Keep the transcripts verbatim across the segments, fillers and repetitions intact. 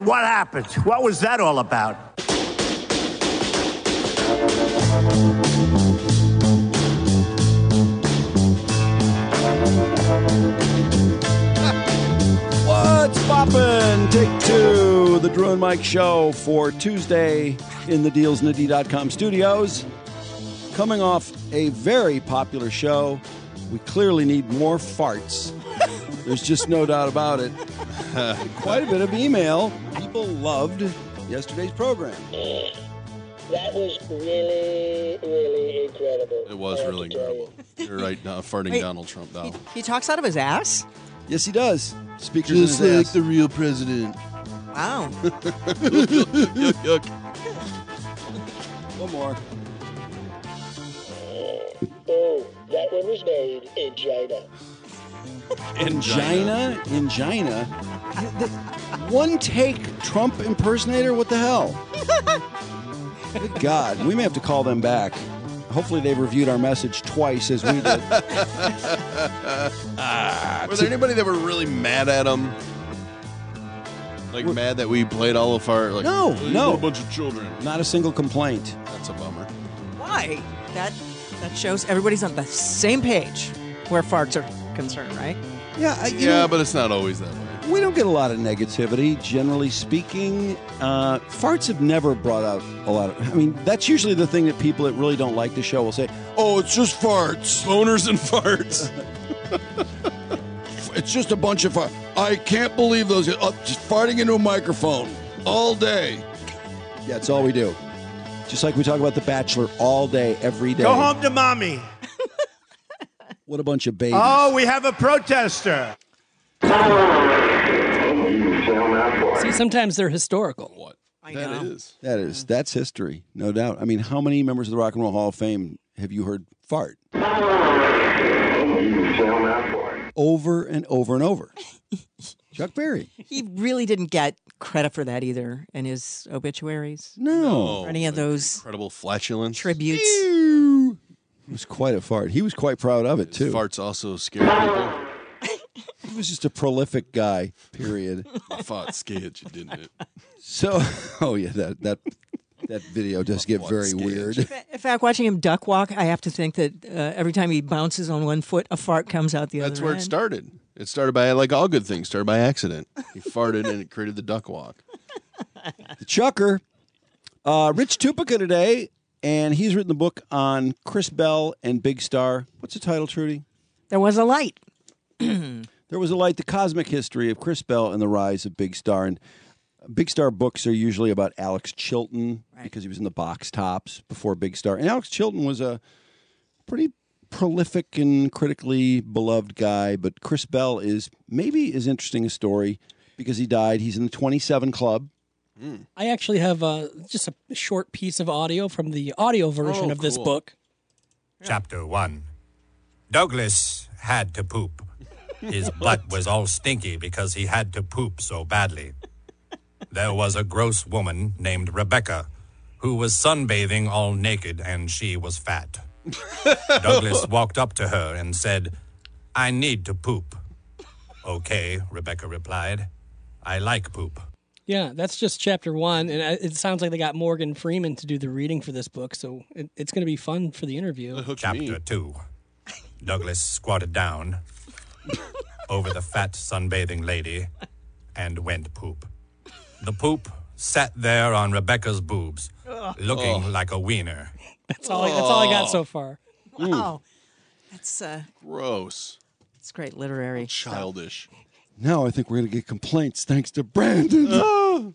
What happened? What was that all about? What's poppin'? Take two, the Drew and Mike Show for Tuesday in the deals and the D dot com studios. Coming off a very popular show, we clearly need more farts. There's just no doubt about it. Quite a bit of email. People loved yesterday's program. That was really, really incredible. It was really incredible. You're right, uh, farting Wait, Donald Trump now. He, he talks out of his ass? Yes, he does. Speakers Just in his like ass. the real president. Wow. Yuck, yuck. One more. Oh, that one was made in China. Angina? Angina? One take Trump impersonator? What the hell? Good God. We may have to call them back. Hopefully they've reviewed our message twice as we did. Ah, was there anybody that were really mad at him? Like we're, mad that we played all of our like no, no, a bunch of children. Not a single complaint. That's a bummer. Why? That that shows everybody's on the same page where farts are concerned, right? Yeah, I, yeah, know, but it's not always that way. We don't get a lot of negativity, generally speaking. Uh, farts have never brought out a lot of... I mean, that's usually the thing that people that really don't like the show will say, oh, it's just farts. Boners and farts. It's just a bunch of farts. I can't believe those... Uh, just farting into a microphone all day. Yeah, it's all we do. Just like we talk about The Bachelor all day, every day. Go home to mommy. What a bunch of babies. Oh, we have a protester. See, sometimes they're historical. What? I that know. is. That is. That's history, no doubt. I mean, how many members of the Rock and Roll Hall of Fame have you heard fart? Over and over and over. Chuck Berry. He really didn't get credit for that either in his obituaries. No. Or any of those incredible flatulence. tributes. It was quite a fart. He was quite proud of it, too. His farts also scare people. He was just a prolific guy, period. I fought scared you, didn't it? So, oh yeah, that that that video does get very scared weird. In fact, watching him duck walk, I have to think that uh, every time he bounces on one foot, a fart comes out the That's other where end. it started. It started by, like all good things, started by accident. He farted and it created the duck walk. The Chucker. Uh, Rich Tupica today, and he's written the book on Chris Bell and Big Star. What's the title, Trudy? There was a light. There was a light, the cosmic history of Chris Bell and the rise of Big Star. And Big Star books are usually about Alex Chilton, right, because he was in the Box Tops before Big Star. And Alex Chilton was a pretty prolific and critically beloved guy. But Chris Bell is maybe as interesting a story because he died. He's in the twenty-seven Club. Mm. I actually have uh, just a short piece of audio from the audio version oh, of this cool. book. Chapter one. Douglas had to poop. His butt was all stinky because he had to poop so badly. There was a gross woman named Rebecca who was sunbathing all naked, and she was fat. Douglas walked up to her and said, "I need to poop." "Okay," Rebecca replied. "I like poop." Yeah, that's just chapter one, and it sounds like they got Morgan Freeman to do the reading for this book, so it, it's going to be fun for the interview. Chapter two. Douglas squatted down over the fat sunbathing lady and went poop. The poop sat there on Rebecca's boobs, looking oh. like a wiener. That's all. I, that's all I got so far. Wow, that's uh, Gross. it's great literary. Childish. Now I think we're going to get complaints thanks to Brandon. Oh.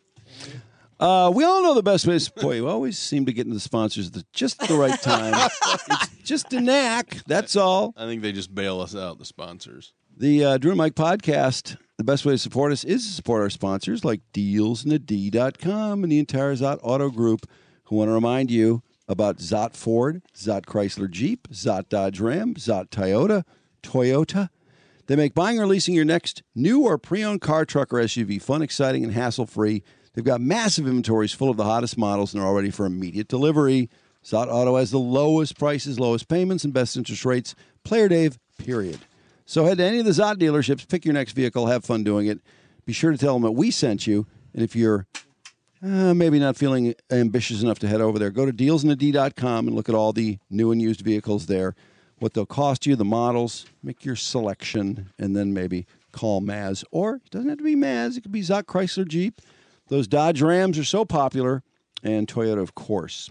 Uh, we all know the best ways. Boy, you always seem to get into the sponsors at the, just the right time. It's just a knack. That's all. I think they just bail us out, the sponsors. The uh, Drew and Mike podcast, the best way to support us is to support our sponsors like deals and the D dot com and the entire Zott Auto Group, who want to remind you about Zott Ford, Zott Chrysler Jeep, Zott Dodge Ram, Zott Toyota, Toyota. They make buying or leasing your next new or pre-owned car, truck, or S U V fun, exciting, and hassle-free. They've got massive inventories full of the hottest models, and they're all ready for immediate delivery. Zott Auto has the lowest prices, lowest payments, and best interest rates. Player Dave, period. So head to any of the Zott dealerships, pick your next vehicle, have fun doing it. Be sure to tell them that we sent you, And if you're uh, maybe not feeling ambitious enough to head over there, go to deals in the d dot com and look at all the new and used vehicles there, what they'll cost you, the models, make your selection, and then maybe call Maz. Or it doesn't have to be Maz. It could be Zott Chrysler Jeep. Those Dodge Rams are so popular, and Toyota, of course.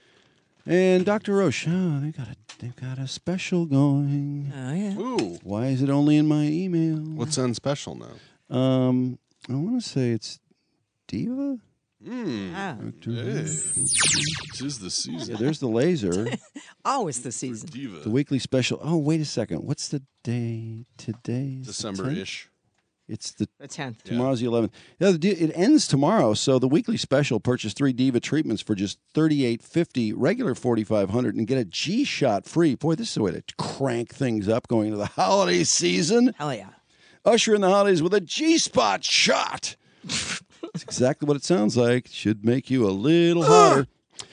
And Doctor Roche, oh, they got a they've got a special going. Oh yeah. Ooh. Why is it only in my email? What's on special now? Um, I want to say it's Diva. Mm. Ah. Hey. This is the season. Yeah, there's the laser. Always the season. Diva. The weekly special. Oh, wait a second. What's the day today? Is it December-ish. It's the The tenth. tomorrow's the eleventh. Yeah, the, di- it ends tomorrow. So the weekly special: purchase three Diva treatments for just thirty-eight fifty, regular forty-five hundred, and get a G shot free. Boy, this is a way to crank things up going into the holiday season. Hell yeah. Usher in the holidays with a G spot shot. That's exactly what it sounds like. Should make you a little hotter.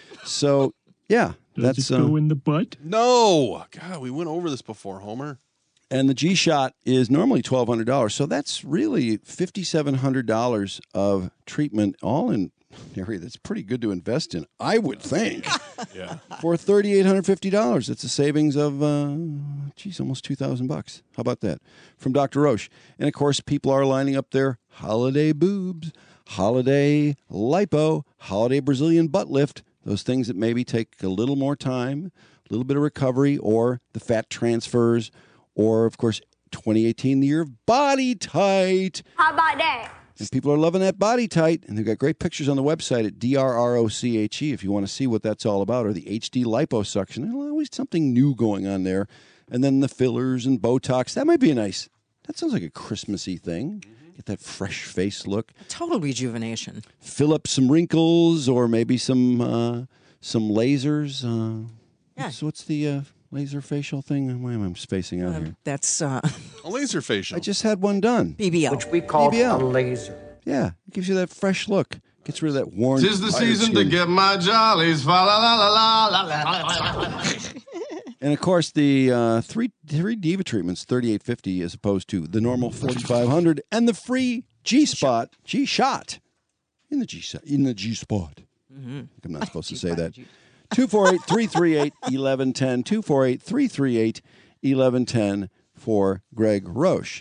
So yeah, Does that's it go uh, in the butt? No. God, we went over this before, Homer. and the G shot is normally twelve hundred dollars. So that's really fifty-seven hundred dollars of treatment, all in an area that's pretty good to invest in, I would think. Yeah. For thirty-eight hundred fifty dollars, it's a savings of, uh, geez, almost two thousand bucks. How about that? From Doctor Roche. And of course, people are lining up their holiday boobs, holiday lipo, holiday Brazilian butt lift. Those things that maybe take a little more time, a little bit of recovery, or the fat transfers, or of course, twenty eighteen, the year of Body Tight. How about that? And people are loving that Body Tight, and they've got great pictures on the website at D R R O C H E if you want to see what that's all about, or the H D liposuction. There's always something new going on there. And then the fillers and Botox. That might be a nice, that sounds like a Christmassy thing. Get that fresh face look. Total rejuvenation. Fill up some wrinkles, or maybe some uh, some lasers. Uh, Yeah. what's, what's the uh, laser facial thing? Why am I spacing out here? That's uh, A laser facial. I just had one done. B B L. Which we call B B L. a laser. Yeah, it gives you that fresh look. Gets rid of that worn. Tis the tired season to skin. get my jollies. Fa la la la la la la. And of course, the uh, three three Diva treatments, thirty-eight fifty, as opposed to the normal forty-five hundred, and the free G spot, G shot, in the G in the G spot. Mm-hmm. I think I'm not supposed to say that. Two four eight three three eight eleven ten. Two four eight three three eight eleven ten for Greg Roche.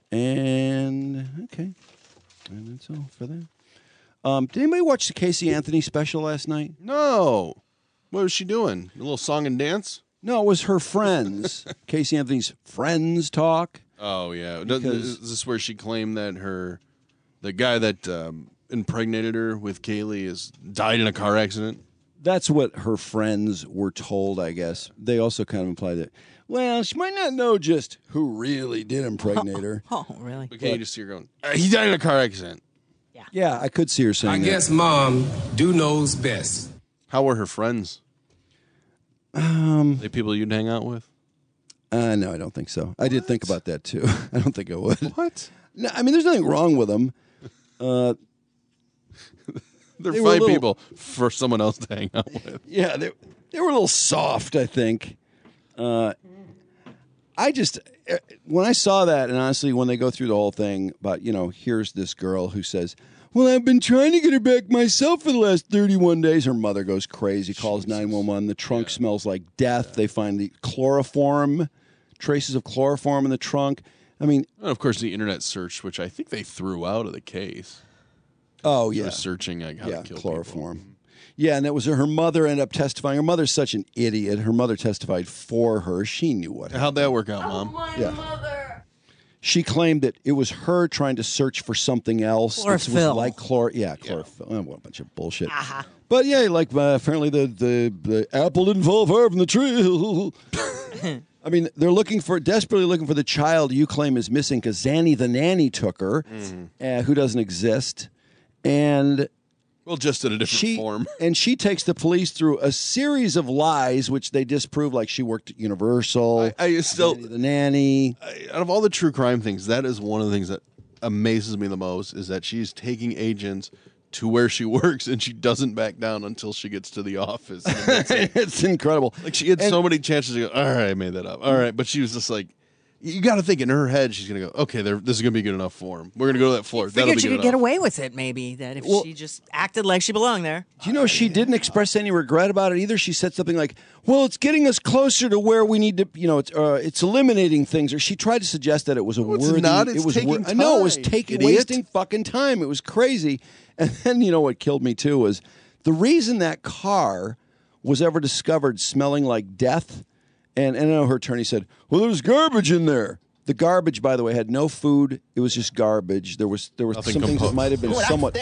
And okay, and that's all for that. Um, did anybody watch the Casey Anthony special last night? No. What was she doing? A little song and dance? No, it was her friends. Casey Anthony's friends talk. Oh, yeah. Because- Is this where she claimed that her, the guy that um, impregnated her with Kaylee is died in a car accident? That's what her friends were told, I guess. They also kind of imply that, well, she might not know just who really did impregnate her. Oh, really? But can you just see her going, uh, he died in a car accident? Yeah, I could see her saying I that. guess mom do knows best. How were her friends? Um, They people you'd hang out with? Uh, no, I don't think so. I did think about that, too. I don't think I would. What? No, I mean, there's nothing wrong with them. Uh, They're They were fine a little- people for someone else to hang out with. yeah, they, they were a little soft, I think. Uh, I just, eh, when I saw that, and honestly, when they go through the whole thing about, you know, here's this girl who says, well, I've been trying to get her back myself for the last thirty-one days. Her mother goes crazy, calls nine one one. The trunk smells like death. They find the chloroform, traces of chloroform in the trunk. I mean, And of course, the internet search, which I think they threw out of the case. oh, They yeah. were searching like how Yeah, to kill chloroform. people. Yeah, and that was her, her mother ended up testifying. Her mother's such an idiot. Her mother testified for her. She knew what happened. How'd that work out, Mom? Yeah. She claimed that it was her trying to search for something else. This was Chlorophyll. like chlor. Yeah, chlorophyll. Oh, what a bunch of bullshit. Uh-huh. But yeah, like uh, apparently the, the the apple didn't fall far from the tree. I mean, they're looking for desperately looking for the child you claim is missing because Zanny the nanny took her, Mm-hmm. uh, who doesn't exist, and Well, just in a different she form. and she takes the police through a series of lies, which they disprove. Like she worked at Universal. I, I still, Zanny the nanny. I- out of all the true crime things, that is one of the things that amazes me the most is that she's taking agents to where she works and she doesn't back down until she gets to the office. And that's it. It's incredible. Like she had And- so many chances to go, all right, I made that up. All right. But she was just like, You got to think in her head, she's going to go, okay, there, this is going to be good enough for him. We're going to go to that floor. That'll Figured be she good could get enough. away with it, maybe, that if Well- she just acted like she belonged there. Do you know she didn't express any regret about it either? She said something like, "Well, it's getting us closer to where we need to, you know, it's uh, it's eliminating things." Or she tried to suggest that it was a No, it's worthy. not. It's it was taking I know it was time, taking idiot. wasting fucking time. It was crazy. And then you know what killed me too was the reason that car was ever discovered smelling like death. And, and I know her attorney said, "Well, there's garbage in there." The garbage, by the way, had no food. It was just garbage. There was there was Nothing some things that composed. might have been somewhat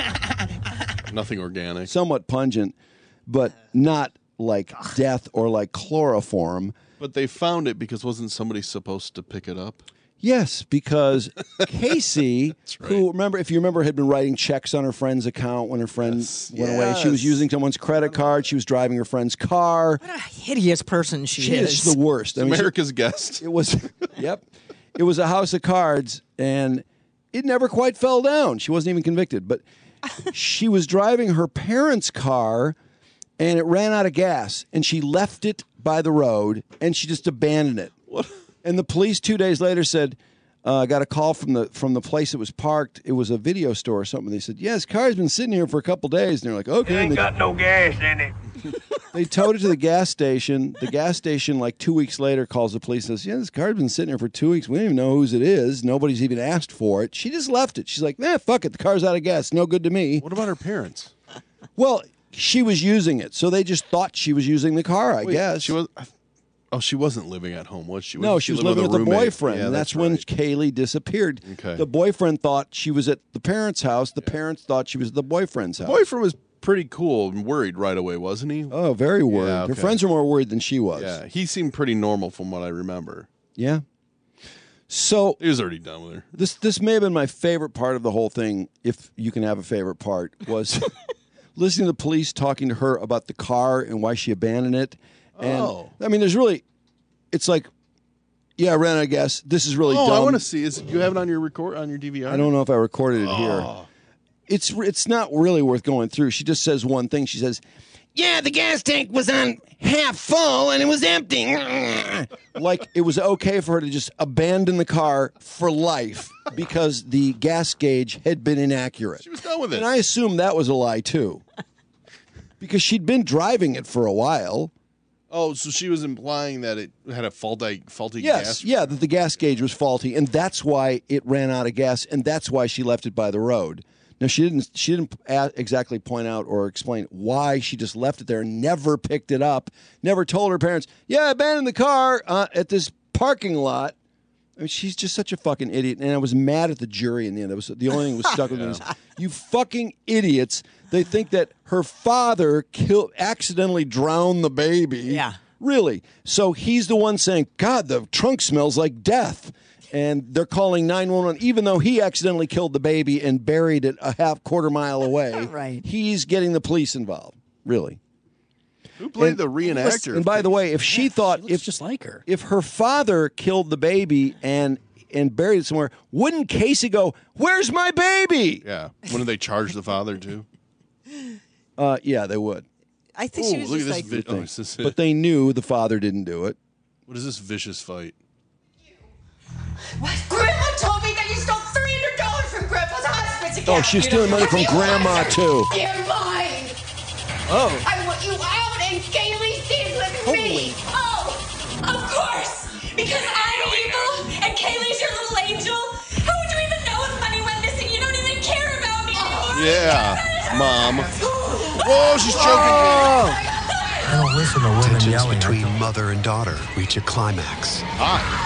Nothing organic. somewhat pungent, but not like death or like chloroform. But they found it because wasn't somebody supposed to pick it up? Yes, because Casey, right. who remember, if you remember, had been writing checks on her friend's account when her friend Yes, went away. She was yes. using someone's credit card. She was driving her friend's car. What a hideous person she, She is the worst. I mean, she- America's guest. it was, yep, it was a house of cards, and it never quite fell down. She wasn't even convicted, but she was driving her parents' car, and it ran out of gas, and she left it by the road, and she just abandoned it. What? And the police two days later said, uh, "I got a call from the from the place it was parked. It was a video store or something." They said, "Yeah, this car's been sitting here for a couple days." And they're like, "Okay." And Ain't they, got no gas in it. they towed it to the gas station. The gas station, like two weeks later, calls the police and says, "Yeah, this car's been sitting here for two weeks. We don't even know whose it is. Nobody's even asked for it." She just left it. She's like, "Nah, fuck it. The car's out of gas. No good to me." What about her parents? Well, she was using it, so they just thought she was using the car, I Wait, guess. She was. Oh, she wasn't living at home, was she? No, she was living with a the roommate. boyfriend, Yeah, and that's, when right. Kaylee disappeared. Okay. The boyfriend thought she was at the parents' house. The parents thought she was at the boyfriend's house. boyfriend was pretty cool and worried right away, wasn't he? Oh, very worried. Yeah, Her okay. friends were more worried than she was. Yeah, he seemed pretty normal from what I remember. Yeah. So He was already done with her. this this may have been my favorite part of the whole thing, if you can have a favorite part, was listening to the police talking to her about the car and why she abandoned it. And Oh. I mean, there's really, it's like, yeah, I ran out of gas. This is really Oh, dumb. I want to see. Is you have it on your record on your D V R? I don't know if I recorded it here. Oh. It's it's not really worth going through. She just says one thing. She says, "Yeah, the gas tank was on half full and it was empty." Like it was okay for her to just abandon the car for life because the gas gauge had been inaccurate. She was done with it. And I assume that was a lie too, because she'd been driving it for a while. Oh, so she was implying that it had a faulty, faulty Yes, gas. yeah, that the gas gauge was faulty, and that's why it ran out of gas, and that's why she left it by the road. Now she didn't. She didn't a- exactly point out or explain why she just left it there and never picked it up. Never told her parents, "Yeah, I abandoned the car uh, at this parking lot." I mean, she's just such a fucking idiot, and I was mad at the jury in the end. That was the only thing that was stuck with me. Was, you fucking idiots! They think that her father killed, accidentally drowned the baby. Yeah. Really? So he's the one saying, "God, the trunk smells like death." And they're calling nine one one, even though he accidentally killed the baby and buried it a half quarter mile away. Right. He's getting the police involved. Really. Who played And- the reenactor? And by the way, if she thought Looks if just like her. if her father killed the baby and and buried it somewhere, wouldn't Casey go, "Where's my baby?" yeah, when did they charge the father too? Uh, yeah, they would. I think Oh, she was look at just this! like, vi- oh, is this But they knew the father didn't do it. what is this vicious fight? What? Grandma told me that you stole three hundred dollars from Grandpa's hospice account. Oh, she's stealing money from Grandma, too. You're mine. Oh. I want you out and Kaylee stays with me. Oh, of course. Because I'm evil and Kaylee's your little angel. How would you even know if money went missing? You don't even care about me anymore. Yeah, mom. Whoa, she's choking me. I don't listen to women Tensions yelling. between mother and daughter reach a climax. Hi.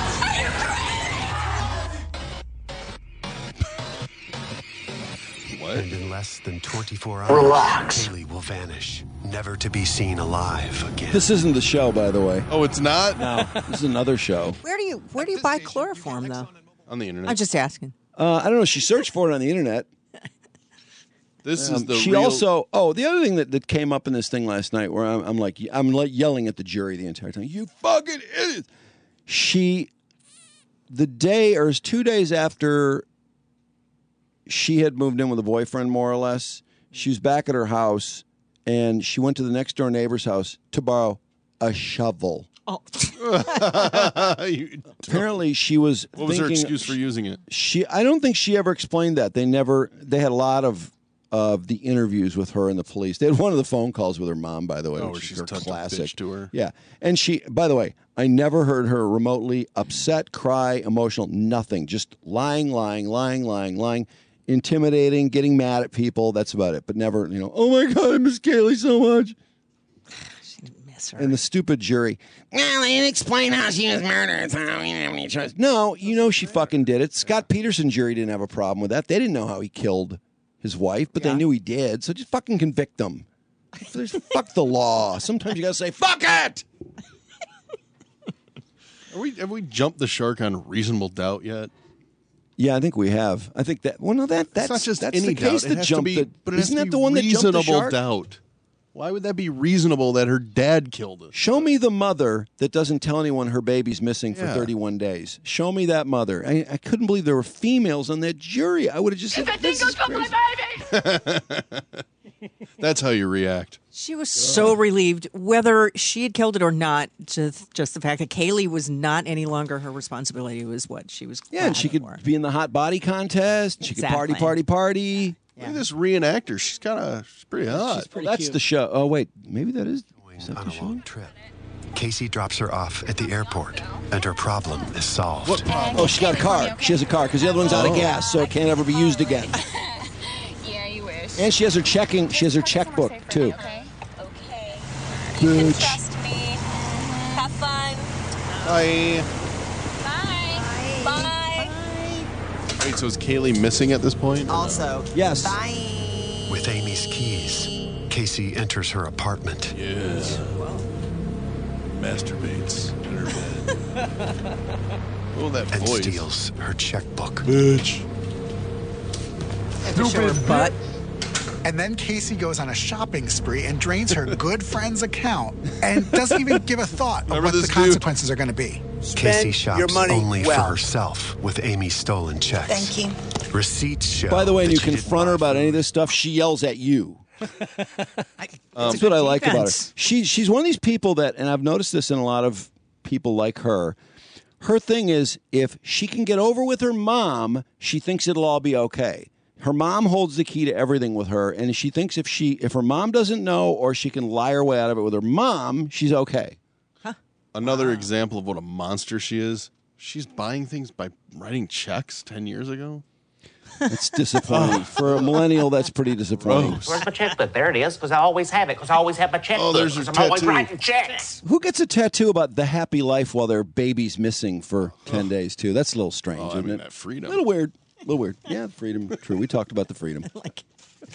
What? And in less than twenty-four hours, Relax. Kaylee will vanish, never to be seen alive again. This isn't the show, by the way. Oh, it's not? No, this is another show. where do you where do you buy chloroform though? On the internet. I'm just asking. Uh, I don't know. She searched for it on the internet. This Um, is the she real... also. Oh, the other thing that, that came up in this thing last night, where I'm, I'm like, I'm like yelling at the jury the entire time. You fucking idiot! She, the day or it was two days after she had moved in with a boyfriend, more or less, she was back at her house, and she went to the next door neighbor's house to borrow a shovel. Oh. Apparently, she was. What was her thinking- excuse for using it? She, I don't think she ever explained that. They never. They had a lot of of the interviews with her and the police. They had one of the phone calls with her mom, by the way, Oh, which where is she's her tucked a classic bitch to her. Yeah, and she. By the way, I never heard her remotely upset, cry, emotional, nothing. Just lying, lying, lying, lying, lying, intimidating, getting mad at people. That's about it. But never, you know. Oh my God, I miss Kaylee so much. Miss her. And the stupid jury. Well, they didn't explain how she was murdered, so we didn't have any choice. No, you know she fucking did it. Scott Peterson jury didn't have a problem with that. They didn't know how he killed his wife, but they knew he did. So just fucking convict them. There's, fuck the law. Sometimes you gotta say, fuck it! Are we, have we jumped the shark on reasonable doubt yet? Yeah, I think we have. I think that, well, no, that, that's, It's not just that's any the case doubt. It that has to jumped be, the, but it has isn't to that be the one that jumped the reasonable shark? doubt. Why would that be reasonable that her dad killed us? Show me the mother that doesn't tell anyone her baby's missing for Yeah. thirty-one days. Show me that mother. I, I couldn't believe there were females on that jury. I would have just said, this is crazy. That's how you react. She was so relieved, whether she had killed it or not. Just, just the fact that Kaylee was not any longer her responsibility was what she was. Yeah, and she could for. be in the hot body contest. She could party, Exactly. party, party. Look at this reenactor. She's kind of, she's pretty hot. She's pretty Well, that's cute. the show. Oh, wait. Maybe that is. Is that On the a show? long trip. Casey drops her off at the airport, and her problem is solved. What problem? Oh, she got a car. She has a car because the other one's out of gas, so it can't ever be used again. Yeah, you wish. And she has her checking. She has her checkbook too. Okay. Okay. You can Bitch. trust me. Have fun. Bye. Bye. Bye. Wait, so is Kaylee missing at this point? Also, Yes. With Amy's keys, Casey enters her apartment. Yes. Masturbates in her bed. Oh, that And voice. steals her checkbook. Bitch. to show her butt. And then Casey goes on a shopping spree and drains her good friend's account and doesn't even give a thought of Remember what the this dude? consequences are going to be. Casey Spend your shops money only well. for herself with Amy's stolen checks. Thank you. Receipts show. By the way, when that you she didn't confront her buy about any of this stuff, she yells at you. That's what I like about her. defense. She she's one of these people that, and I've noticed this in a lot of people like her. Her thing is, if she can get over with her mom, she thinks it'll all be okay. Her mom holds the key to everything with her, and she thinks if she if her mom doesn't know or she can lie her way out of it with her mom, she's okay. Another example of what a monster she is. She's buying things by writing checks ten years ago. It's disappointing. For a millennial, that's pretty disappointing. Where's my checkbook? There it is, because I always have it, because I always have my checkbook. Oh, there's your 'cause I'm always tattoo. writing checks. Who gets a tattoo about the happy life while their baby's missing for ten days, too? That's a little strange, Oh, I isn't mean, it? that freedom. A little weird. A little weird. Yeah, freedom. True. We talked about the freedom. Like,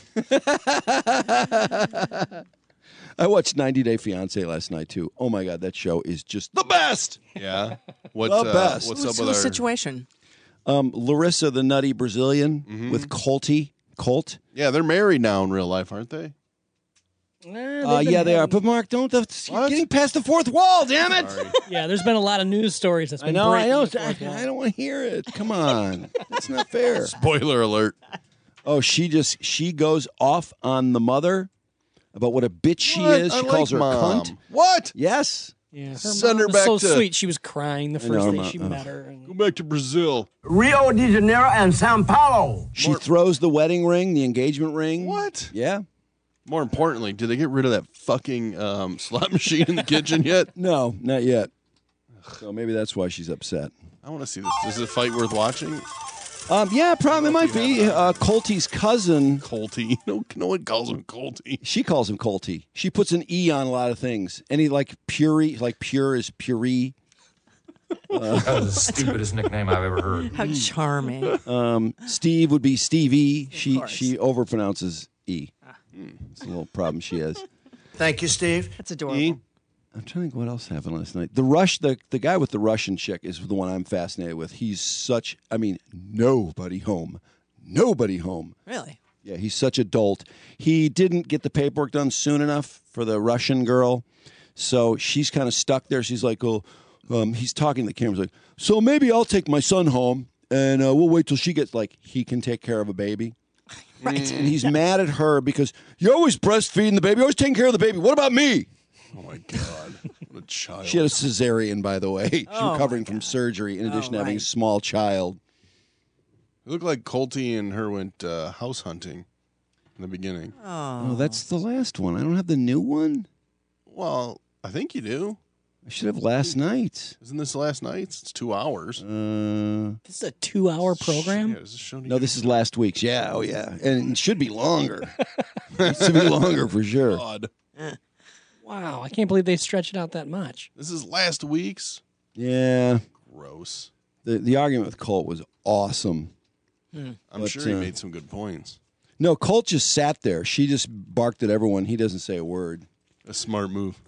I watched ninety Day Fiancé last night, too. Oh, my God. That show is just the best. Yeah. What's, The uh, best. what's who's, up with whose our situation? Um, Larissa, the nutty Brazilian Mm-hmm. with Colty. Colt. Yeah, they're married now in real life, aren't they? Uh, yeah, they are. But, Mark, don't. You're What? getting past the fourth wall, damn it. Sorry. Yeah, there's been a lot of news stories that's I been know, I breaking know. the I, fourth wall. I don't want to hear it. Come on. That's not fair. Spoiler alert. Oh, she just, she goes off on the mother about what a bitch she What? is. I She like calls her a Mom. cunt. What? Yes. Yeah, her Send mom her was back so to- sweet. She was crying the I know, first her day mom- she uh, met her. And Go back to Brazil. Rio de Janeiro and Sao Paulo. She throws the wedding ring, the engagement ring. What? Yeah. More importantly, did they get rid of that fucking um, slot machine in the kitchen yet? No, not yet. So maybe that's why she's upset. I want to see this. Is this a fight worth watching? Um, yeah, probably it might be. Uh, Colty's cousin. Colty. No, no one calls him Colty. She calls him Colty. She puts an E on a lot of things. Any like Puri, like pure is Puri. That was the stupidest nickname I've ever heard. How charming. Um, Steve would be Stevie. She course. she overpronounces E. It's a little problem she has. Thank you, Steve. That's adorable. E? I'm trying to think what else happened last night. The Rush, the, the guy with the Russian chick is the one I'm fascinated with. He's such, I mean, nobody home. Nobody home. Really? Yeah, he's such a dolt. He didn't get the paperwork done soon enough for the Russian girl. So she's kind of stuck there. She's like, oh, um, he's talking to the camera. He's like, so maybe I'll take my son home and uh, we'll wait till she gets, like, he can take care of a baby. Right. And he's mad at her because you're always breastfeeding the baby, you're always taking care of the baby. What about me? Oh, my God. What a child. She had a cesarean, by the way. She was Oh, recovering my from surgery in addition Oh, to having a right. small child. It looked like Colty and her went uh, house hunting in the beginning. Oh, that's the last one. I don't have the new one. Well, I think you do. I should have last night. Isn't this last night's? It's two hours. Uh, This is a two-hour program. Yeah, does this show no, this is last week's. Yeah, oh yeah, and it should be longer. It should be longer for sure. God. Wow, I can't believe they stretched it out that much. This is last week's. Yeah, Gross. the the argument with Colt was awesome. Hmm. I'm But, sure he uh, made some good points. No, Colt just sat there. She just barked at everyone. He doesn't say a word. A smart move.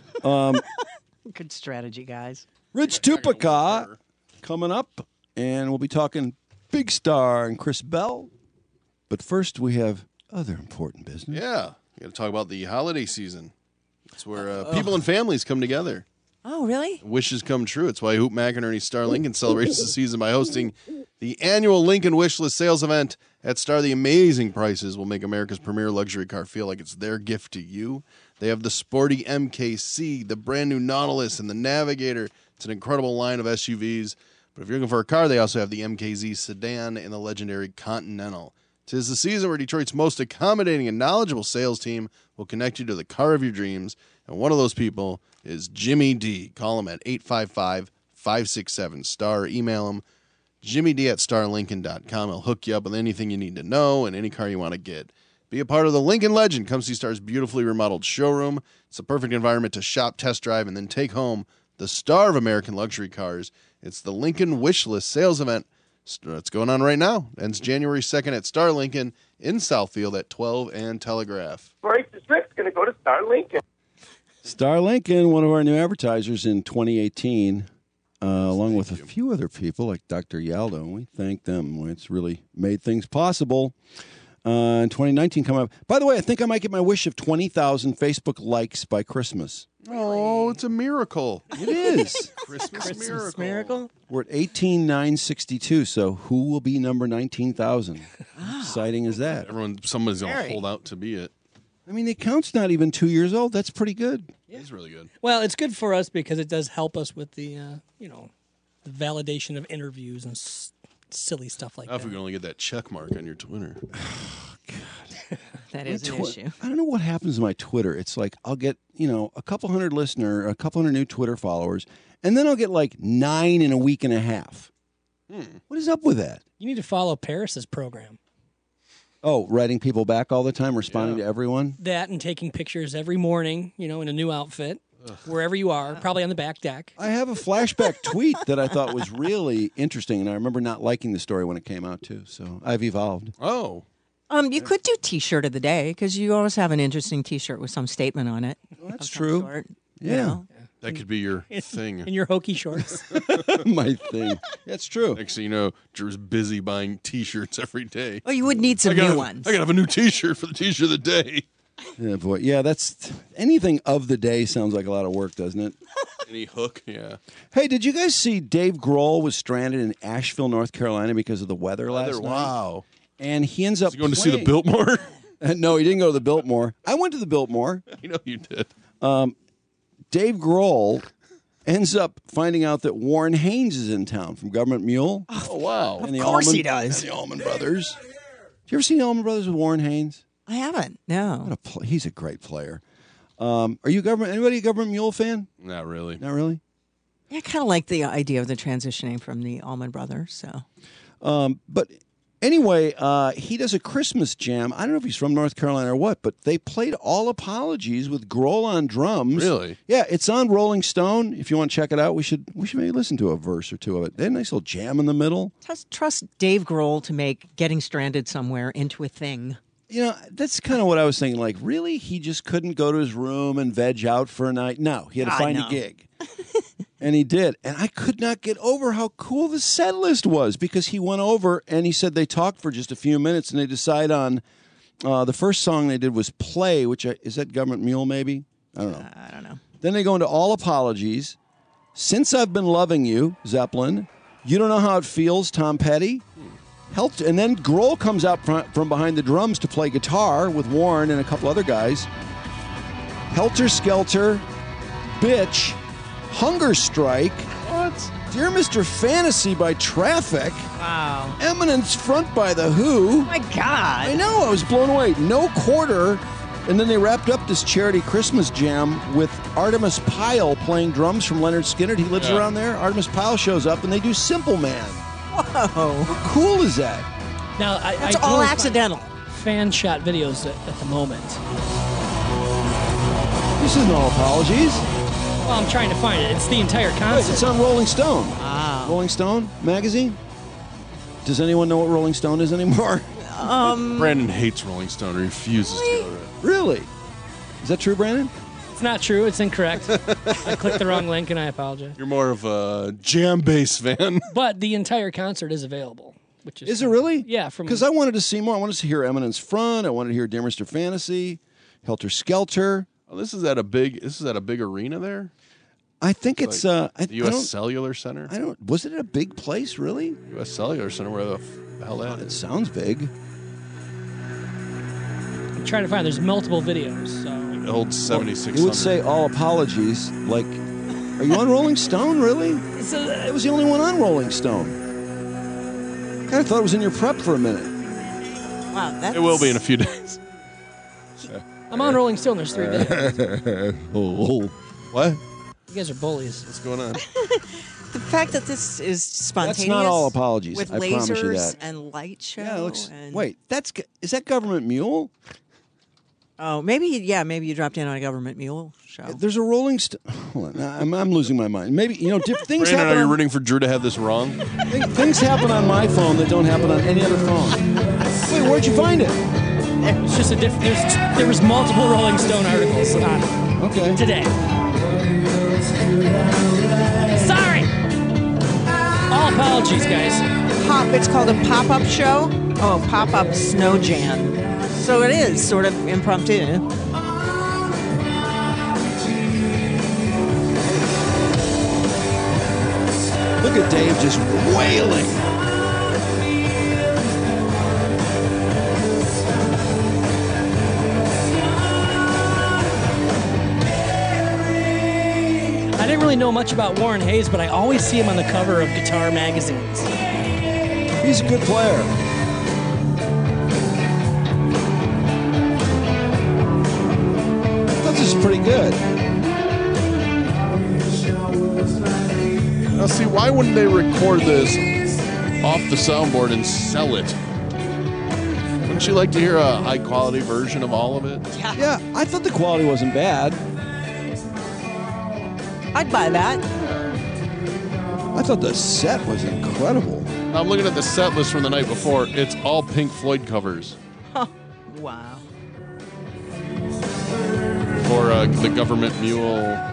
Um, Good strategy, guys. Rich Tupaca coming up, and we'll be talking Big Star and Chris Bell. But first, we have other important business. Yeah. You got to talk about the holiday season. It's where uh, people and families come together. Oh, really? Wishes come true. It's why Hoop McInerney Star Lincoln celebrates the season by hosting the annual Lincoln Wishlist sales event. At Star, the amazing prices will make America's premier luxury car feel like it's their gift to you. They have the sporty M K C, the brand new Nautilus, and the Navigator. It's an incredible line of S U Vs. But if you're looking for a car, they also have the M K Z sedan and the legendary Continental. 'Tis the season where Detroit's most accommodating and knowledgeable sales team will connect you to the car of your dreams. And one of those people is Jimmy D. Call him at eight five five, five six seven, STAR. Email him, Jimmy D at star lincoln dot com. He'll hook you up with anything you need to know and any car you want to get. Be a part of the Lincoln Legend. Come see Star's beautifully remodeled showroom. It's a perfect environment to shop, test drive, and then take home the star of American luxury cars. It's the Lincoln Wishlist sales event. It's going on right now. Ends January second at Star Lincoln in Southfield at twelve and Telegraph. Bryce the Strip's going to go to Star Lincoln. Star Lincoln, one of our new advertisers in twenty eighteen, uh, along with a few other people like Doctor Yaldo. And we thank them. It's really made things possible. Uh, in twenty nineteen coming up. By the way, I think I might get my wish of twenty thousand Facebook likes by Christmas. Oh, it's a miracle. It is. Christmas, Christmas miracle. miracle. We're at eighteen nine sixty-two, so who will be number nineteen thousand? How exciting is that? Everyone, somebody's going to Very. hold out to be it. I mean, the account's not even two years old. That's pretty good. He's really good. Well, it's good for us because it does help us with the, uh, you know, the validation of interviews and s- silly stuff like Now if that. we can only get that check mark on your Twitter. That My is an Twi- issue. I don't know what happens to my Twitter. It's like I'll get, you know, a couple hundred listener, a couple hundred new Twitter followers, and then I'll get like nine in a week and a half. Hmm. What is up with that? You need to follow Paris's program. Oh, writing people back all the time, responding Yeah. to everyone. That and taking pictures every morning, you know, in a new outfit, wherever you are, probably on the back deck. I have a flashback tweet that I thought was really interesting, and I remember not liking the story when it came out too. So I've evolved. Oh. Um, you could do T-shirt of the day because you always have an interesting T-shirt with some statement on it. That's of some true. sort, you Yeah. know? That could be your thing. In your hokey shorts. My thing. That's true. Next thing you know, Drew's busy buying T-shirts every day. Oh, you would need some I gotta, new ones. I gotta have a new T-shirt for the T-shirt of the day. Yeah, boy. Yeah, that's anything of the day sounds like a lot of work, doesn't it? Any hook, yeah. Hey, did you guys see Dave Grohl was stranded in Asheville, North Carolina because of the weather last Weather, night? wow. And he ends up Is he going to see the playing- Biltmore? Uh, no, he didn't go to the Biltmore. I went to the Biltmore. I know you did. Um, Dave Grohl ends up finding out that Warren Haynes is in town from Government Mule. Oh, wow. And the Of course Allman- he does. and the Allman Brothers. Did you ever see the Allman Brothers with Warren Haynes? I haven't. No. What a pl- he's a great player. Um, are you government? Anybody a Government Mule fan? Not really. Not really. Yeah, I kind of like the idea of the transitioning from the Allman Brothers. So Um, but anyway, uh, he does a Christmas jam. I don't know if he's from North Carolina or what, but they played All Apologies with Grohl on drums. Really? Yeah, it's on Rolling Stone. If you want to check it out, we should we should maybe listen to a verse or two of it. They had a nice little jam in the middle. trust, trust Dave Grohl to make getting stranded somewhere into a thing. You know, that's kind of what I was thinking. Like, really? He just couldn't go to his room and veg out for a night? No, he had to God, find no. a gig. And he did. And I could not get over how cool the set list was because he went over and he said they talked for just a few minutes and they decide on uh, the first song they did was Play, which I, is that Government Mule maybe? I don't know. Uh, I don't know. Then they go into All Apologies. Since I've Been Loving You, Zeppelin. You Don't Know How It Feels, Tom Petty. Helped, and then Grohl comes out from, from behind the drums to play guitar with Warren and a couple other guys. Helter Skelter, Bitch, Hunger Strike, What? Dear Mister Fantasy by Traffic, Wow. Eminence Front by The Who. Oh my God. I know, I was blown away. No Quarter. And then they wrapped up this charity Christmas jam with Artemis Pyle playing drums from Leonard Skinner. He lives Yeah. around there. Artemis Pyle shows up and they do Simple Man. Whoa. How cool is that? Now, I, That's I all only find accidental. Fan shot videos at, at the moment. This isn't all apologies. Well, I'm trying to find it. It's the entire Wait, concert. it's on Rolling Stone. Wow. Rolling Stone magazine? Does anyone know what Rolling Stone is anymore? Um, Brandon hates Rolling Stone. He refuses to go to it. Really? Is that true, Brandon? It's not true. It's incorrect. I clicked the wrong link, and I apologize. You're more of a jam bass fan. But the entire concert is available. Which is Is it really? Yeah, from Because I wanted to see more. I wanted to hear Eminence Front. I wanted to hear Dear Mister Fantasy, Helter Skelter. Oh, this is at a big. This is at a big arena there. I think it's Like uh, I, the I U S don't, Cellular Center. I don't. Was it a big place? Really? U S Cellular Center. Where the f- hell that It is? sounds big. I'm trying to find. There's multiple videos. So It holds seventy-six. It would say all apologies. Like, are you on Rolling Stone? Really? It was the only one on Rolling Stone. Kind of thought it was in your prep for a minute. Wow, that's... It will be in a few days. I'm on Rolling Stone. There's three videos. oh, what? You guys are bullies. What's going on? The fact that this is spontaneous. That's not all apologies. With I promise you lasers that. and light show. Yeah, it looks. and... Wait, that's g- is that Government Mule? Oh, maybe, yeah, maybe you dropped in on a Government Mule show. There's a Rolling Stone. Hold on, I'm, I'm losing my mind. Maybe you know, diff- things Brandon, happen. are you on- rooting for Drew to have this wrong? Th- things happen on my phone that don't happen on any other phone. Wait, where'd you find it? It's just a different. There's there was multiple Rolling Stone articles on it Okay. today. Sorry. All apologies, guys. Pop, it's called a pop-up show. Oh, pop-up snow jam. So it is sort of impromptu. Look at Dave just wailing. I didn't really know much about Warren Hayes, but I always see him on the cover of guitar magazines. He's a good player. I thought this was pretty good. Now, see, why wouldn't they record this off the soundboard and sell it? Wouldn't you like to hear a high quality version of all of it? Yeah, I thought the quality wasn't bad. I'd buy that. I thought the set was incredible. I'm looking at the set list from the night before. It's all Pink Floyd covers Wow. for uh, the Government Mule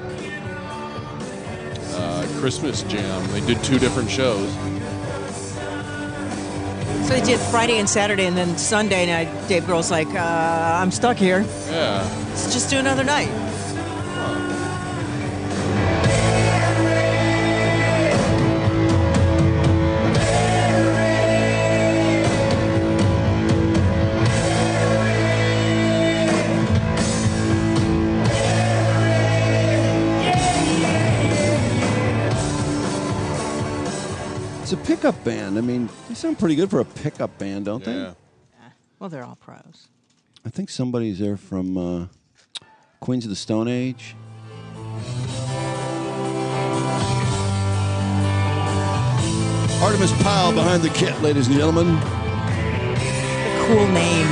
uh, Christmas Jam. They did two different shows. So they did Friday and Saturday, and then Sunday night, Dave Grohl's like, uh, I'm stuck here. Yeah. Let's just do another night. It's a pickup band. I mean, they sound pretty good for a pickup band, don't Yeah. they? Well, they're all pros. I think somebody's there from uh, Queens of the Stone Age. Artemis Pyle behind the kit, ladies and gentlemen. Cool name.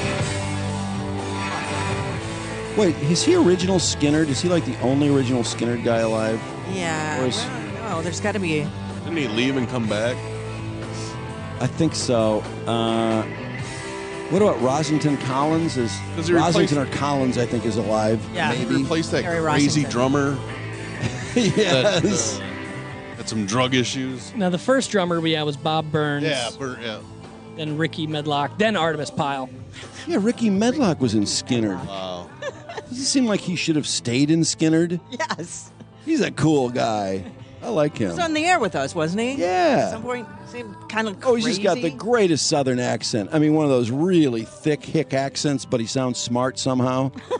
Wait, is he original Skinner? Is he like the only original Skinner guy alive? Yeah. Or is- I don't know. There's got to be. Didn't he leave and come back? I think so. Uh, what about Rosington Collins? Is Does he Rosington replace- or Collins? I think is alive. Yeah. maybe. Replace that Gary crazy Rossington. drummer yes. that uh, had some drug issues. Now the first drummer we had was Bob Burns. Yeah, Bert, yeah. Then Ricky Medlock. Then Artemis Pyle. Yeah, Ricky Medlock was in Skinner. Wow. Does it seem like he should have stayed in Skinner? Yes. He's a cool guy. I like He him. was on the air with us, wasn't he? Yeah. At some point, seemed kind of Oh, he's just got the greatest Southern accent. I mean, one of those really thick hick accents, but he sounds smart somehow.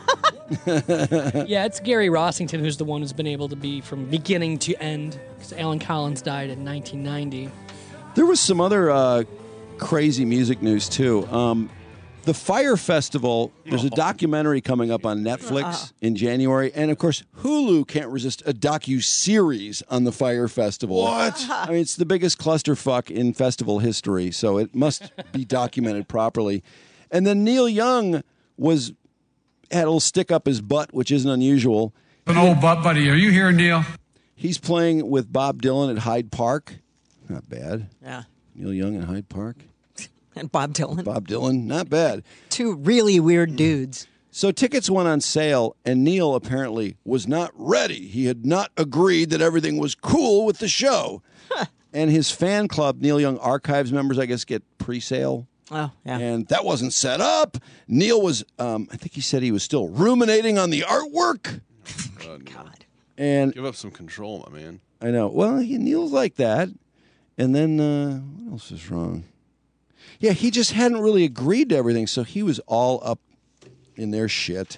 Yeah, it's Gary Rossington who's the one who's been able to be from beginning to end, because Alan Collins died in nineteen ninety. There was some other uh, crazy music news, too. Um, the Fire Festival, there's a documentary coming up on Netflix Uh-uh. in January. And, of course, Hulu can't resist a docu-series on the Fire Festival. What? I mean, it's the biggest clusterfuck in festival history, so it must be documented properly. And then Neil Young was had a little stick up his butt, which isn't unusual. An old butt buddy. Are you here, Neil? He's playing with Bob Dylan at Hyde Park. Not bad. Yeah. Neil Young at Hyde Park. And Bob Dylan. Bob Dylan, not bad. Two really weird dudes. So tickets went on sale, and Neil apparently was not ready. He had not agreed that everything was cool with the show. And his fan club, Neil Young Archives members, I guess, get pre-sale. Oh, yeah. And that wasn't set up. Neil was, um, I think he said he was still ruminating on the artwork. Oh, God. And give up some control, my man. I know. Well, he, Neil's like that. And then, uh, what else is wrong? Yeah, he just hadn't really agreed to everything, so he was all up in their shit.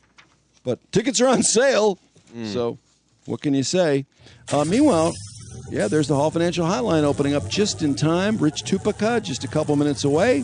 But tickets are on sale, so what can you say? Uh, meanwhile, yeah, there's the Hall Financial Hotline opening up just in time. Rich Tupaca, just a couple minutes away.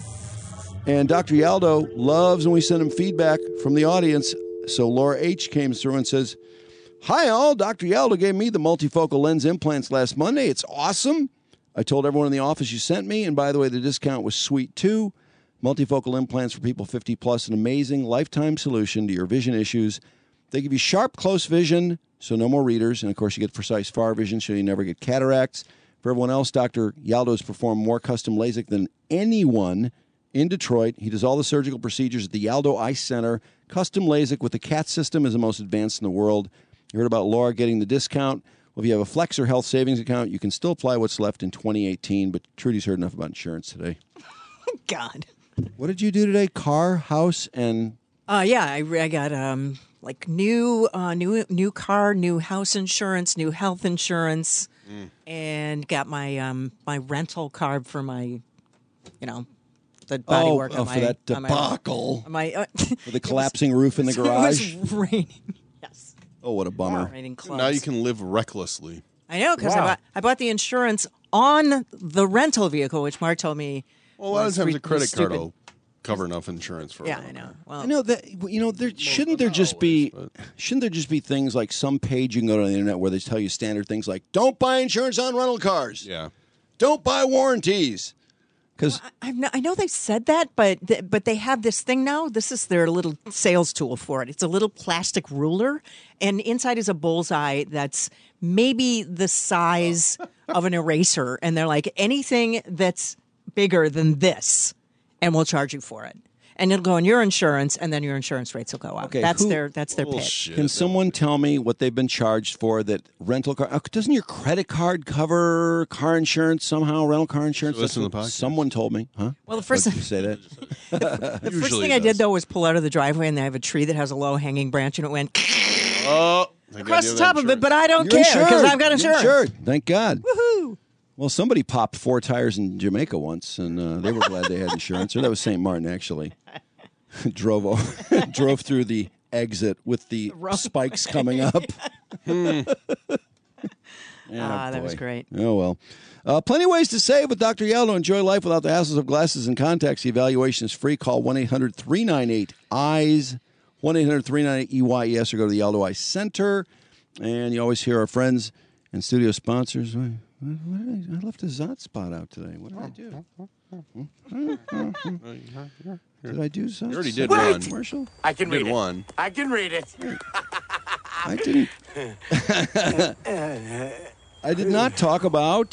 And Doctor Yaldo loves when we send him feedback from the audience. So Laura H. came through and says, "Hi all, Doctor Yaldo gave me the multifocal lens implants last Monday. It's awesome. I told everyone in the office you sent me, and by the way, the discount was sweet too. Multifocal implants for people fifty plus, an amazing lifetime solution to your vision issues. They give you sharp, close vision, so no more readers, and of course you get precise far vision, so you never get cataracts. For everyone else, Doctor Yaldo has performed more custom LASIK than anyone in Detroit. He does all the surgical procedures at the Yaldo Eye Center. Custom LASIK with the C A T system is the most advanced in the world. You heard about Laura getting the discount. Well, if you have a Flex or Health Savings account, you can still apply what's left in twenty eighteen, but Trudy's heard enough about insurance today. God. What did you do today? Car, house, and... Uh, yeah, I, I got um like new uh, new new car, new house insurance, new health insurance, Mm. and got my um my rental card for my, you know, the body Oh, work oh, on for my that on my- debacle. on my, uh, With the collapsing roof in the garage? It was raining. Oh, what a bummer. Raining clothes. Now you can live recklessly. I know, because I, Wow. bought, I bought the insurance on the rental vehicle, which Mark told me. Well, a lot of was times re- a credit was card stupid. will cover enough insurance for. Yeah, I know. Well, I know that you know there shouldn't there just be shouldn't there just be things like some page you can go to on the internet where they tell you standard things like don't buy insurance on rental cars. Yeah. Don't buy warranties. Because I, know, I know they've said that, but th- but they have this thing now. This is their little sales tool for it. It's a little plastic ruler, and inside is a bullseye that's maybe the size of an eraser. And they're like, anything that's bigger than this, and we'll charge you for it. And it'll go on your insurance, and then your insurance rates will go up. Okay, that's who- their that's their pitch. Can someone tell me what they've been charged for that rental car? uh, Doesn't your credit card cover car insurance somehow? Rental car insurance? So listen That's to the what podcast. Someone told me, huh? Well, the first What, did you say that? The first thing I did though was pull out of the driveway, and they have a tree that has a low hanging branch, and it went Oh, across the top of it. But I don't You're care because insured. I've got You're insurance. insured. Thank God. Woohoo! Well, somebody popped four tires in Jamaica once, and uh, they were glad they had insurance. Or that was Saint Martin, actually. drove over, drove through the exit with the spikes coming up. Hmm. Yeah, Ah, that was boy. great. Oh, well. Uh, plenty of ways to save with Doctor Yaldo. Enjoy life without the hassles of glasses and contacts. The evaluation is free. Call one eight hundred three nine eight eyes, one eight hundred three nine eight E Y E S, or go to the Yaldo Eye Center. And you always hear our friends and studio sponsors. What, what did I, I left a Zot spot out today. What did I do? Did I do Zot? You already did Wait. one. Commercial? I can You did read it. one. I can read it. I didn't. I did not talk about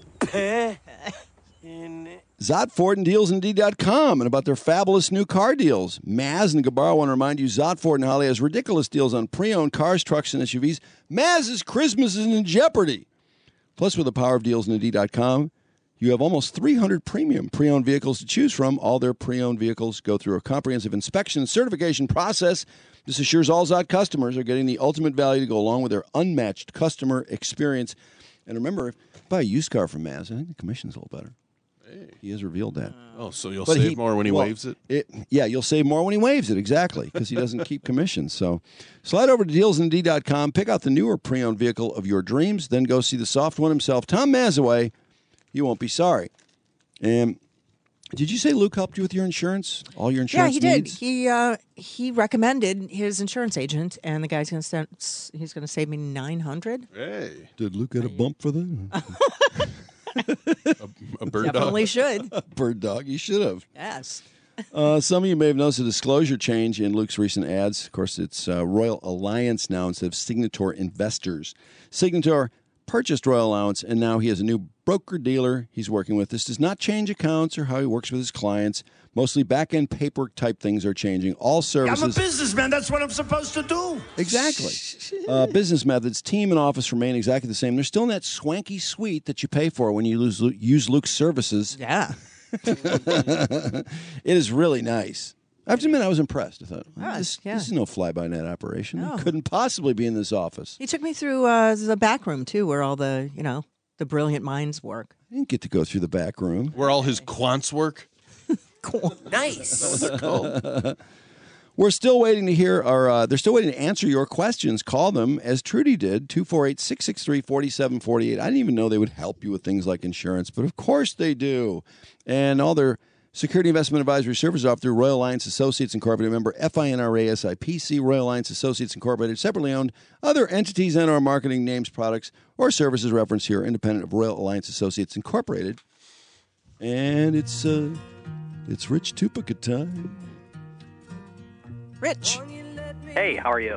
Zot Ford and Deals and D dot com and about their fabulous new car deals. Maz and Gabar want to remind you Zot Ford and Holly has ridiculous deals on pre-owned cars, trucks, and S U Vs. Maz's Christmas is in jeopardy. Plus, with the power of Deals and D dot com, you have almost three hundred premium pre-owned vehicles to choose from. All their pre-owned vehicles go through a comprehensive inspection and certification process. This assures all Zot customers are getting the ultimate value to go along with their unmatched customer experience. And remember, if you buy a used car from Maz, I think the commission's a little better. He has revealed that. Oh, so you'll But save he- more when he well, waves it? it? Yeah, you'll save more when he waves it, exactly, because he doesn't keep commissions. So slide over to deals and d dot com, pick out the newer pre-owned vehicle of your dreams, then go see the soft one himself, Tom Mazaway. You won't be sorry. And did you say Luke helped you with your insurance? All your Yeah, insurance he did. needs? He uh, he recommended his insurance agent, and the guy's going to he's going to save me nine hundred. Hey, did Luke get a bump for that? a, a bird Definitely dog? should. Bird dog, he should have. Yes. Uh, some of you may have noticed a disclosure change in Luke's recent ads. Of course, it's uh, Royal Alliance now instead of Signator Investors. Signator purchased Royal Alliance, and now he has a new broker-dealer he's working with. This does not change accounts or how he works with his clients. Mostly back-end paperwork type things are changing. All services... I'm a businessman. That's what I'm supposed to do. Exactly. Uh, business methods, team and office remain exactly the same. They're still in that swanky suite that you pay for when you lose, use Luke's services. Yeah. It is really nice. I have to admit, I was impressed. I thought, well, Oh, this, yeah. this is no fly-by-night operation. No. It couldn't possibly be in this office. He took me through uh, the back room, too, where all the, you know, the brilliant minds work. I didn't get to go through the back room. Where all his quants work? Nice. We're still waiting to hear, or uh, they're still waiting to answer your questions. Call them, as Trudy did, two four eight, six six three, four seven four eight. I didn't even know they would help you with things like insurance, but of course they do. And all their security investment advisory services offered through Royal Alliance Associates Incorporated, member FINRA S I P C, Royal Alliance Associates Incorporated, separately owned. Other entities and or marketing names, products, or services referenced here are independent of Royal Alliance Associates Incorporated. And it's uh, it's Rich Tupica time. Rich. Hey, how are you?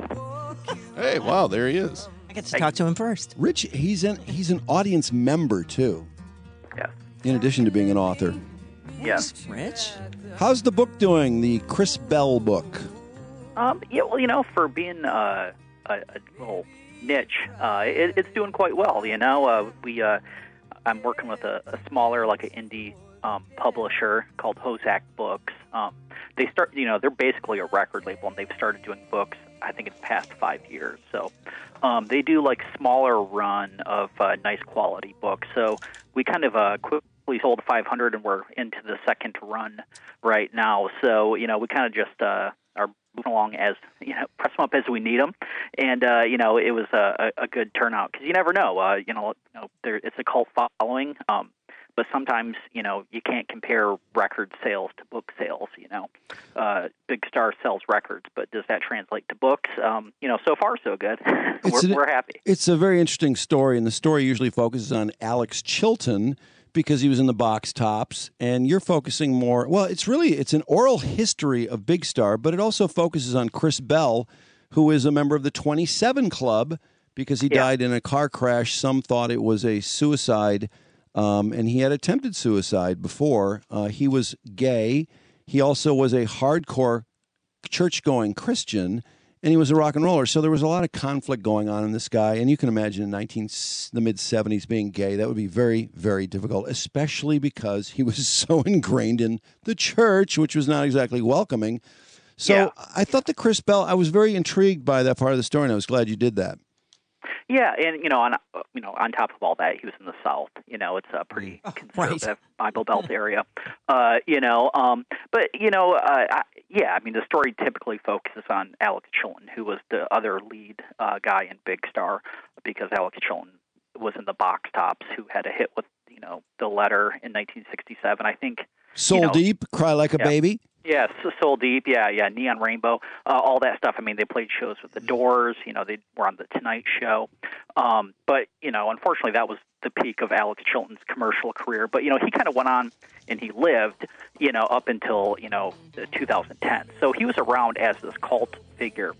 Hey, wow, there he is. I get to talk to him first. Rich, he's an he's an audience member too. Yeah. In addition to being an author. Yes. Rich. How's the book doing? The Chris Bell book. Um, yeah, well, you know, for being uh, a, a little niche, uh, it, it's doing quite well. You know, uh, we uh, I'm working with a, a smaller, like an indie um, publisher called Hozak Books. Um, they start, you know, they're basically a record label, and they've started doing books, I think, in the past five years. So um, they do like smaller run of uh, nice quality books. So we kind of uh, quickly sold five hundred, and we're into the second run right now. So you know, we kind of just uh, are moving along as, you know, press them up as we need them, and uh, you know, it was a, a good turnout because you never know. Uh, you know, you know, there it's a cult following. Um, But sometimes, you know, you can't compare record sales to book sales, you know. Uh, Big Star sells records, but does that translate to books? Um, you know, so far, so good. we're, an- we're happy. It's a very interesting story, and the story usually focuses on Alex Chilton because he was in the box tops, and you're focusing more, well, it's really, it's an oral history of Big Star, but it also focuses on Chris Bell, who is a member of the twenty-seven Club because he Yeah. died in a car crash. Some thought it was a suicide. Um, and he had attempted suicide before. Uh, he was gay. He also was a hardcore church-going Christian, and he was a rock and roller. So there was a lot of conflict going on in this guy. And you can imagine in nineteen the mid seventies being gay, that would be very, very difficult, especially because he was so ingrained in the church, which was not exactly welcoming. So Yeah. I thought that Chris Bell, I was very intrigued by that part of the story, and I was glad you did that. Yeah, and you know, on you know, on top of all that, he was in the South. You know, it's a pretty conservative Bible Belt area. Uh, you know, um, but you know, uh, I, yeah, I mean, the story typically focuses on Alex Chilton, who was the other lead uh, guy in Big Star, because Alex Chilton was in the Box Tops, who had a hit with, you know, The Letter in nineteen sixty-seven. I think. Soul you know, Deep, Cry Like a yeah. Baby. Yeah, so Soul Deep, yeah, yeah, Neon Rainbow, uh, all that stuff. I mean, they played shows with the Doors. You know, they were on the Tonight Show. Um, but you know, unfortunately, that was the peak of Alex Chilton's commercial career. But you know, he kind of went on and he lived, you know, up until you know two thousand ten. So he was around as this cult figure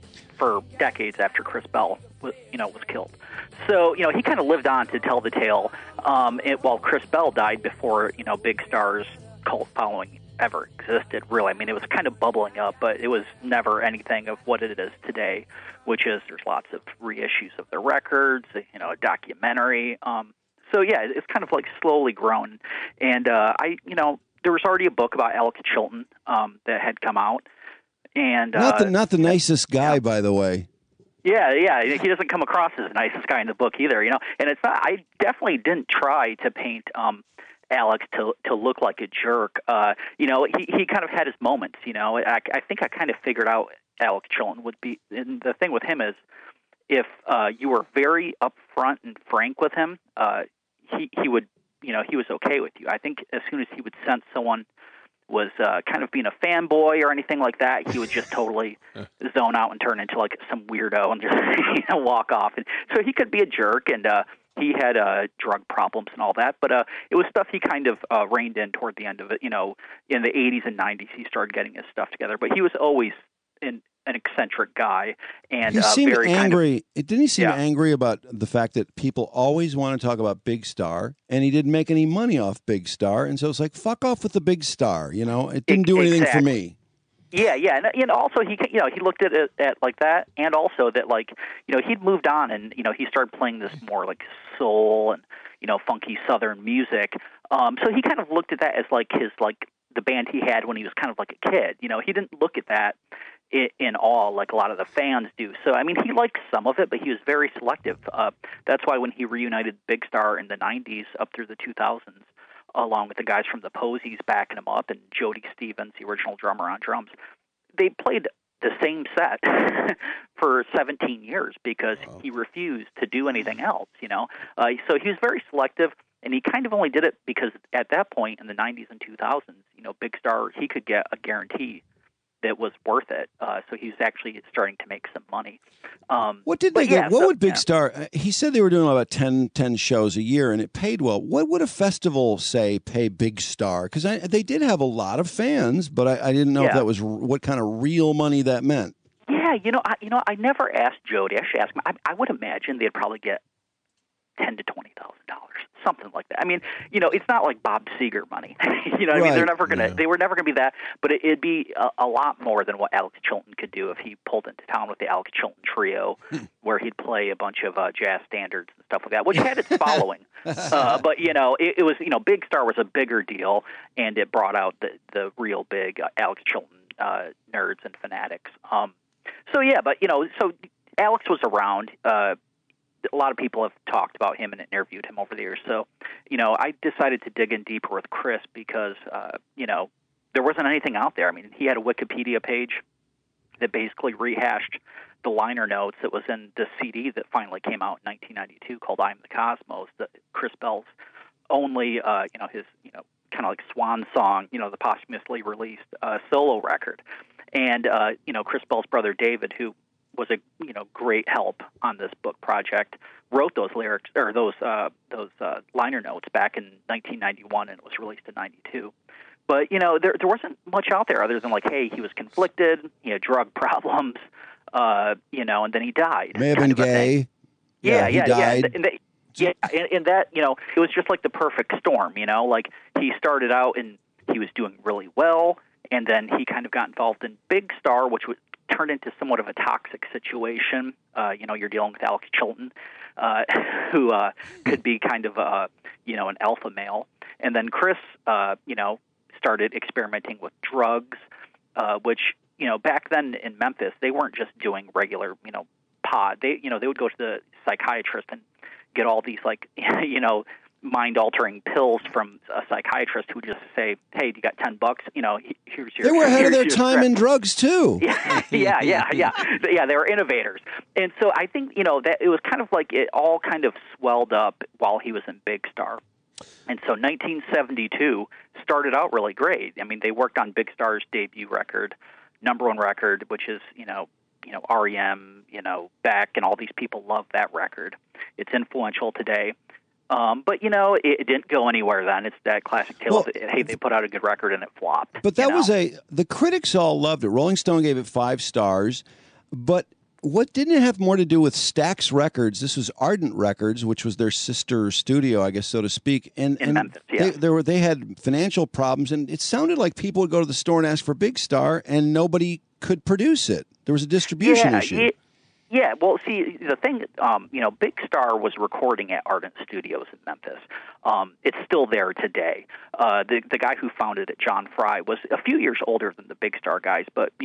for decades after Chris Bell was, you know, was killed. So you know, he kind of lived on to tell the tale. Um, it, while Chris Bell died before, you know, Big Star's cult following ever existed, really. I mean, it was kind of bubbling up, but it was never anything of what it is today, which is there's lots of reissues of their records, you know, a documentary. Um, so, yeah, it's kind of like slowly grown. And uh, I, you know, there was already a book about Alex Chilton um, that had come out. And uh, Not the not the nicest guy, by the way. yeah, yeah, he doesn't come across as the nicest guy in the book either, you know. And it's not, I definitely didn't try to paint um, Alex to to look like a jerk. Uh, you know, he he kind of had his moments. You know, I, I think I kind of figured out Alex Chilton would be. And the thing with him is, if uh, you were very upfront and frank with him, uh, he he would, you know, he was okay with you. I think as soon as he would sense someone was uh, kind of being a fanboy or anything like that, he would just totally zone out and turn into like some weirdo and just you know, walk off. And so he could be a jerk, and uh, he had uh, drug problems and all that. But uh, it was stuff he kind of uh, reined in toward the end of it. You know, in the eighties and nineties, he started getting his stuff together. But he was always in, an eccentric guy, and he uh, seemed very angry. Kind of, Didn't he seem yeah. angry about the fact that people always want to talk about Big Star, and he didn't make any money off Big Star, and so it's like, fuck off with the Big Star. You know, it didn't do anything exactly. for me. Yeah, yeah, and, and also he, you know, he looked at it at like that, and also that like, you know, he'd moved on, and you know, he started playing this more like soul and you know, funky Southern music. Um, so he kind of looked at that as like his like the band he had when he was kind of like a kid. You know, he didn't look at that in, in awe like a lot of the fans do. So I mean, he liked some of it, but he was very selective. Uh, that's why when he reunited Big Star in the nineties up through the two thousands, along with the guys from the Posies backing him up and Jody Stevens, the original drummer on drums, they played the same set for seventeen years because wow. he refused to do anything else, you know. Uh, so he was very selective, and he kind of only did it because at that point in the nineties and two thousands, you know, Big Star, he could get a guarantee that was worth it. Uh, so he was actually starting to make some money. Um, what did they yeah, get? What so, would Big yeah. Star, he said they were doing about ten, ten shows a year, and it paid well. What would a festival, say, pay Big Star? Because they did have a lot of fans, but I, I didn't know yeah. if that was what kind of real money that meant. Yeah, you know, I, you know, I never asked Jody. I should ask him. I, I would imagine they'd probably get ten to twenty thousand dollars, something like that. I mean, you know, it's not like Bob Seger money. you know, what right. I mean, they're never gonna. Yeah. They were never gonna be that, but it, it'd be a, a lot more than what Alex Chilton could do if he pulled into town with the Alex Chilton Trio, where he'd play a bunch of uh, jazz standards and stuff like that, which had its following. uh, but you know, it, it was you know, Big Star was a bigger deal, and it brought out the the real big uh, Alex Chilton uh, nerds and fanatics. Um, so yeah, but you know, so Alex was around. Uh, A lot of people have talked about him and interviewed him over the years. So, you know, I decided to dig in deeper with Chris because, uh, you know, there wasn't anything out there. I mean, he had a Wikipedia page that basically rehashed the liner notes that was in the C D that finally came out in nineteen ninety-two called I'm the Cosmos, the Chris Bell's only, uh, you know, his, you know, kind of like swan song, you know, the posthumously released uh, solo record. And, uh, you know, Chris Bell's brother David, who was a you know great help on this book project, wrote those lyrics or those uh, those uh, liner notes back in nineteen ninety-one, and it was released in ninety-two. But you know there there wasn't much out there other than like, hey, he was conflicted, he had drug problems, uh, you know, and then he died. May have been gay. Yeah, yeah, yeah, he yeah. died. And, and they, yeah, and, and that you know it was just like the perfect storm. You know, like he started out and he was doing really well, and then he kind of got involved in Big Star, which was turned into somewhat of a toxic situation. Uh, you know, you're dealing with Alex Chilton, uh, who uh, could be kind of a, you know, an alpha male. And then Chris, uh, you know, started experimenting with drugs, uh, which, you know, back then in Memphis, they weren't just doing regular, you know, pod. They, you know, they would go to the psychiatrist and get all these, like, you know, mind-altering pills from a psychiatrist who would just say, hey, you got ten bucks? You know, here's your... They were ahead here's of their your time script. in drugs, too. Yeah, yeah, yeah, yeah. Yeah, they were innovators. And so I think, you know, that it was kind of like it all kind of swelled up while he was in Big Star. And so nineteen seventy-two started out really great. I mean, they worked on Big Star's debut record, number one record, which is, you know, you know, R E M, you know, Beck, and all these people love that record. It's influential today. Um, but, you know, it, it didn't go anywhere then. It's that classic tale Well, of, hey, they put out a good record and it flopped. But that you know? was a, the critics all loved it. Rolling Stone gave it five stars. But what didn't it have more to do with Stax Records? This was Ardent Records, which was their sister studio, I guess, so to speak. And, In and Memphis, yeah. they, there were, they had financial problems, and it sounded like people would go to the store and ask for Big Star, and nobody could produce it. There was a distribution yeah, issue. It, Yeah, well, see, the thing, um, you know, Big Star was recording at Ardent Studios in Memphis. Um, it's still there today. Uh, the the guy who founded it, John Fry, was a few years older than the Big Star guys, but, you know,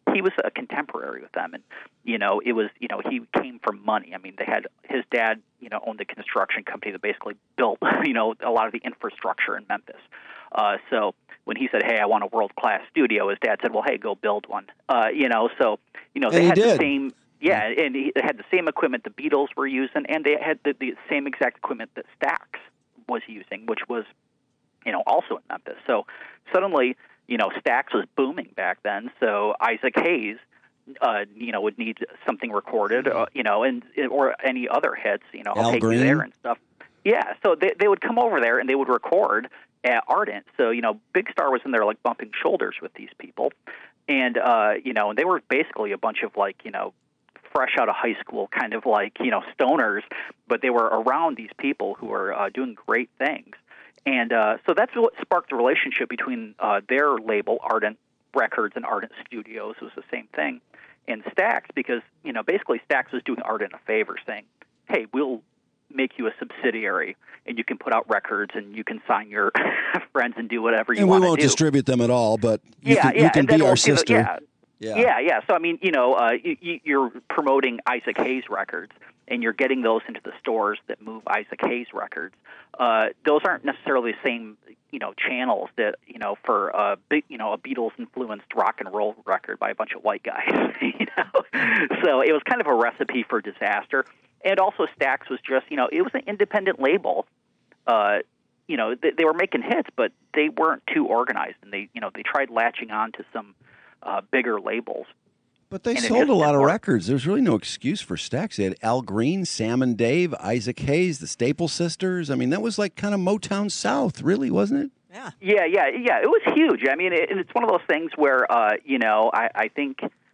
he was a contemporary with them, and you know, it was you know he came from money. I mean, they had his dad, you know, owned the construction company that basically built you know a lot of the infrastructure in Memphis. Uh, so when he said, "Hey, I want a world class studio," his dad said, "Well, hey, go build one." Uh, you know, so you know And they he had did. the same. Yeah, and he, they had the same equipment the Beatles were using, and they had the, the same exact equipment that Stax was using, which was, you know, also in Memphis. So suddenly, you know, Stax was booming back then. So Isaac Hayes, uh, you know, would need something recorded, uh, you know, and or any other hits, you know, Al I'll take Green. you there and stuff. Yeah, so they they would come over there and they would record at Ardent. So you know, Big Star was in there like bumping shoulders with these people, and uh, you know, and they were basically a bunch of like you know. fresh out of high school, kind of like, you know, stoners, but they were around these people who were uh, doing great things. And uh, so that's what sparked the relationship between uh, their label, Ardent Records, and Ardent Studios. It was the same thing. And Stax, because, you know, basically Stax was doing Ardent a favor, saying, hey, we'll make you a subsidiary, and you can put out records, and you can sign your friends and do whatever you And we want to do. won't distribute them at all, but you yeah, can, yeah. you can and then be our also, sister. Yeah. Yeah. yeah, yeah. So I mean, you know, uh, you, you're promoting Isaac Hayes records, and you're getting those into the stores that move Isaac Hayes records. Uh, those aren't necessarily the same, you know, channels that you know for a big, you know, a Beatles-influenced rock and roll record by a bunch of white guys. You know, so it was kind of a recipe for disaster. And also, Stax was just, you know, it was an independent label. Uh, you know, they, they were making hits, but they weren't too organized, and they, you know, they tried latching on to some. Uh, bigger labels. But they And it sold just a lot didn't of work. records. There's really no excuse for Stax. They had Al Green, Sam and Dave, Isaac Hayes, the Staple Sisters. I mean, that was like kind of Motown South, really, wasn't it? Yeah. Yeah, yeah, yeah. It was huge. I mean, it, it's one of those things where, uh, you know, I, I think,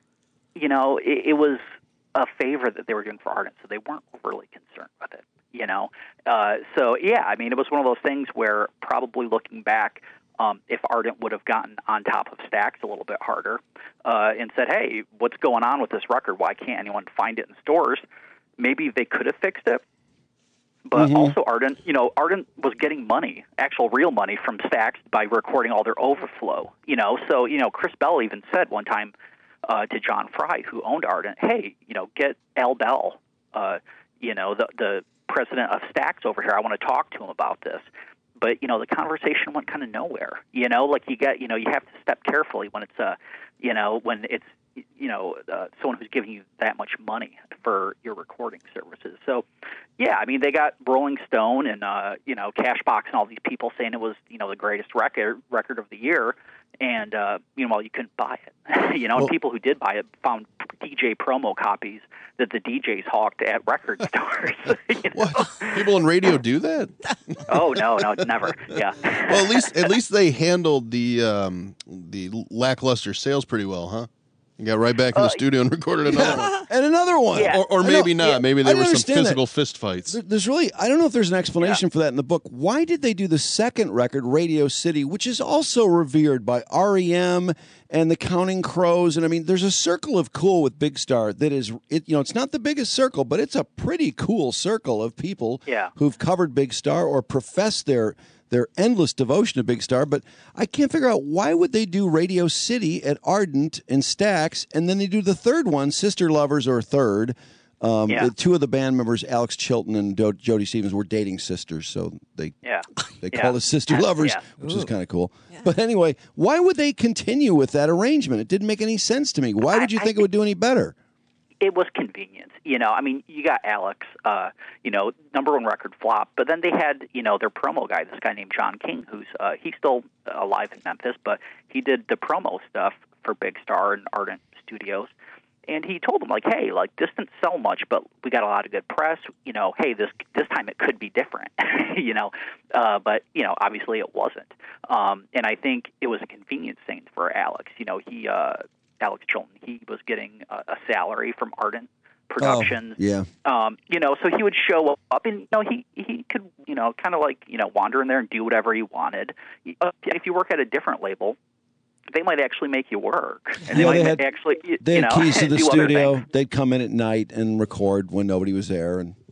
you know, it, it was a favor that they were doing for Ardent, so they weren't really concerned with it, you know. Uh, so, yeah, I mean, it was one of those things where probably looking back, Um, if Ardent would have gotten on top of Stax a little bit harder uh, and said, hey, what's going on with this record? Why can't anyone find it in stores? Maybe they could have fixed it. But Mm-hmm. also Ardent, you know, Ardent was getting money, actual real money from Stax by recording all their overflow, you know. So, you know, Chris Bell even said one time uh, to John Fry, who owned Ardent, hey, you know, get Al Bell, uh, you know, the, the president of Stax over here. I want to talk to him about this. But, you know, the conversation went kind of nowhere. You know, like you got, you know, you have to step carefully when it's, uh, you know, when it's, you know, uh, someone who's giving you that much money for your recording services. So, yeah, I mean, they got Rolling Stone and, uh, you know, Cashbox and all these people saying it was, you know, the greatest record record of the year. And, uh, meanwhile, you couldn't buy it. you know, Well- and people who did buy it found D J promo copies that the D Js hawked at record stores. you know? People in radio do that? Oh no, no, never. Yeah. Well, at least at least they handled the um, the lackluster sales pretty well, huh? You got right back in the Uh, studio and recorded another one. And another one. Yeah. Or, or I maybe know- not. yeah, Maybe I there don't were some understand that. physical fist fights. There- There's really, I don't know if there's an explanation for that in the book. Why did they do the second record, Radio City, which is also revered by R E M and the Counting Crows? And I mean, there's a circle of cool with Big Star that is, it, you know, it's not the biggest circle, but it's a pretty cool circle of people Yeah. who've covered Big Star or professed their their endless devotion to Big Star. But I can't figure out why would they do Radio City at Ardent and Stax, and then they do the third one, Sister Lovers, or third. Um, Yeah. the two of the band members, Alex Chilton and Do- Jody Stevens, were dating sisters, so they Yeah. they Yeah. call it Sister Yeah. Lovers, Yeah. which is kind of cool. But anyway, why would they continue with that arrangement? It didn't make any sense to me. Why would you I- think I it would do any better? It was convenient. You know, I mean, you got Alex, uh, you know, number one record flop, but then they had, you know, their promo guy, this guy named John King, who's, uh, he's still alive in Memphis, but he did the promo stuff for Big Star and Ardent Studios. And he told them, like, hey, like, this didn't sell much, but we got a lot of good press. You know, hey, this this time it could be different, you know. Uh, but, you know, obviously it wasn't. Um, and I think it was a convenience thing for Alex. You know, he, uh, Alex Chilton, he was getting a, a salary from Ardent Productions. Oh, yeah. Um, you know, so he would show up, and you know, he he could, you know, kind of like, you know, wander in there and do whatever he wanted. Uh, if you work at a different label, they might actually make you work, and they Yeah, might they had- actually, you, They you had know, keys to the do other studio. things. They'd come in at night and record when nobody was there. And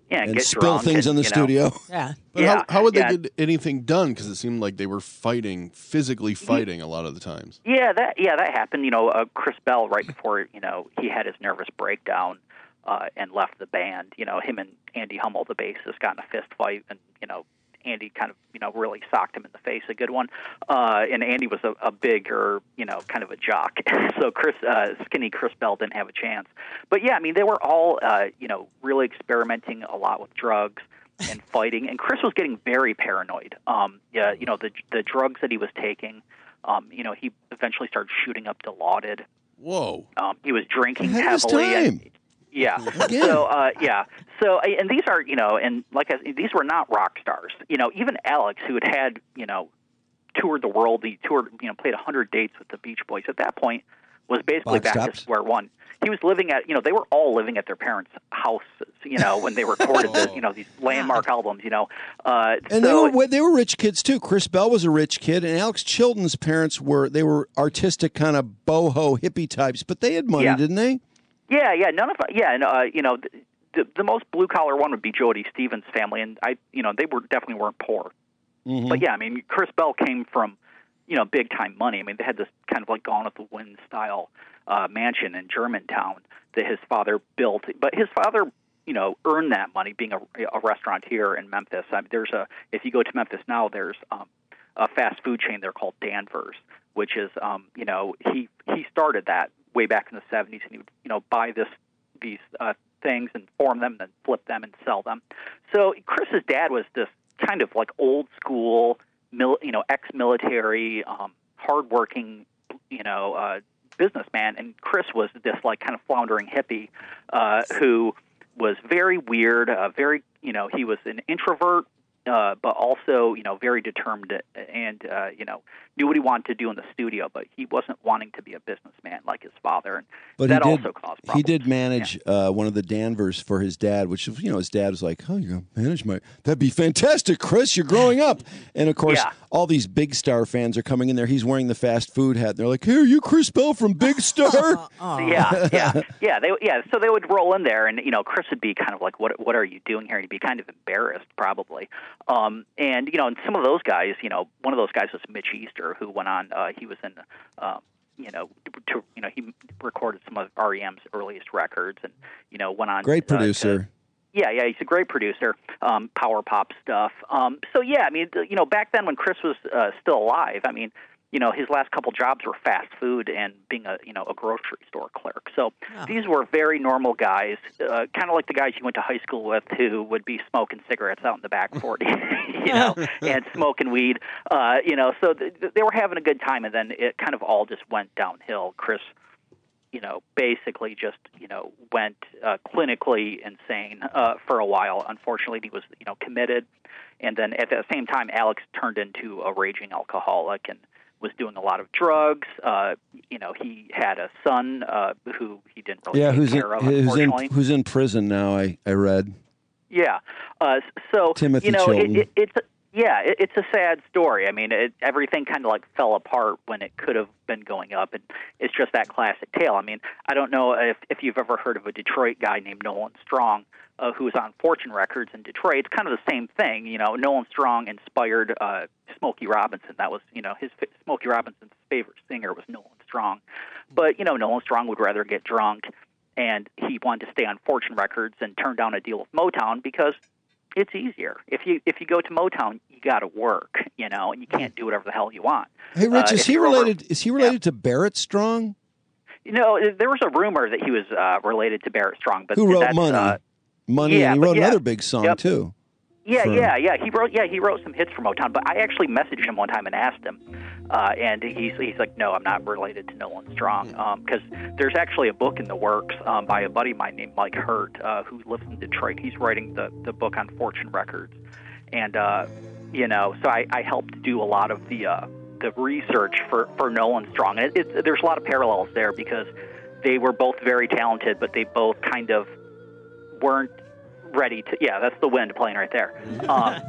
Yeah, and, and get spill drunk things and, in the you know, studio. Yeah. But yeah, how, how would they yeah. get anything done? Because it seemed like they were fighting, physically fighting a lot of the times. Yeah, that yeah that happened. You know, uh, Chris Bell right before you know he had his nervous breakdown uh, and left the band. You know, him and Andy Hummel, the bassist, got in a fist fight, and you know Andy kind of you know really socked him in the face, a good one. Uh, and Andy was a, a bigger you know kind of a jock, so Chris uh, skinny Chris Bell didn't have a chance. But yeah, I mean they were all uh, you know really experimenting a lot with drugs and fighting, and Chris was getting very paranoid. Um, yeah, you know the the drugs that he was taking. Um, you know, he eventually started shooting up Dilaudid. Whoa! Um, he was drinking Ahead of his heavily. time. And, yeah. So uh, yeah. So and these are you know, and like I, these were not rock stars. You know, even Alex, who had had you know toured the world, he toured you know played a hundred dates with the Beach Boys. At that point, was basically Box back tops. to square one. He was living at, you know, they were all living at their parents' houses, you know, when they recorded the, you know, these landmark albums, you know. Uh, And so, they were they were rich kids too. Chris Bell was a rich kid, and Alex Chilton's parents were they were artistic kind of boho hippie types, but they had money, Yeah. didn't they? yeah, yeah, none of, yeah, and, uh, you know, the, the most blue collar one would be Jody Stevens' family, and I, you know, they were definitely weren't poor. Mm-hmm. But yeah, I mean, Chris Bell came from, you know, big time money. I mean, they had this kind of like Gone with the Wind style uh, mansion in Germantown that his father built. But his father, you know, earned that money being a, a restaurateur in Memphis. I mean, there's a if you go to Memphis now, there's um, a fast food chain there called Danvers, which is, um, you know, he he started that way back in the seventies, and he would, you know, buy this these uh, things and form them, then flip them and sell them. So Chris's dad was this kind of like old school, mil, you know, ex-military, um, hardworking, you know, uh, businessman, and Chris was this like kind of floundering hippie uh, who was very weird, uh, very, you know, he was an introvert, uh, but also, you know, very determined and, uh, you know, knew what he wanted to do in the studio, but he wasn't wanting to be a businessman like his father, and But that he did, also caused problems. He did manage uh, one of the Danvers for his dad, which, you know, his dad was like, oh, you're going to manage my... That'd be fantastic, Chris. You're growing up. And, of course, Yeah. all these Big Star fans are coming in there. He's wearing the fast food hat. And they're like, hey, are you Chris Bell from Big Star? Yeah, yeah, yeah. They, yeah. So they would roll in there, and you know, Chris would be kind of like, "What, what are you doing here?" And he'd be kind of embarrassed, probably. Um, and you know, and some of those guys, you know, one of those guys was Mitch Easter, who went on. Uh, he was in, uh, you know, to, you know, he recorded some of R E M's earliest records, and you know, went on. Great uh, producer. to- Yeah, yeah, he's a great producer, um, power pop stuff. Um, so yeah, I mean, you know, back then when Chris was uh, still alive, I mean, you know, his last couple jobs were fast food and being a, you know, a grocery store clerk. So Oh. these were very normal guys, uh, kind of like the guys you went to high school with, who would be smoking cigarettes out in the back forty, you know, and smoking weed, uh, you know. So th- they were having a good time, and then it kind of all just went downhill. Chris, you know, basically just, you know, went uh, clinically insane uh, for a while. Unfortunately, he was, you know, committed. And then at the same time, Alex turned into a raging alcoholic and was doing a lot of drugs. Uh, you know, he had a son uh, who he didn't really Yeah, take who's in, care of, who's, unfortunately. in, who's in prison now, I, I read. Yeah. Uh, so, Timothy you know, it, Chilton. it, it's... Yeah, it, it's a sad story. I mean, it, everything kind of like fell apart when it could have been going up, and it's just that classic tale. I mean, I don't know if, if you've ever heard of a Detroit guy named Nolan Strong, uh, who was on Fortune Records in Detroit. It's kind of the same thing. You know, Nolan Strong inspired uh, Smokey Robinson. That was, you know, his Smokey Robinson's favorite singer was Nolan Strong. But, you know, Nolan Strong would rather get drunk, and he wanted to stay on Fortune Records and turn down a deal with Motown because it's easier. If you if you go to Motown, you got to work, you know, and you can't do whatever the hell you want. Hey, Rich, Uh, is if he you're over- related? Is he related to Barrett Strong? You know, there was a rumor that he was uh, related to Barrett Strong, but Who wrote that's, Money? Uh, Money, yeah, and he but wrote yeah. another big song Yep. too. yeah, for- yeah, yeah. He wrote, yeah, he wrote some hits for Motown. But I actually messaged him one time and asked him, uh, and he's he's like, no, I'm not related to Nolan Strong, because there's actually a book in the works um, by a buddy of mine named Mike Hurt, uh, who lives in Detroit. He's writing the the book on Fortune Records, and uh, you know, so I, I helped do a lot of the uh, the research for for Nolan Strong. And it, it, there's a lot of parallels there because they were both very talented, but they both kind of weren't ready to. Yeah, that's the wind playing right there. Um,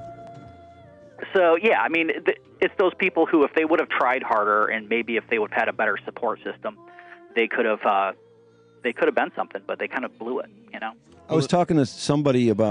so yeah, I mean, th- it's those people who, if they would have tried harder, and maybe if they would have had a better support system, they could have uh, they could have been something. But they kind of blew it, you know. I was talking to somebody about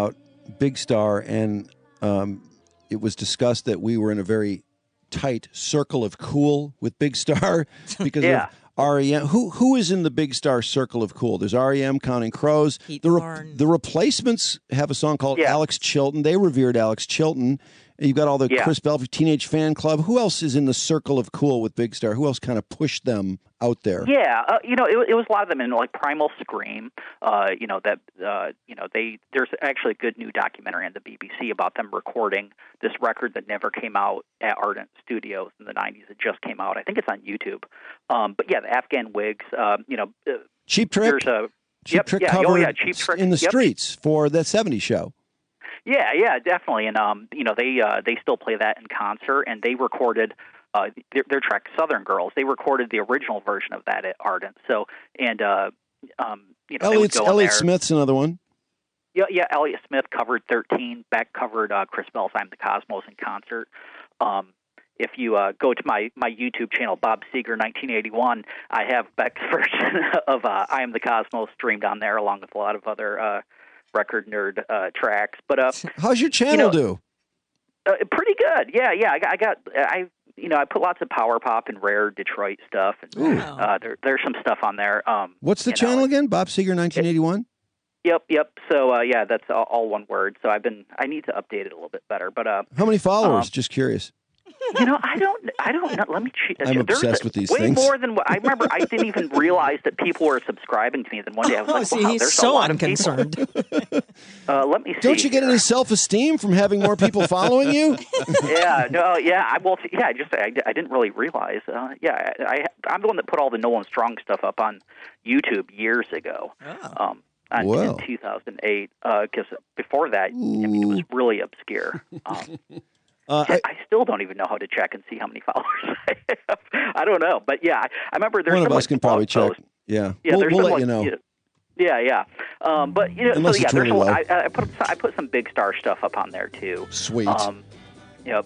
Big Star, and um, it was discussed that we were in a very tight circle of cool with Big Star because Yeah. of R E M. Who who is in the Big Star circle of cool? There's R E M, Counting Crows. Pete The, re- Thorne. the Replacements have a song called Yeah. Alex Chilton. They revered Alex Chilton. And you've got all the Yeah. Chris Bell Teenage Fan Club. Who else is in the circle of cool with Big Star? Who else kind of pushed them out there? Yeah, uh, you know, it, it was a lot of them in like Primal Scream. Uh, you know that uh, you know they there's actually a good new documentary on the B B C about them recording this record that never came out at Ardent Studios in the nineties. It just came out. I think it's on YouTube. Um, but yeah, the Afghan Wigs. Uh, you know, uh, Cheap Trick. There's a Cheap yep, Trick yeah, covered oh yeah, Cheap Trick in the yep. streets for the seventies show. Yeah, yeah, definitely. And um, you know, they uh, they still play that in concert, and they recorded uh, their, their track "Southern Girls." They recorded the original version of that at Ardent. So, and uh, um, you know, they would Elliot, go in Elliot there. Smith's another one. Yeah, yeah. Elliott Smith covered thirteen. Beck covered uh, Chris Bell's "I'm the Cosmos" in concert. Um, if you uh, go to my, my YouTube channel, Bob Seger nineteen eighty-one, I have Beck's version of uh, "I Am the Cosmos" streamed on there, along with a lot of other uh, record nerd uh, tracks. But uh, how's your channel you know, do? Uh, pretty good. Yeah, yeah. I got, I got, I, you know, I put lots of power pop and rare Detroit stuff, and uh, there, there's some stuff on there. Um, What's the you channel know, again? Bob Seger nineteen eighty-one. Yep, yep. So uh, yeah, that's all, all one word. So I've been, I need to update it a little bit better. But uh, How many followers? Um, Just curious. you know, I don't, I don't know. Let me. Che- I'm there's obsessed a- with these way things. more than what I remember. I didn't even realize that people were subscribing to me. Then one day I was Oh, like, see, wow, he's there's so a lot unconcerned. of people. uh, let me see. Don't you get any self-esteem from having more people following you? yeah, no, yeah, I well, yeah, I just I, I didn't really realize. Uh, yeah, I, I I'm the one that put all the Nolan Strong stuff up on YouTube years ago. Oh. Um, on, Wow. in two thousand eight, because before that, I mean, it was really obscure. Um, Uh, I, I still don't even know how to check and see how many followers I have. I don't know, but yeah, I, I remember there's One of some, us like, can probably blog check. posts. Yeah, Yeah, we'll, there's we'll some, let like, you know. Yeah, yeah. Um, but you know, Unless so yeah, it's there's really a, low. I, I put I put some Big Star stuff up on there too. Sweet. Um, yep.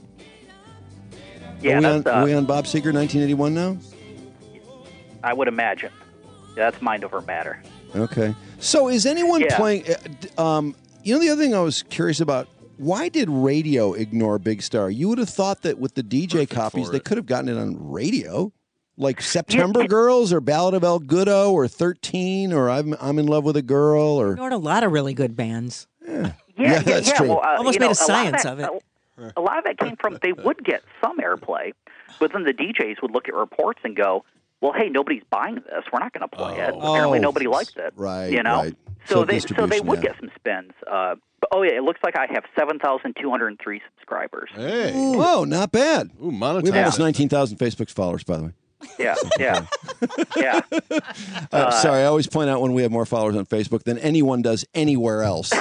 Yeah, are, we that's, on, uh, are we on Bob Seger nineteen eighty-one now? I would imagine. Yeah, that's mind over matter. Okay. So is anyone Yeah. playing? uh, d- Um, you know, the other thing I was curious about. Why did radio ignore Big Star? You would have thought that with the D J copies, they could have gotten it on radio, like September Girls or Ballad of El Goodo or thirteen or I'm I'm in love with a girl or. Ignored a lot of really good bands. Yeah, Yeah, that's yeah, true. Well, uh, Almost you made know, a science lot of it. A, a lot of that came from they would get some airplay, but then the D Js would look at reports and go, "Well, hey, nobody's buying this. We're not going to play it. Apparently, Oh. nobody liked it. Right, You know, right. so So they so they distribution, would yeah. get some spins. Uh, but, oh yeah, it looks like I have seven thousand two hundred three subscribers. Hey. Whoa, not bad. Ooh, We have monetize. almost nineteen thousand Facebook followers, by the way. Yeah, yeah, yeah. Uh, sorry, I always point out when we have more followers on Facebook than anyone does anywhere else.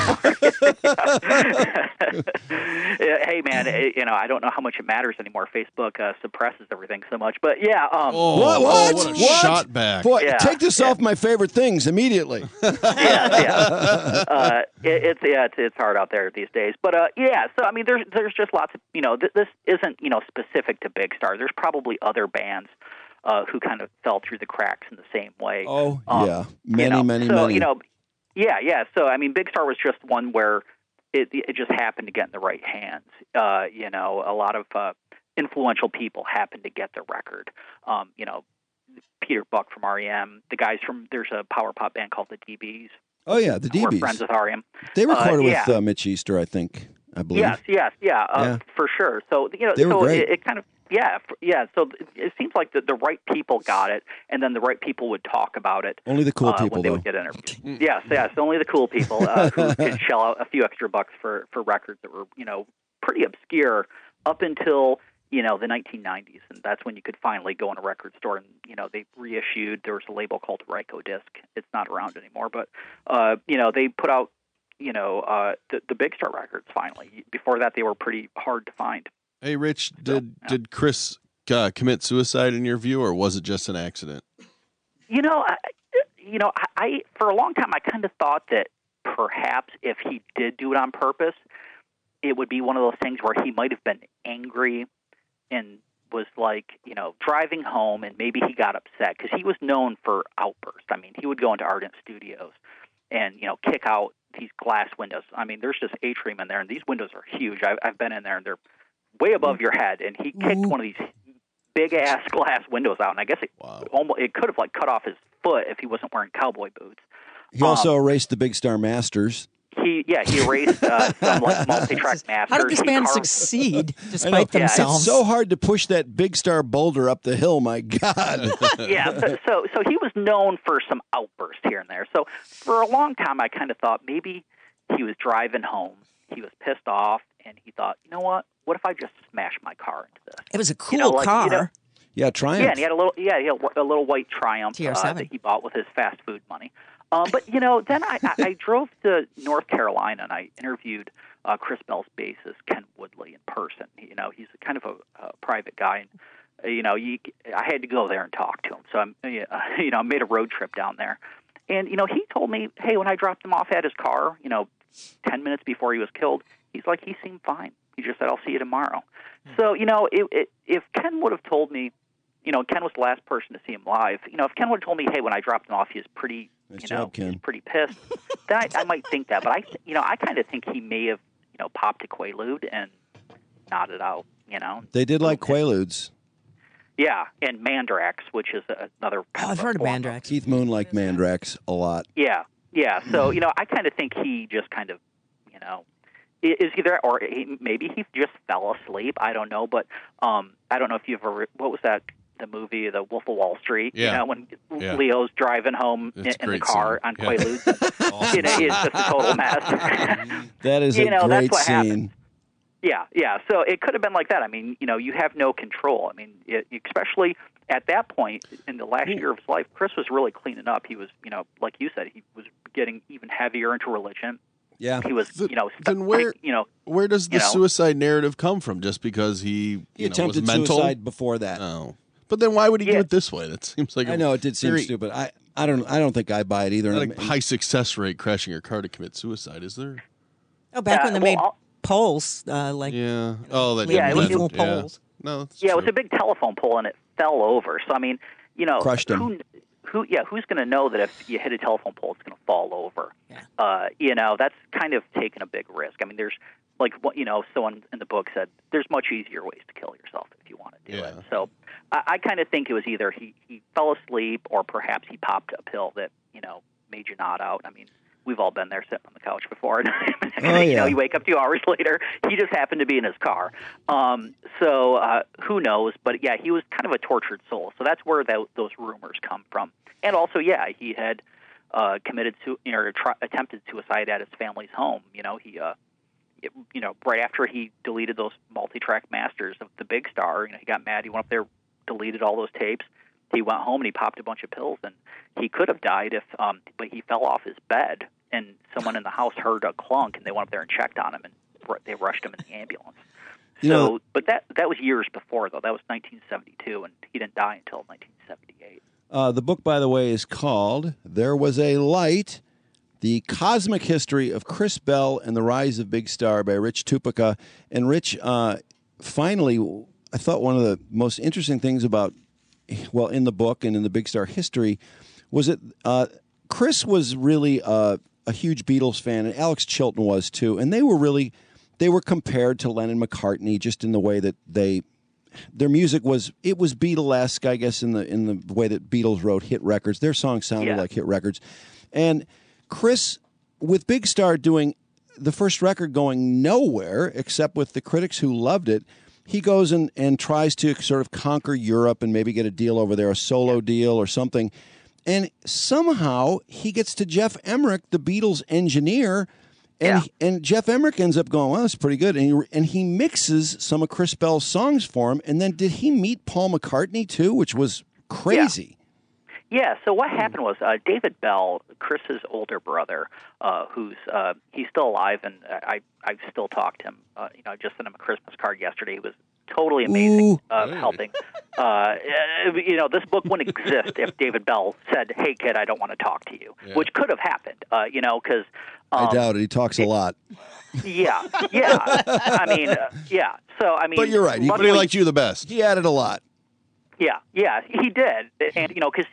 Yeah, hey man, it, you know I don't know how much it matters anymore. Facebook uh, suppresses everything so much, but yeah. Um, Oh, What? What? what a What? shot back. Boy, Yeah, take this off my favorite things immediately. yeah, yeah. Uh, it, it's yeah, it's, it's hard out there these days. But uh, yeah, so I mean, there's there's just lots of you know th- this isn't you know specific to Big Star. There's probably other bands uh, who kind of fell through the cracks in the same way. Oh, Um, yeah. you Many, know, many, so, many. You know, yeah, yeah. So I mean, Big Star was just one where it it just happened to get in the right hands. Uh, you know, a lot of uh, influential people happened to get the record. Um, you know, Peter Buck from R E M, the guys from there's a power pop band called the D Bs. Oh, yeah, the We're D Bs. friends with R E M. They recorded uh, yeah. with uh, Mitch Easter, I think, I believe. Yes, yes, yeah, uh, Yeah. for sure. So you know, They were so great. it, it kind of yeah, f- yeah. So it, it seems like the, the right people got it, and then the right people would talk about it. Only the cool uh, people, when they though. would get interviewed. yes, yes, only the cool people uh, who could shell out a few extra bucks for for records that were you know pretty obscure up until you know the nineteen nineties, and that's when you could finally go in a record store and you know they reissued. There was a label called Ryko Disc. It's not around anymore, but uh, you know they put out you know uh, the, the Big Star records finally. Before that, they were pretty hard to find. Hey, Rich, did did Chris uh, commit suicide in your view, or was it just an accident? You know, I, you know, I, I for a long time I kind of thought that perhaps if he did do it on purpose, it would be one of those things where he might have been angry and was like, you know, driving home, and maybe he got upset because he was known for outbursts. I mean, he would go into Ardent Studios and you know kick out these glass windows. I mean, there's just atrium in there, and these windows are huge. I've, I've been in there, and they're way above your head. And he kicked one of these big ass glass windows out, and I guess it wow. almost it could have like cut off his foot if he wasn't wearing cowboy boots. He also um, erased the Big Star Masters. He yeah he erased uh, some like multi-track masters. How did this He man carved- succeed I know. despite Yeah, themselves? it's so hard to push that Big Star boulder up the hill. My God. yeah, so, so so he was known for some outbursts here and there. So for a long time, I kind of thought maybe he was driving home, he was pissed off, and he thought, you know what? What if I just smash my car into this? It was a cool You know, like, car. you know- Yeah, Triumph. Yeah, and he had a little yeah, he had a little white Triumph T R uh, seven. that he bought with his fast food money. Um, but you know, then I, I, I drove to North Carolina and I interviewed uh, Chris Bell's bassist Ken Woodley in person. You know, he's kind of a, a private guy, and uh, you know, you, I had to go there and talk to him. So I'm, uh, you know, I made a road trip down there, and you know, he told me, hey, when I dropped him off at his car, you know, ten minutes before he was killed, he's like, he seemed fine. He just said, I'll see you tomorrow. So you know, it, it, if Ken would have told me. You know, Ken was the last person to see him live. You know, if Ken would have told me, hey, when I dropped him off, he was pretty, Nice you job, know, Ken. he was pretty pissed, then I, I might think that. But I, you know, I kind of think he may have, you know, popped a Quaalude and nodded out. You know, They did like Quaaludes. yeah, and Mandrax, which is another. Oh, I've heard of Mandrax. Keith Moon liked Mandrax a lot. Yeah, yeah. So you know, I kind of think he just kind of, you know. Is either or he, maybe he just fell asleep. I don't know, but um, I don't know if you've ever. What was that? The movie, The Wolf of Wall Street. Yeah. You know, when Yeah. Leo's driving home It's in, a in the great car scene. on Yeah. Quaaludes. You know, it's just a total mess. That is You a know, that's great what scene. happened. Yeah, yeah. So it could have been like that. I mean, you know, you have no control. I mean, it, especially at that point in the last year of his life, Chris was really cleaning up. He was, you know, like you said, he was getting even heavier into religion. Yeah. He was, you know, st- Then where, you know, where does the you know. suicide narrative come from? Just because he, He you know, attempted was mental? suicide before that. Oh. But then why would he do Yeah. it this way? That seems like I a know it did seem very- stupid. I, I don't I don't think I buy it either. Not And a I'm- high success rate crashing your car to commit suicide, is there? Oh, back Yeah, when they well, made I'll- polls, uh, like Yeah. Oh, that Yeah, didn't it was- that- lethal yeah. polls. No, that's Yeah, it true. was a big telephone pole, and it fell over. So I mean, you know, Crushed him. who, who, yeah, who's going to know that if you hit a telephone pole, it's going to fall over? Yeah. Uh, you know, that's kind of taking a big risk. I mean, there's like what you know, someone in the book said there's much easier ways to kill yourself if you want to do Yeah. it. So I, I kind of think it was either he he fell asleep or perhaps he popped a pill that you know made you nod out. I mean. We've all been there sitting on the couch before. And Oh, you know, yeah. you wake up two hours later. He just happened to be in his car. Um, so uh, who knows? But, yeah, he was kind of a tortured soul. So that's where that, those rumors come from. And also, yeah, he had uh, committed su- you know, try, attempted suicide at his family's home. You know, he, uh, it, you know, right after he deleted those multi-track masters of the Big Star, you know, he got mad. He went up there, deleted all those tapes. He went home and he popped a bunch of pills, and he could have died if, um, but he fell off his bed, and someone in the house heard a clunk, and they went up there and checked on him, and r- they rushed him in the ambulance. You so, know- but that that was years before, though. That was nineteen seventy-two, and he didn't die until nineteen seventy-eight. Uh, the book, by the way, is called There Was a Light, The Cosmic History of Chris Bell and the Rise of Big Star by Rich Tupica. And Rich, uh, finally, I thought one of the most interesting things about, well, in the book and in the Big Star history was that uh, Chris was really uh, a huge Beatles fan, and Alex Chilton was too. And they were really, they were compared to Lennon McCartney just in the way that they, their music was, it was Beatlesque, I guess, in the in the way that Beatles wrote hit records. Their songs sounded Yeah. like hit records. And Chris, with Big Star doing the first record going nowhere except with the critics who loved it, he goes and, and tries to sort of conquer Europe and maybe get a deal over there, a solo deal or something. And somehow he gets to Jeff Emmerich, the Beatles engineer, and and Jeff Emmerich ends up going, well, that's pretty good. And he, and he mixes some of Chris Bell's songs for him. And then did he meet Paul McCartney too, which was crazy? Yeah, so what happened was uh, David Bell, Chris's older brother, uh, who's uh, he's still alive, and I I still talk to him. Uh, you know, I just sent him a Christmas card yesterday. He was totally amazing, uh, helping. Uh, you know, this book wouldn't exist if David Bell said, "Hey, kid, I don't want to talk to you," Yeah. which could have happened. Uh, you know, because um, I doubt it. He talks a lot. yeah, yeah. I mean, uh, yeah. So I mean, But you're right. He, luckily- you the best. He added a lot. Yeah, yeah, he did, and you know, because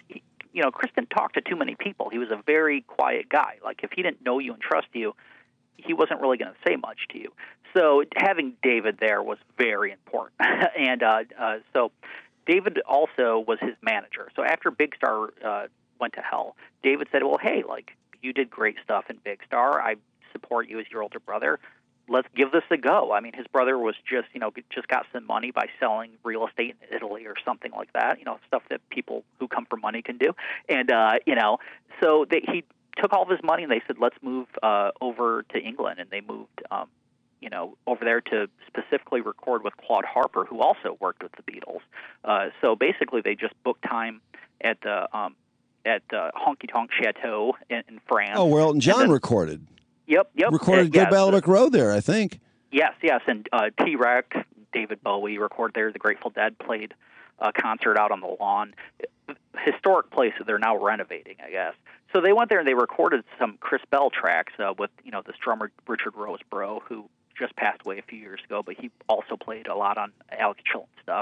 you know, Chris didn't talk to too many people. He was a very quiet guy. Like, if he didn't know you and trust you, he wasn't really going to say much to you. So having David there was very important. and uh, uh, so David also was his manager. So after Big Star uh, went to hell, David said, well, hey, like, you did great stuff in Big Star. I support you as your older brother. Let's give this a go. I mean, his brother was just, you know, just got some money by selling real estate in Italy or something like that, you know, stuff that people who come for money can do. And, uh, you know, so they, he took all of his money and they said, let's move uh, over to England. And they moved, um, you know, over there to specifically record with Claude Harper, who also worked with the Beatles. Uh, so basically they just booked time at the um, at uh, Honky Tonk Chateau in, in France. Oh, where Elton John then, recorded. Yep, yep. Recorded uh, Good Balaamac Road there, I think. Yes, yes. And uh, T-Rex, David Bowie recorded there. The Grateful Dead played a concert out on the lawn. Historic place that they're now renovating, I guess. So they went there and they recorded some Chris Bell tracks uh, with, you know, this drummer Richard Roseborough, who just passed away a few years ago, but he also played a lot on Alex Chilton stuff.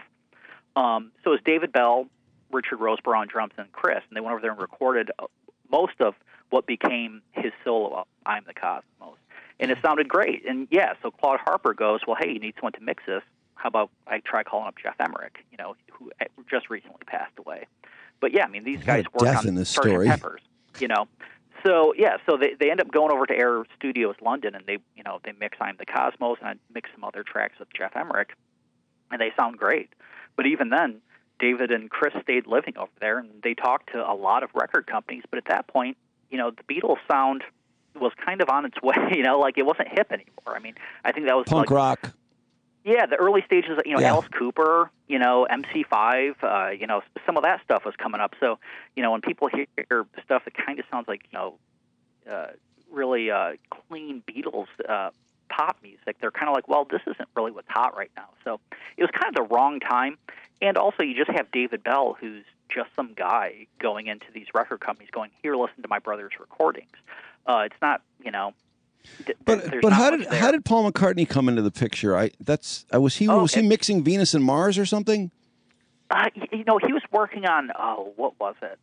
Um, so it was David Bell, Richard Roseborough on drums, and Chris, and they went over there and recorded most of what became his solo, I'm the Cosmos. And it sounded great. And, yeah, so Claude Harper goes, well, hey, you need someone to mix this. How about I try calling up Jeff Emmerich, you know, who just recently passed away. But, yeah, I mean, these guys work on in this Sergeant story. Peppers, you know. So, yeah, so they, they end up going over to Air Studios London, and they, you know, they mix I'm the Cosmos, and I mix some other tracks with Jeff Emmerich, and they sound great. But even then, David and Chris stayed living over there, and they talked to a lot of record companies. But at that point, you know, the Beatles sound was kind of on its way. You know, like it wasn't hip anymore. I mean, I think that was punk like, rock. Yeah, the early stages. You know, Yeah. Alice Cooper. You know, M C five. Uh, you know, some of that stuff was coming up. So, you know, when people hear stuff that kind of sounds like, you know, uh, really uh, clean Beatles uh, pop music, they're kind of like, well, this isn't really what's hot right now. So it was kind of the wrong time. And also, you just have David Bell, who's just some guy going into these record companies going, here, listen to my brother's recordings. Uh, it's not, you know. Th- But there's but not how much did there. how did Paul McCartney come into the picture? I that's uh, was he Oh, was he it- mixing Venus and Mars or something? Uh, y- you know, he was working on, oh, what was it?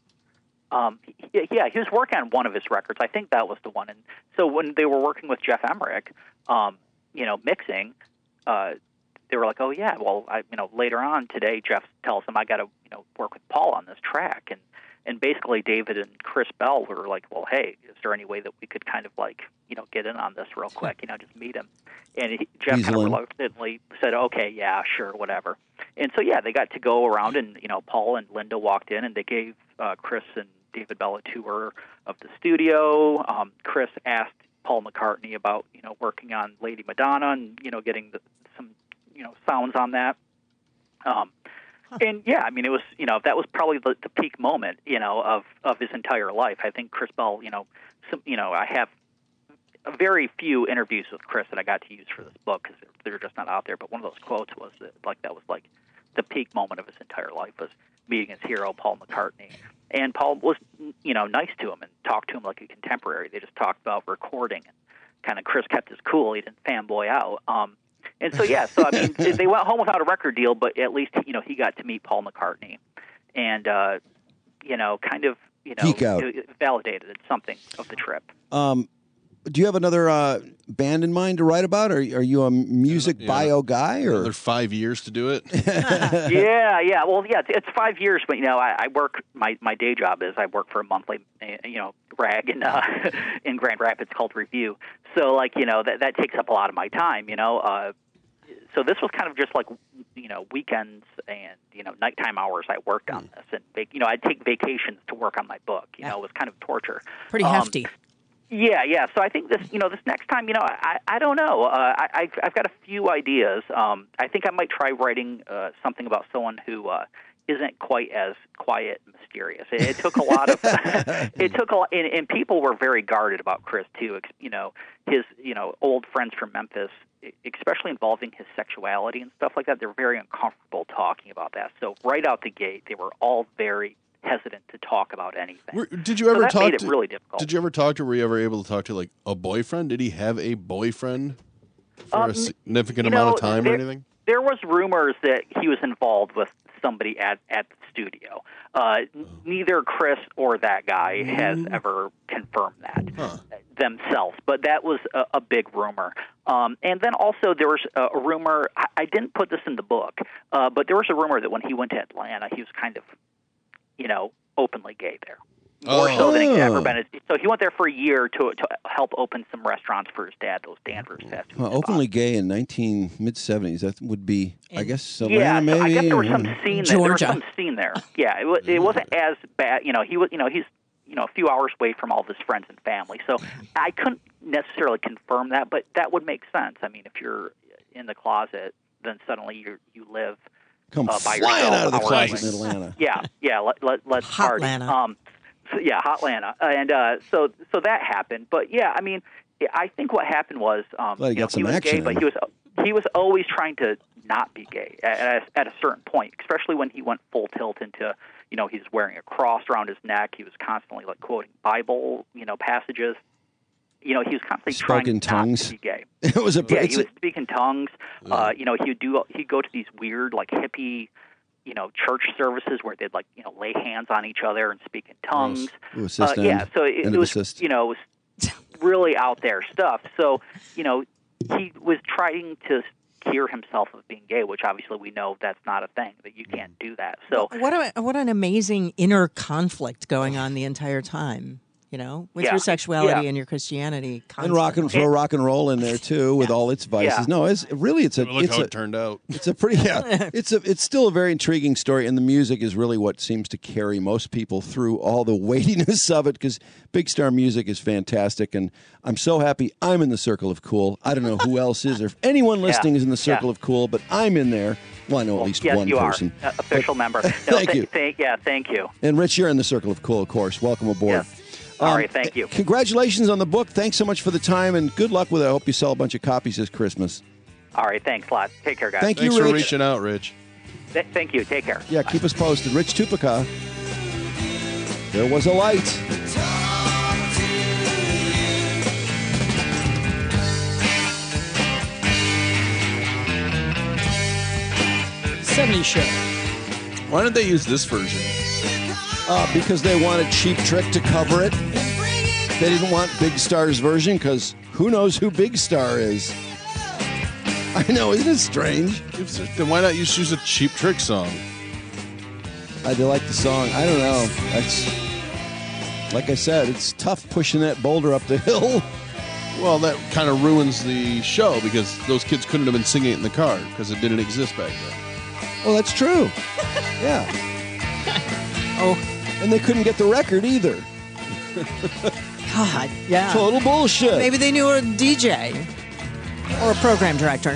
Um, he- yeah, he was working on one of his records. I think that was the one. And so when they were working with Jeff Emmerich, um, you know, mixing, uh, they were like, oh, yeah, well, I, you know, later on today, Jeff tells them, I got to, you know, work with Paul on this track. And, and basically David and Chris Bell were like, well, hey, is there any way that we could kind of like, you know, get in on this real quick, you know, just meet him. And he, Jeff kind of Easily. reluctantly said, okay, yeah, sure, whatever. And so, yeah, they got to go around and, you know, Paul and Linda walked in and they gave uh, Chris and David Bell a tour of the studio. Um, Chris asked Paul McCartney about, you know, working on Lady Madonna and, you know, getting the, some, you know, sounds on that. Um, and yeah, I mean, it was, you know, that was probably the, the peak moment, you know, of, of his entire life. I think Chris Bell, you know, some, you know, I have a very few interviews with Chris that I got to use for this book because they're just not out there. But one of those quotes was that, like, that was like the peak moment of his entire life was meeting his hero, Paul McCartney. And Paul was, you know, nice to him and talked to him like a contemporary. They just talked about recording and kind of Chris kept his cool. He didn't fanboy out. Um, and so, yeah, so, I mean, they went home without a record deal, but at least, you know, he got to meet Paul McCartney and, uh, you know, kind of, you know, Geek out. it validated something of the trip. Um, do you have another uh, band in mind to write about? Or are you a music Yeah. bio guy? Or Another five years to do it. yeah, yeah. Well, yeah, it's, it's five years, but you know, I, I work. My, my day job is I work for a monthly, uh, you know, rag in uh, in Grand Rapids called Review. So, like, you know, that that takes up a lot of my time. You know, uh, so this was kind of just like, you know, weekends and you know, nighttime hours. I worked on this, and vac- you know, I'd take vacations to work on my book. You know, it was kind of torture. Pretty Um, hefty. Yeah, yeah. So I think this, you know, this next time, you know, I, I don't know. Uh, I, I've, I've got a few ideas. Um, I think I might try writing uh, something about someone who uh, isn't quite as quiet and mysterious. It, it took a lot of, it took a lot, and, and people were very guarded about Chris too. Ex- You know, his, you know, old friends from Memphis, especially involving his sexuality and stuff like that. They're very uncomfortable talking about that. So right out the gate, they were all very hesitant to talk about anything. Were- Did you So ever that talk made it to? really difficult. Did you ever talk to? Were you ever able to talk to like a boyfriend? Did he have a boyfriend for Um, a significant you amount know, of time there, or anything? There was rumors that he was involved with somebody at, at the studio. Uh, neither Chris or that guy has ever confirmed that Huh. themselves, but that was a, a big rumor. Um, and then also there was a, a rumor, I, I didn't put this in the book, uh, but there was a rumor that when he went to Atlanta, he was kind of, you know, openly gay there. More Oh. so than he's ever been. So he went there for a year to to help open some restaurants for his dad, those Danvers fast food Well, openly gay in nineteen mid seventies. That would be, I guess, Atlanta, yeah, so maybe. I guess there was or- some scene there. Georgia. There was some scene there. Yeah, it, wa- it wasn't as bad. You know, he was. You know, he's you know a few hours away from all of his friends and family. So I couldn't necessarily confirm that, but that would make sense. I mean, if you're in the closet, then suddenly you you live Come uh, by flying yourself out of the hours closet away. in Atlanta. Yeah, yeah. Let, let, let's party. Hotlanta. Um, so, yeah, Hotlanta, and uh, so so that happened. But yeah, I mean, I think what happened was um, Glad he you know, got some he was action gay, in. but he was he was always trying to not be gay at, at, a, at a certain point, especially when he went full tilt into, you know, he's wearing a cross around his neck. He was constantly like quoting Bible, you know, passages. You know, he was constantly Spoke trying in not tongues. to be gay. It was a. Yeah, it's he a- would speak in tongues. Uh, you know, he'd do he'd go to these weird like hippie, you know, church services where they'd like you know lay hands on each other and speak in tongues. Ooh, assist uh, yeah, end. so it, End it of was assist. you know it was really out there stuff. So you know he was trying to cure himself of being gay, which obviously we know that's not a thing, that you can't do that. So What a, what an amazing inner conflict going on the entire time, you know, with Yeah. your sexuality Yeah. and your Christianity. and rock and throw rock and roll in there too, with all its vices. Yeah. No, it's really it's a Look it's how a, it turned out. It's a pretty yeah. It's a it's still a very intriguing story, and the music is really what seems to carry most people through all the weightiness of it. Because Big Star music is fantastic, and I'm so happy I'm in the circle of cool. I don't know who else is, or if anyone listening Yeah. is in the circle Yeah. of cool, but I'm in there. Well, I know at least yes, one you person. are uh, official member. No, Thank th- you. Thank, yeah, thank you. And Rich, you're in the circle of cool, of course. Welcome aboard. Yes. All right, thank you. Congratulations on the book. Thanks so much for the time, and good luck with it. I hope you sell a bunch of copies this Christmas. All right, thanks a lot. Take care, guys. Thank you, Thanks for Rich. reaching out, Rich. Th- thank you. Take care. Yeah, keep us posted. Rich Tupica. There was a light. seventies show. Why didn't they use this version? Uh, because they wanted Cheap Trick to cover it. They didn't want Big Star's version because who knows who Big Star is. I know, isn't it strange? Then why not just use a Cheap Trick song? I do like the song. I don't know. That's like I said, it's tough pushing that boulder up the hill. Well, that kind of ruins the show because those kids couldn't have been singing it in the car because it didn't exist back then. Well, that's true. Yeah. Oh, and they couldn't get the record either. God, yeah. Total bullshit. Maybe they knew a D J or a program director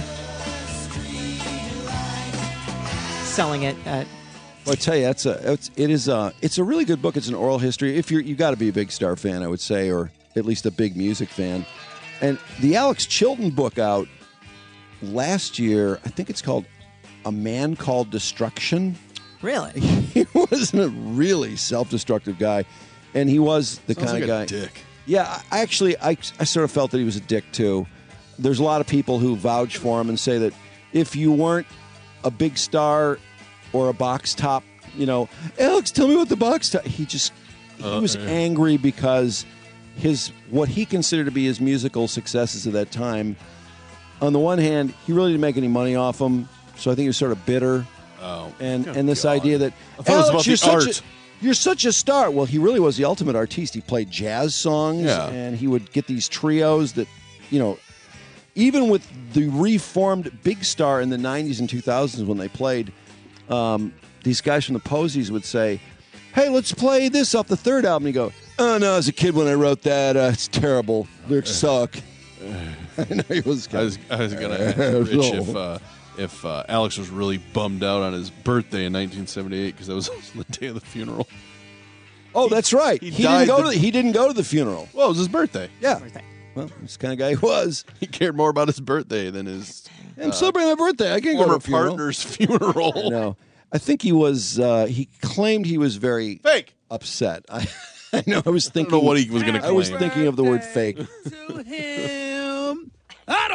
selling it at. Well, I tell you, that's a it's, it is a it's a really good book. It's an oral history. If you're you got to be a Big Star fan, I would say, or at least a big music fan. And the Alex Chilton book out last year, I think it's called A Man Called Destruction. Really? He wasn't a really self-destructive guy, and he was the Sounds kind like of a guy. dick. Yeah, I actually, I I sort of felt that he was a dick too. There's a lot of people who vouch for him and say that if you weren't a big star or a box top, you know, Alex, tell me what the box top. He just he Uh, was yeah. angry because his what he considered to be his musical successes at that time. On the one hand, he really didn't make any money off them, so I think he was sort of bitter. Oh, and oh, and this God. idea that I thought it was Alex, about you're the such art. a you're such a star. Well, he really was the ultimate artiste. He played jazz songs, Yeah. and he would get these trios that, you know, even with the reformed Big Star in the nineties and two thousands when they played, um, these guys from the Posies would say, "Hey, let's play this off the third album." And you go, "Oh no, as a kid when I wrote that, uh, it's terrible. Lyrics suck." I know he was. I was, I was going to ask Rich if uh, if uh, Alex was really bummed out on his birthday in nineteen seventy-eight because that was the day of the funeral. Oh, that's right. he He, died didn't go the- to the, he didn't go to the funeral. Well, it was his birthday. Yeah. Well, this kind of guy he was. He cared more about his birthday than his I'm celebrating my birthday. I can't go to former a funeral. partner's funeral. No, I think he was. Uh, he claimed he was very fake, upset. I, I know. I was I thinking. don't know what he was going to I was claim. thinking of the word fake. him. I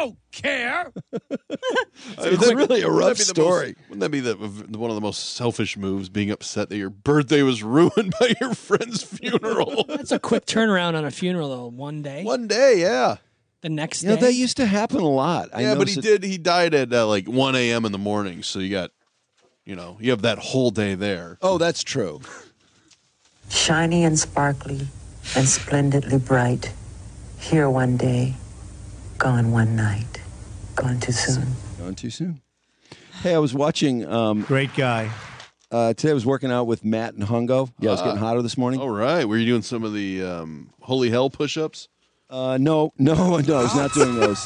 don't care. It's really a rough wouldn't that be the story. most- wouldn't that be the, one of the most selfish moves, being upset that your birthday was ruined by your friend's funeral? That's a quick turnaround on a funeral, though. One day. One day, yeah. The next You know, day. that used to happen a lot. I yeah, but he noticed it- did. He died at uh, like one a.m. in the morning, so you got, you know, you have that whole day there. Oh, that's true. Shiny and sparkly and splendidly bright. Here one day, gone one night. Gone too soon. Gone too soon. Hey, I was watching. Um, Great guy. Uh, today I was working out with Matt and Hungo. Yeah, I was Ah. getting hotter this morning. All right. Were you doing some of the um, holy hell push-ups? Uh, no, no, no, I was not doing those.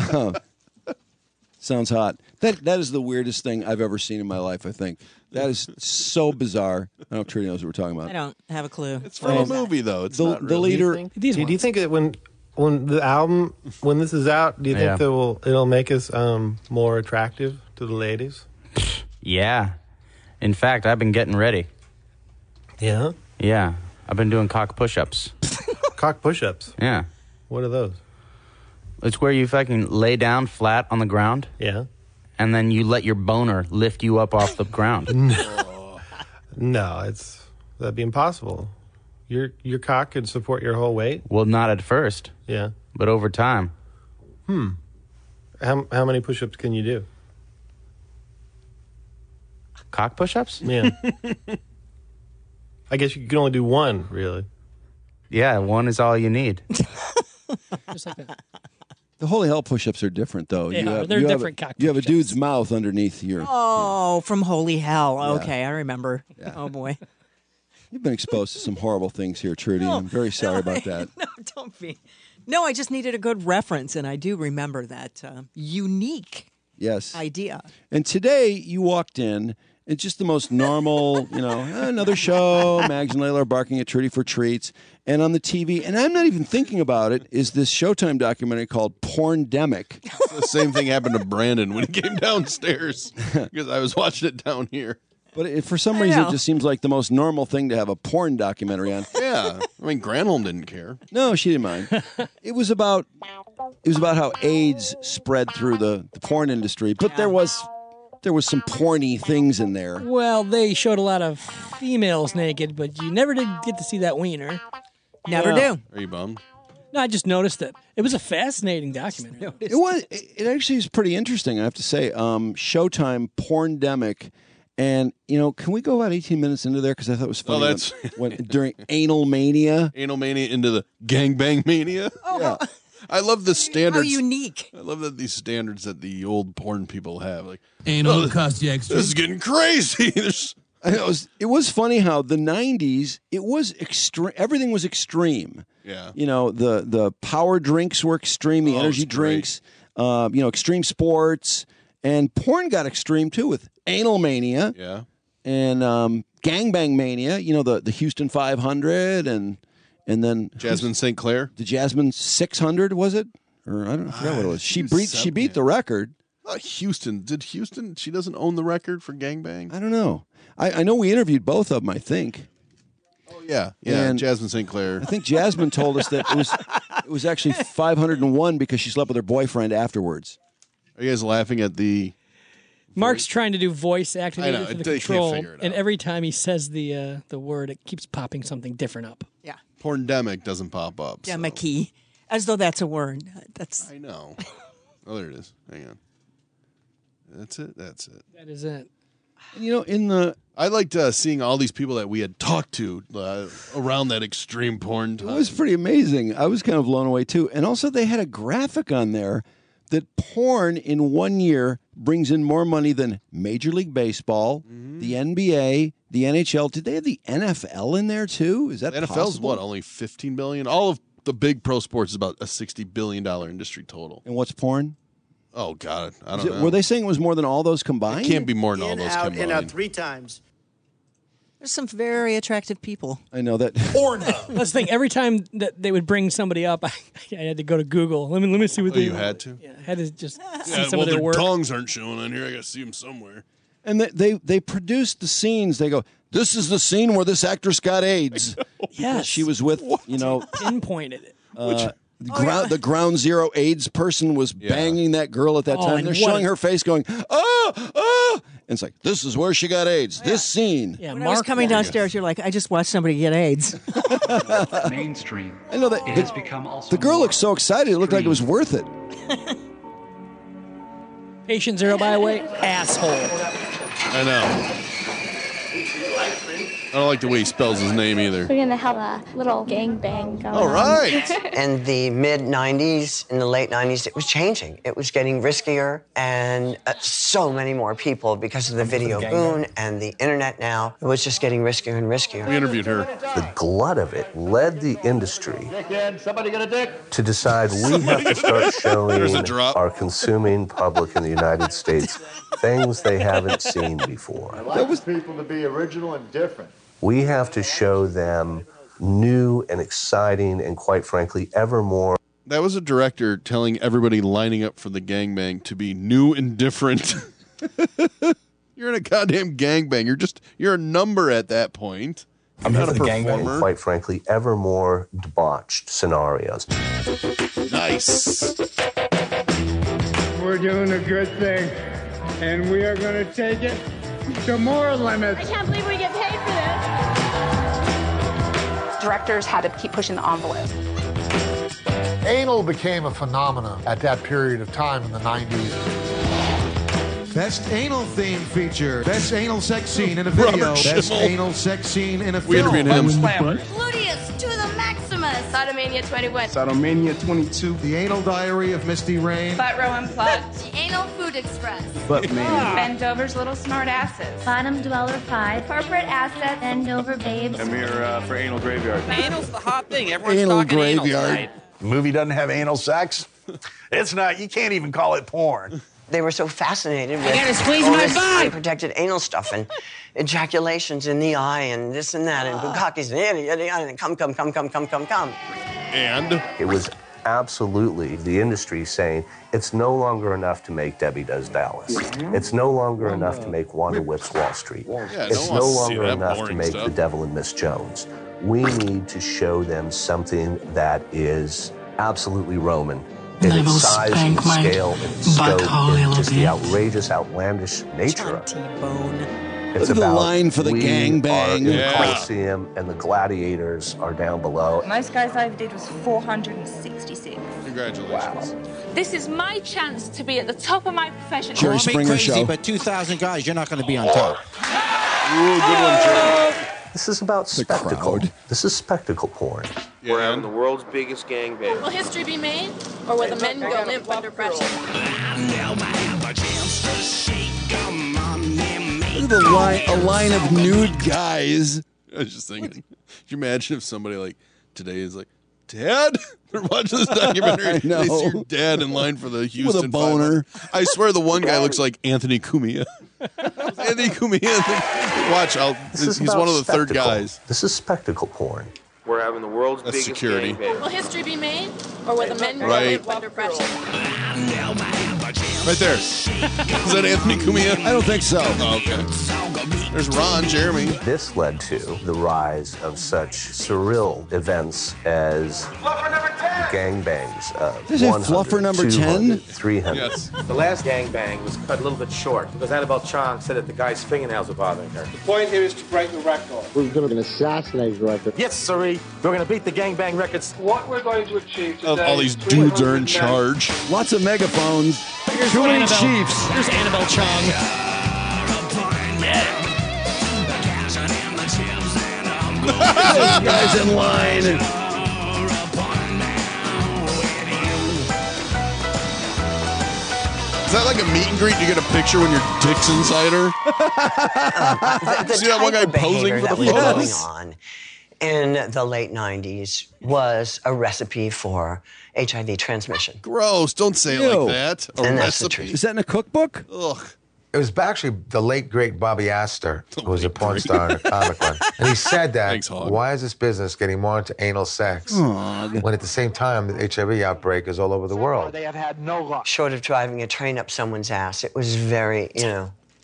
Sounds hot. That that is the weirdest thing I've ever seen in my life. I think that is so bizarre. I don't know if Trudy knows what we're talking about. I don't have a clue. It's from a movie, though. It's the, not the really. leader. Do you think, do you think that when when the album when this is out, do you think Yeah. that will it'll make us um, more attractive to the ladies? Yeah. In fact, I've been getting ready. Yeah. Yeah. I've been doing cock push-ups. Cock push-ups. Yeah. What are those? It's where you fucking lay down flat on the ground. Yeah. And then you let your boner lift you up off the ground. No, it's that'd be impossible. Your your cock could support your whole weight. Well, not at first. Yeah. But over time. Hmm. How how many push-ups can you do? Cock push-ups? Yeah. I guess you can only do one, really. Yeah, one is all you need. Just like that. The holy hell push-ups are different, though. They you are. have, They're you have different a, cock You have a push-ups. dude's mouth underneath your. Oh, from Holy Hell. Yeah. Okay, I remember. Oh, boy. You've been exposed to some horrible things here, Trudy. I'm very sorry about that. No, don't be. No, I just needed a good reference, and I do remember that uh, unique Yes. idea. And today you walked in, and just the most normal, you know, another show. Mags and Layla are barking at Trudy for treats. And on the T V, and I'm not even thinking about it, is this Showtime documentary called Porndemic. The same thing happened to Brandon when he came downstairs because I was watching it down here. But it, for some I reason, know. it just seems like the most normal thing to have a porn documentary on. Yeah, I mean Granholm didn't care. No, she didn't mind. It was about it was about how AIDS spread through the, the porn industry, but there was there was some porny things in there. Well, they showed a lot of females naked, but you never did get to see that wiener. Never Well, do. Are you bummed? No, I just noticed it. It was a fascinating documentary. It was. It actually is pretty interesting, I have to say. Um, Showtime Porndemic, and you know, can we go about eighteen minutes into there because I thought it was funny. Oh, that's- when, when during Anal Mania. Anal mania into the gangbang mania. Yeah. I love the standards. How unique. I love that these standards that the old porn people have. Like Anal oh, cost you extra. This is getting crazy. There's I know, it was. It was funny how the nineties. It was extreme. Everything was extreme. yeah. You know, the the power drinks were extreme. The Oh, energy it's great. drinks. Uh, you know, extreme sports and porn got extreme too with Anal Mania. Yeah. And um, Gangbang Mania, you know, the, the Houston five hundred and and then Jasmine Saint Clair. the Jasmine six hundred, was it? Or I don't know, I forgot what it was. She was beat she seven, beat yeah. the record. Uh, Houston. Did Houston? She doesn't own the record for gangbang. I don't know. I, I know we interviewed both of them, I think. Oh yeah, yeah. And- Jasmine Saint Clair. I think Jasmine told us that it was it was actually five hundred one because she slept with her boyfriend afterwards. Are you guys laughing at the? Mark's trying to do voice I activated know, for the they can't control, figure it and out. every time he says the uh, the word, it keeps popping something different up. Yeah. Porndemic doesn't pop up. so- Demicky. As though that's a word. That's I know. Oh, there it is. Hang on. That's it. That's it. That is it. And, you know, in the I liked uh, seeing all these people that we had talked to uh, around that extreme porn it time. was pretty amazing. I was kind of blown away too. And also they had a graphic on there that porn in one year brings in more money than Major League Baseball, Mm-hmm. the N B A, the N H L. Did they have the N F L in there too? Is that The N F L's possible? what? Only fifteen billion. All of the big pro sports is about a sixty billion dollar industry total. And what's porn? Oh God, I Is don't it- know. Were they saying it was more than all those combined? It can't be more than all In, those out, combined. in, out three times. there's some very attractive people. I know that. Pornhub. That's the thing. Every time that they would bring somebody up, I, I had to go to Google. Let me let me see what Oh, they. you had to? Yeah, I had to just see Yeah, some well, of their their work. tongues aren't showing on here. I got to see them somewhere. And they, they they produced the scenes. They go, this is the scene where this actress got AIDS. Yes, She was with, you know, pinpointed it. uh, The, ground, the ground zero AIDS person was Yeah. banging that girl at that Oh, time. and They're what showing a- her face going, oh, oh. And it's like, this is where she got AIDS. This scene. Yeah, When I was Mark coming Wahlberg. downstairs, you're like, I just watched somebody get AIDS. Mainstream. I know that It the, has become also the girl more looked so excited. It looked like it was worth it. Patient zero, by the way, asshole. I know. I don't like the way he spells his name either. We're gonna have a little gangbang going All right. In the mid nineties, in the late nineties, it was changing. It was getting riskier, and uh, so many more people, because of the video boom and the internet now, it was just getting riskier and riskier. We interviewed her. The glut of it led the industry Somebody get a dick? to decide we have to start There's a showing drop. our consuming public in the United States things they haven't seen before. I like people to be original and different. We have to show them new and exciting and, quite frankly, ever more. That was a director telling everybody lining up for the gangbang to be new and different. You're in a goddamn gangbang. You're just, you're a number at that point. I'm not a And, performer. quite frankly, ever more debauched scenarios. Nice. We're doing a good thing, and we are going to take it to more limits. I can't believe we get paid for this. Directors had to keep pushing the envelope. Anal became a phenomenon at that period of time in the nineties. Best anal theme feature. Best anal sex scene in a video. Robert Best Schimmel. anal sex scene in a We film. interviewed him. Gluteus to the maximus. Sodomania twenty-one. Sodomania twenty-two. The Anal Diary of Misty Rain. Butt row unplugged. The Anal Food Express. But man. Bend over's little smart asses. Bottom Dweller five. Corporate Assets. Bend Over Babes. I'm here uh, for Anal Graveyard. Anal's the hot thing. Everyone's Anal talking anal graveyard. tonight. The movie doesn't have anal sex. It's not, you can't even call it porn. They were so fascinated with gotta squeeze all my this butt. unprotected anal stuff and ejaculations in the eye and this and that and bukkakis and yada, yada, yada, and come, come, come, come, come, come, come. And It was absolutely the industry saying it's no longer enough to make Debbie Does Dallas. It's no longer enough to make Wanda Whips Wall Street. Yeah, It's no no one wants to see longer that enough to boring make stuff. The Devil and Miss Jones. We need to show them something that is absolutely Roman in I will its size and spank my scale and its scope butthole a and little just the bit. outrageous, outlandish nature of it. T-bone. It's Look at the about line for the we gangbang. are in the Yeah. Coliseum and the gladiators are down below. Most guys I ever did was four hundred sixty-six. congratulations. This is my chance to be at the top of my profession. Jerry Springer show. But two thousand guys, you're not going to be on top. Ooh, good one, Jerry. This is about spectacle. crowd. This is spectacle porn. We're having the world's biggest gangbang. Will history be made, or will the men go limp under pressure? Look at the line, a line of nude guys. I was just thinking, could you imagine if somebody like today is like, Dad? They're watching this documentary. I know. They see your dad in line for the Houston boner. five hundred. I swear the one guy looks like Anthony Cumia. Anthony Cumia. Watch, I'll, This he's is about one of the third spectacle. guys. This is spectacle porn. We're having the world's That's biggest security. gangbang. Will history be made, or will the men go Right. limp under pressure? Right there. Is that Anthony Cumia? I don't think so. Oh, okay. There's Ron Jeremy. This led to the rise of such surreal events as gangbangs of Is it one hundred, fluffer number two ten? hundred, three hundred. Yes. The last gangbang was cut a little bit short because Annabelle Chong said that the guy's fingernails were bothering her. The point here is to break the record. We're going to assassinate the record. Yes, sirree. We're going to beat the gangbang records. What we're going to achieve Of all these dudes are in charge. Lots of megaphones. Here's Too many Annabelle- chiefs. Here's Annabelle Chong. Those guys in line. Is that like a meet and greet? You get a picture when your dick's inside her? The, the See that one type guy of posing behavior for that the was going photos? on in the late nineties was a recipe for H I V transmission. Gross. Don't say it Ew. like that. A And that's the recipe. Is that in a cookbook? Ugh. It was actually the late, great Bobby Astor, who was a porn star and a comic one. And he said that, Thanks, Hog. why is this business getting more into anal sex Hog. when at the same time the H I V outbreak is all over the world? They have had no luck. Short of driving a train up someone's ass, it was very, you know,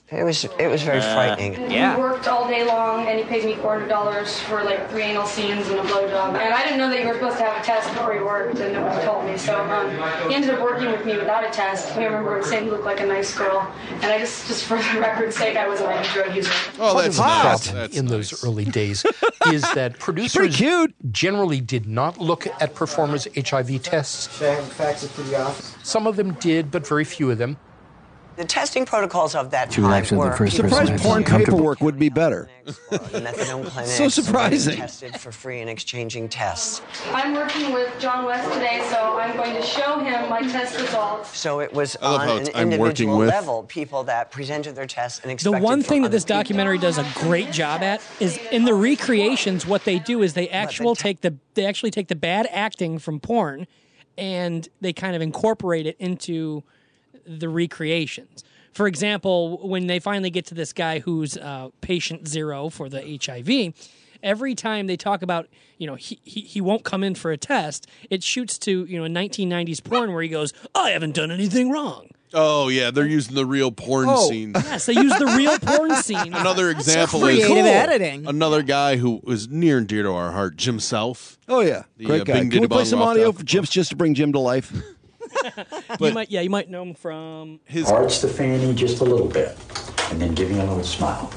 It was it was very Uh, frightening. Yeah. He worked all day long, and he paid me four hundred dollars for like three anal scenes and a blowjob. And I didn't know that you were supposed to have a test before you worked, and nobody told me. So um, he ended up working with me without a test. I remember him saying he looked like a nice girl. And I just, just for the record's sake, I wasn't like a drug user. Oh, Part that's of the nice. problem That's in those early days is that producers generally did not look at performers' H I V tests. Should I have faxes to the office? Some of them did, but very few of them. The testing protocols of that She was time actually the were first people person Surprised I porn felt comfortable. paperwork would be better. The methadone clinics So surprising. were tested for free and exchanging tests. I'm working with John West today, so I'm going to show him my test results. So it was I love on how an it's, "I'm working individual with." level, people that presented their tests and The expected one for thing that other this documentary does a great job at is in the recreations. What they do is they actual take the they actually take the bad acting from porn, and they kind of incorporate it into the recreations. For example, when they finally get to this guy who's uh, patient zero for the H I V, every time they talk about, you know, he, he he won't come in for a test, it shoots to, you know, a nineteen nineties porn where he goes, I haven't done anything wrong. Oh yeah, they're using the real porn Oh, scene. yes, they use the real porn scene. Another That's example creative is editing. Another guy who was near and dear to our heart, Jim South. Oh yeah, The, great uh, guy. Bing Can we play Diddy some Bong audio Roth for Jim just to bring Jim to life? you might, yeah, you might know him from his Arch the fanny just a little bit, and then give you a little smile.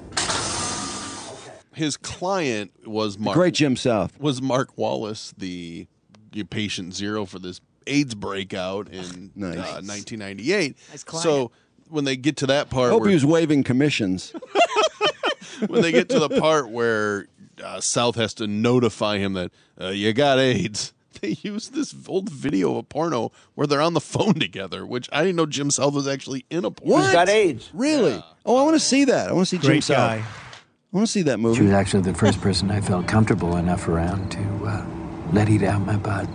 His client was Mark. great Jim South. Was Mark Wallace, the patient zero for this AIDS breakout in Nice. uh, nineteen ninety-eight. Nice client. So when they get to that part, Hope where, he was waiving commissions. when they get to the part where uh, South has to notify him that uh, you got AIDS, they use this old video of a porno where they're on the phone together, which I didn't know Jim South was actually in a porno. What? got AIDS. Really? Oh, I want to see that. I want to see Jim Great South. guy. I want to see that movie. She was actually the first person I felt comfortable enough around to uh, let eat out my butt.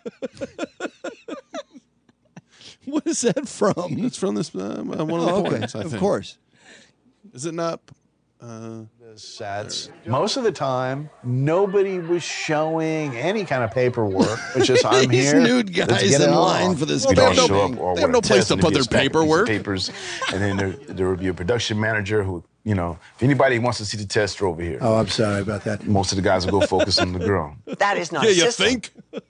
What is that from? It's from this uh, one of the Oh, okay. porns, I Of think. course. Is it not? Uh, Sets. Most of the time, nobody was showing any kind of paperwork. It's just I'm These here. nude let's guys get it in on. line for this You Well, they don't have no- show up or they have what no a place test to and put be their expected to use paperwork. Papers, and then there, there would be a production manager who, you know, if anybody wants to see the test, they're over here. Oh, I'm sorry about that. Most of the guys will go focus on the girl. That is not Yeah, a you system. think?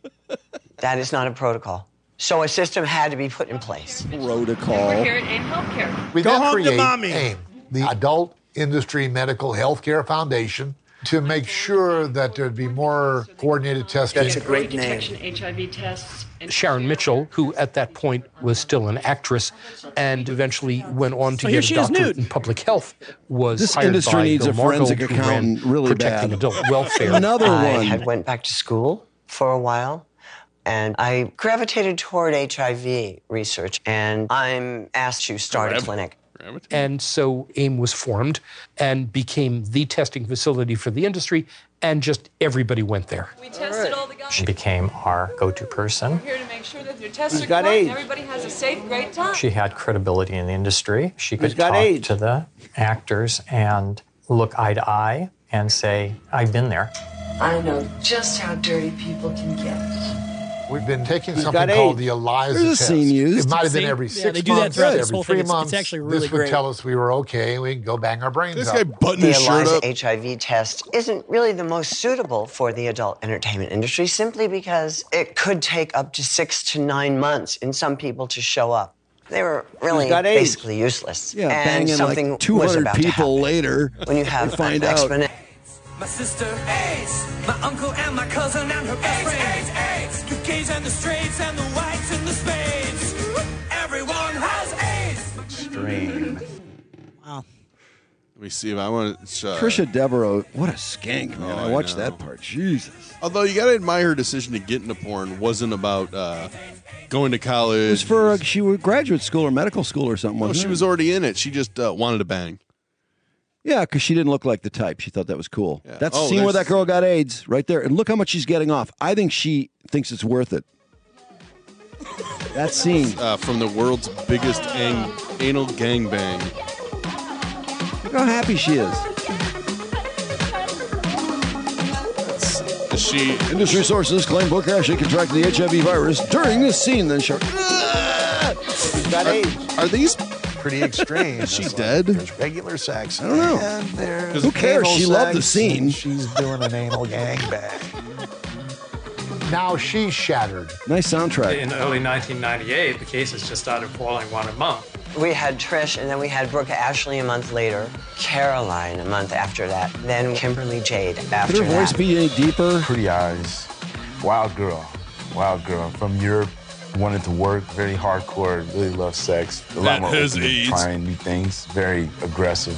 That is not a protocol. So a system had to be put in place. Protocol. We're here at AIM Healthcare. We Go then home to create mommy. AIM, the Adult Industry Medical Healthcare Foundation, to make sure that there'd be more coordinated testing. That's a great Detection H I V tests. Sharon Mitchell, who at that point was still an actress and eventually went on to Oh, here get she a is doctorate nude. in public health, was This hired industry by needs Bill a forensic Margold, who ran accountant really Protecting bad. Adult Welfare. Another I one. had went back to school for a while, and I gravitated toward H I V research, and I'm asked to start a clinic. And so AIM was formed and became the testing facility for the industry, and just everybody went there. We tested all the guys. She became our go-to person. We're here to make sure that your tests Who's are got correct AIDS? and everybody has a safe, great time. She had credibility in the industry. She Who's could got talk AIDS? to the actors and look eye to eye and say, I've been there. I know just how dirty people can get. We've been taking Who's something got called AIDS? the ELISA There's a test. scene used. It might have been See? every Yeah, six they do that months, throughout this every whole three thing. It's- it's months. actually really this would great. tell us we were okay, and we can go bang our brains This out. guy buttoned The his shirt ELISA up. H I V test isn't really the most suitable for the adult entertainment industry simply because it could take up to six to nine months in some people to show up. They were really Who's got AIDS? basically useless. Yeah, and banging something like two was hundred about to people happen. later. When you they have find an out. exponent. My sister AIDS, my uncle and my cousin and her best friend. AIDS, the gays and the straights and the whites and the spades. Everyone has AIDS. Extreme. Wow. Let me see if I want to. Uh, Trisha Devereaux, what a skank, man. Oh, I I watched know. that part. Jesus. Although you got to admire her decision to get into porn wasn't about uh, going to college. It was for, uh, she was graduate school or medical school or something, No, wasn't she it? was already in it. She just uh, wanted to bang. Yeah, because she didn't look like the type. She thought that was cool. Yeah. That's Oh, the scene where there's- that girl got AIDS right there. And look how much she's getting off. I think she thinks it's worth it. That scene. Uh, from the world's biggest ang- anal gangbang. Look how happy she is. Is she Industry sources claim Booker Ashley contracted the H I V virus during this scene. Then shark. Are, are these pretty extreme. Is she It's dead? Like, there's regular sex. I don't know. And there's Who cares? anal She loved the sex, scene. and she's doing an anal gangbang. Now she's shattered. Nice soundtrack. In early nineteen ninety-eight, the cases just started falling one a month. We had Trish, and then we had Brooke Ashley a month later, Caroline a month after that, then Kimberly Jade after Could her voice that. be any deeper? Pretty eyes. Wild girl. Wild girl. From Europe, wanted to work, very hardcore, really loved sex. A lot That more has open to AIDS. trying new things. Very aggressive.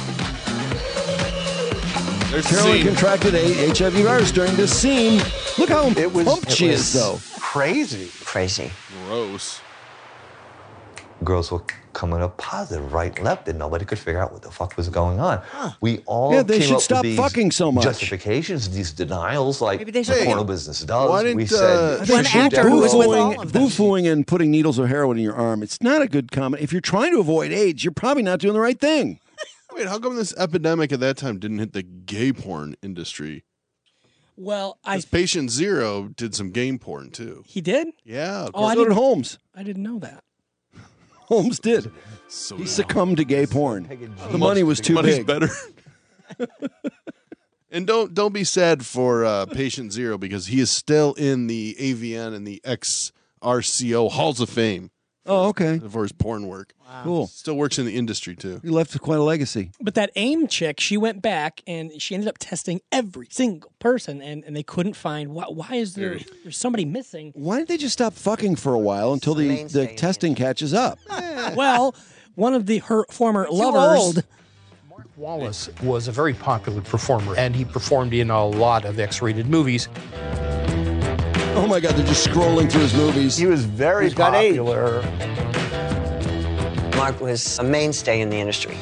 There's Carolyn scene. contracted a H I V virus during this scene. Look how It was, pumped it she was is, though. crazy. Crazy. Gross. Girls were coming up positive, right and left, and nobody could figure out what the fuck was going on. We all Yeah, they came should up stop with these fucking so much. justifications, these denials, like Maybe they the should- porno business does. why didn't, we uh, said One shoot actor that who was with girl. all of them. Boo-fooing and putting needles of heroin in your arm. It's not a good comment. If you're trying to avoid AIDS, you're probably not doing the right thing. Wait, how come this epidemic at that time didn't hit the gay porn industry? Well, I Because Patient Zero did some gay porn too. he did. Yeah. Of Oh, I So did didn't. Holmes. I didn't know that. Holmes did. So He succumbed to gay porn. The Much- money was too money's big. better. And don't don't be sad for uh, Patient Zero because he is still in the A V N and the X R C O Halls of Fame Oh, okay. for his porn work. Cool. Still works in the industry too. He left quite a legacy. But that AIM chick, she went back and she ended up testing every single person, and, and they couldn't find why. Why is there there's somebody missing? Why didn't they just stop fucking for a while until the, the testing catches up? Well, one of the her former Too lovers. old. Wallace was a very popular performer, and he performed in a lot of X-rated movies. Oh my God, they're just scrolling through his movies. He was very He's got AIDS. popular. Mark was a mainstay in the industry.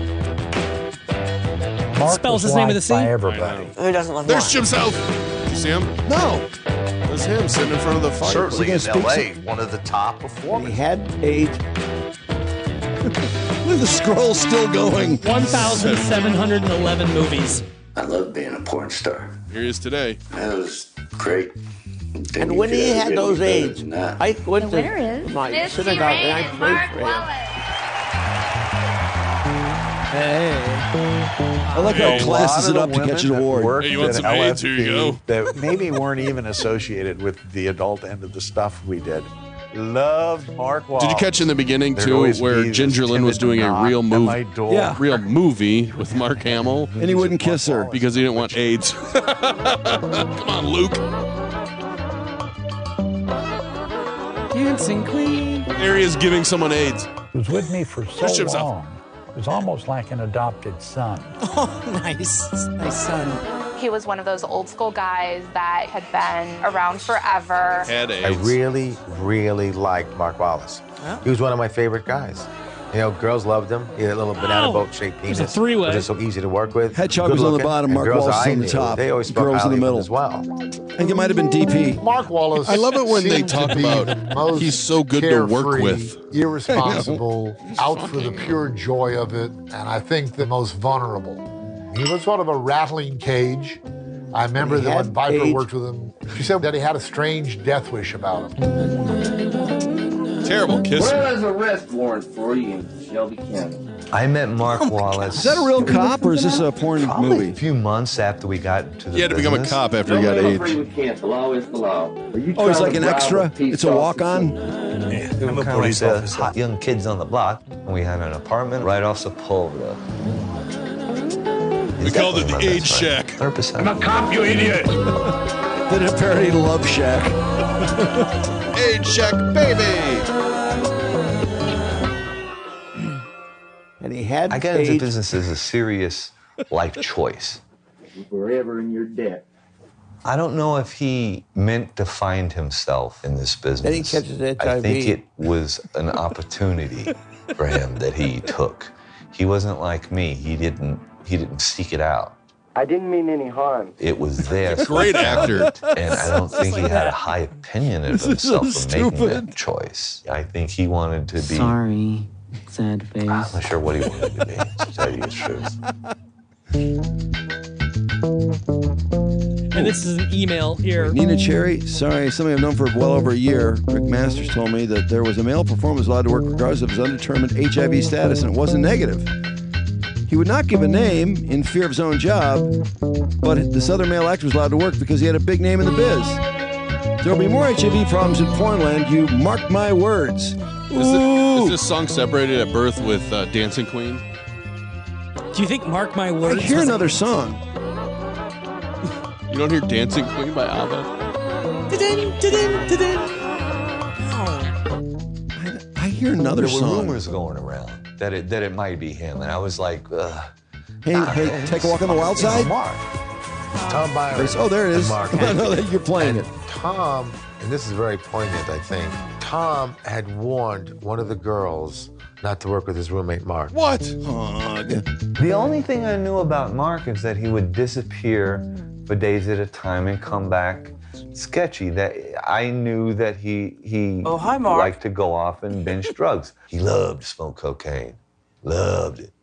Mark Spells was his name of the liked by scene? everybody. Who doesn't love There's Mark? Jim South. Did you see him? No. That's him sitting in front of the fire. Certainly Is he in gonna L speak A, one of the top He performers. had AIDS. Look, the scroll's still going. one thousand seven hundred eleven movies. I love being a porn star. Here he is today. That was great. And when he had those AIDS, I went The winner is to my Miss synagogue and I Irene prayed Mark for him. Wallace. I like how A classes it lot up of to the catch an women that award. worked Hey, you want at some AIDS? Here you L go. F P That maybe weren't even associated with the adult end of the stuff we did. Loved Mark Wallace. Did you catch in the beginning There'd too, always where be this Ginger Lynn was timid doing a knock real at movie? my door. Yeah. Real movie with Mark Hamill And he wouldn't kiss her. because he didn't want AIDS. Come on, Luke. Dancing Queen. There he is giving someone AIDS. He was with me for so Push himself. long. It was almost like an adopted son. Oh, nice. Nice son. He was one of those old school guys that had been around forever. Had I AIDS. really, really liked Mark Wallace. He was one of my favorite guys. You know, girls loved him. He had a little banana Oh, boat shaped it was penis. a three-way. Which is so easy to work with. Hedgehog Good was on the looking, bottom, and Mark girls Wallace I on the knew, top, They always spoke girls in the highly of him middle. as well. I think it might have been D P. Mark Wallace. I love it when they seemed talk to be about the most he's so good to work carefree, with. irresponsible, out for the pure joy of it, and I think the most vulnerable. He was sort of a rattling cage. I remember He that had when Viper AIDS. worked with him, she said that he had a strange death wish about him. Terrible kisser. Where's arrest warrant for you in Shelby County? I met Mark Wallace. Is that a real cop or is this a porn Probably movie? a few months after we got into the He had to become a business. cop after he got Nobody AIDS. free with kids. The law is the law. Are you Oh, he's trying like to an bribe extra? a peace It's a walk-on? officer? We were kind of like the hot young kids on the block. And we had an apartment right off Sepulveda. We called it the AIDS Shack. one hundred percent. I'm a cop, you idiot! Did a parody Love Shack. AIDS Shack, baby. And he had I got into AIDS. business as a serious life choice. Forever in your debt. I don't know if he meant to find himself in this business. Then he catches H I V. I think it was an opportunity for him that he took. He wasn't like me. He didn't he didn't seek it out. I didn't mean any harm. It was there. Great actor. And I don't think he had a high opinion of This is so himself for making stupid. that choice. I think he wanted to be Sorry, sad face. I'm not sure what he wanted to be, to tell you the truth. And this is an email here. Nina Cherry, sorry, somebody I've known for well over a year. Rick Masters told me that there was a male performer who was allowed to work regardless of his undetermined H I V status, and it wasn't negative. He would not give a name in fear of his own job, but this other male actor was allowed to work because he had a big name in the biz. There will be more H I V problems in Pornland, you mark my words. Is, it, is this song separated at birth with uh, Dancing Queen? Do you think Mark My Words? I hear another song. You don't hear Dancing Queen by ABBA? I hear another there song. There were rumors going around that it that it might be him, and I was like, Ugh. Hey, hey, take a walk on the wild side. Mark. Tom Byron. Oh, there it is. Mark I know that you're playing and it. Tom, and this is very poignant, I think. Tom had warned one of the girls not to work with his roommate, Mark. What? The only thing I knew about Mark is that he would disappear for days at a time and come back sketchy. That I knew that he he Oh, hi, Mark. liked to go off and binge drugs. He loved to smoke cocaine. Loved it.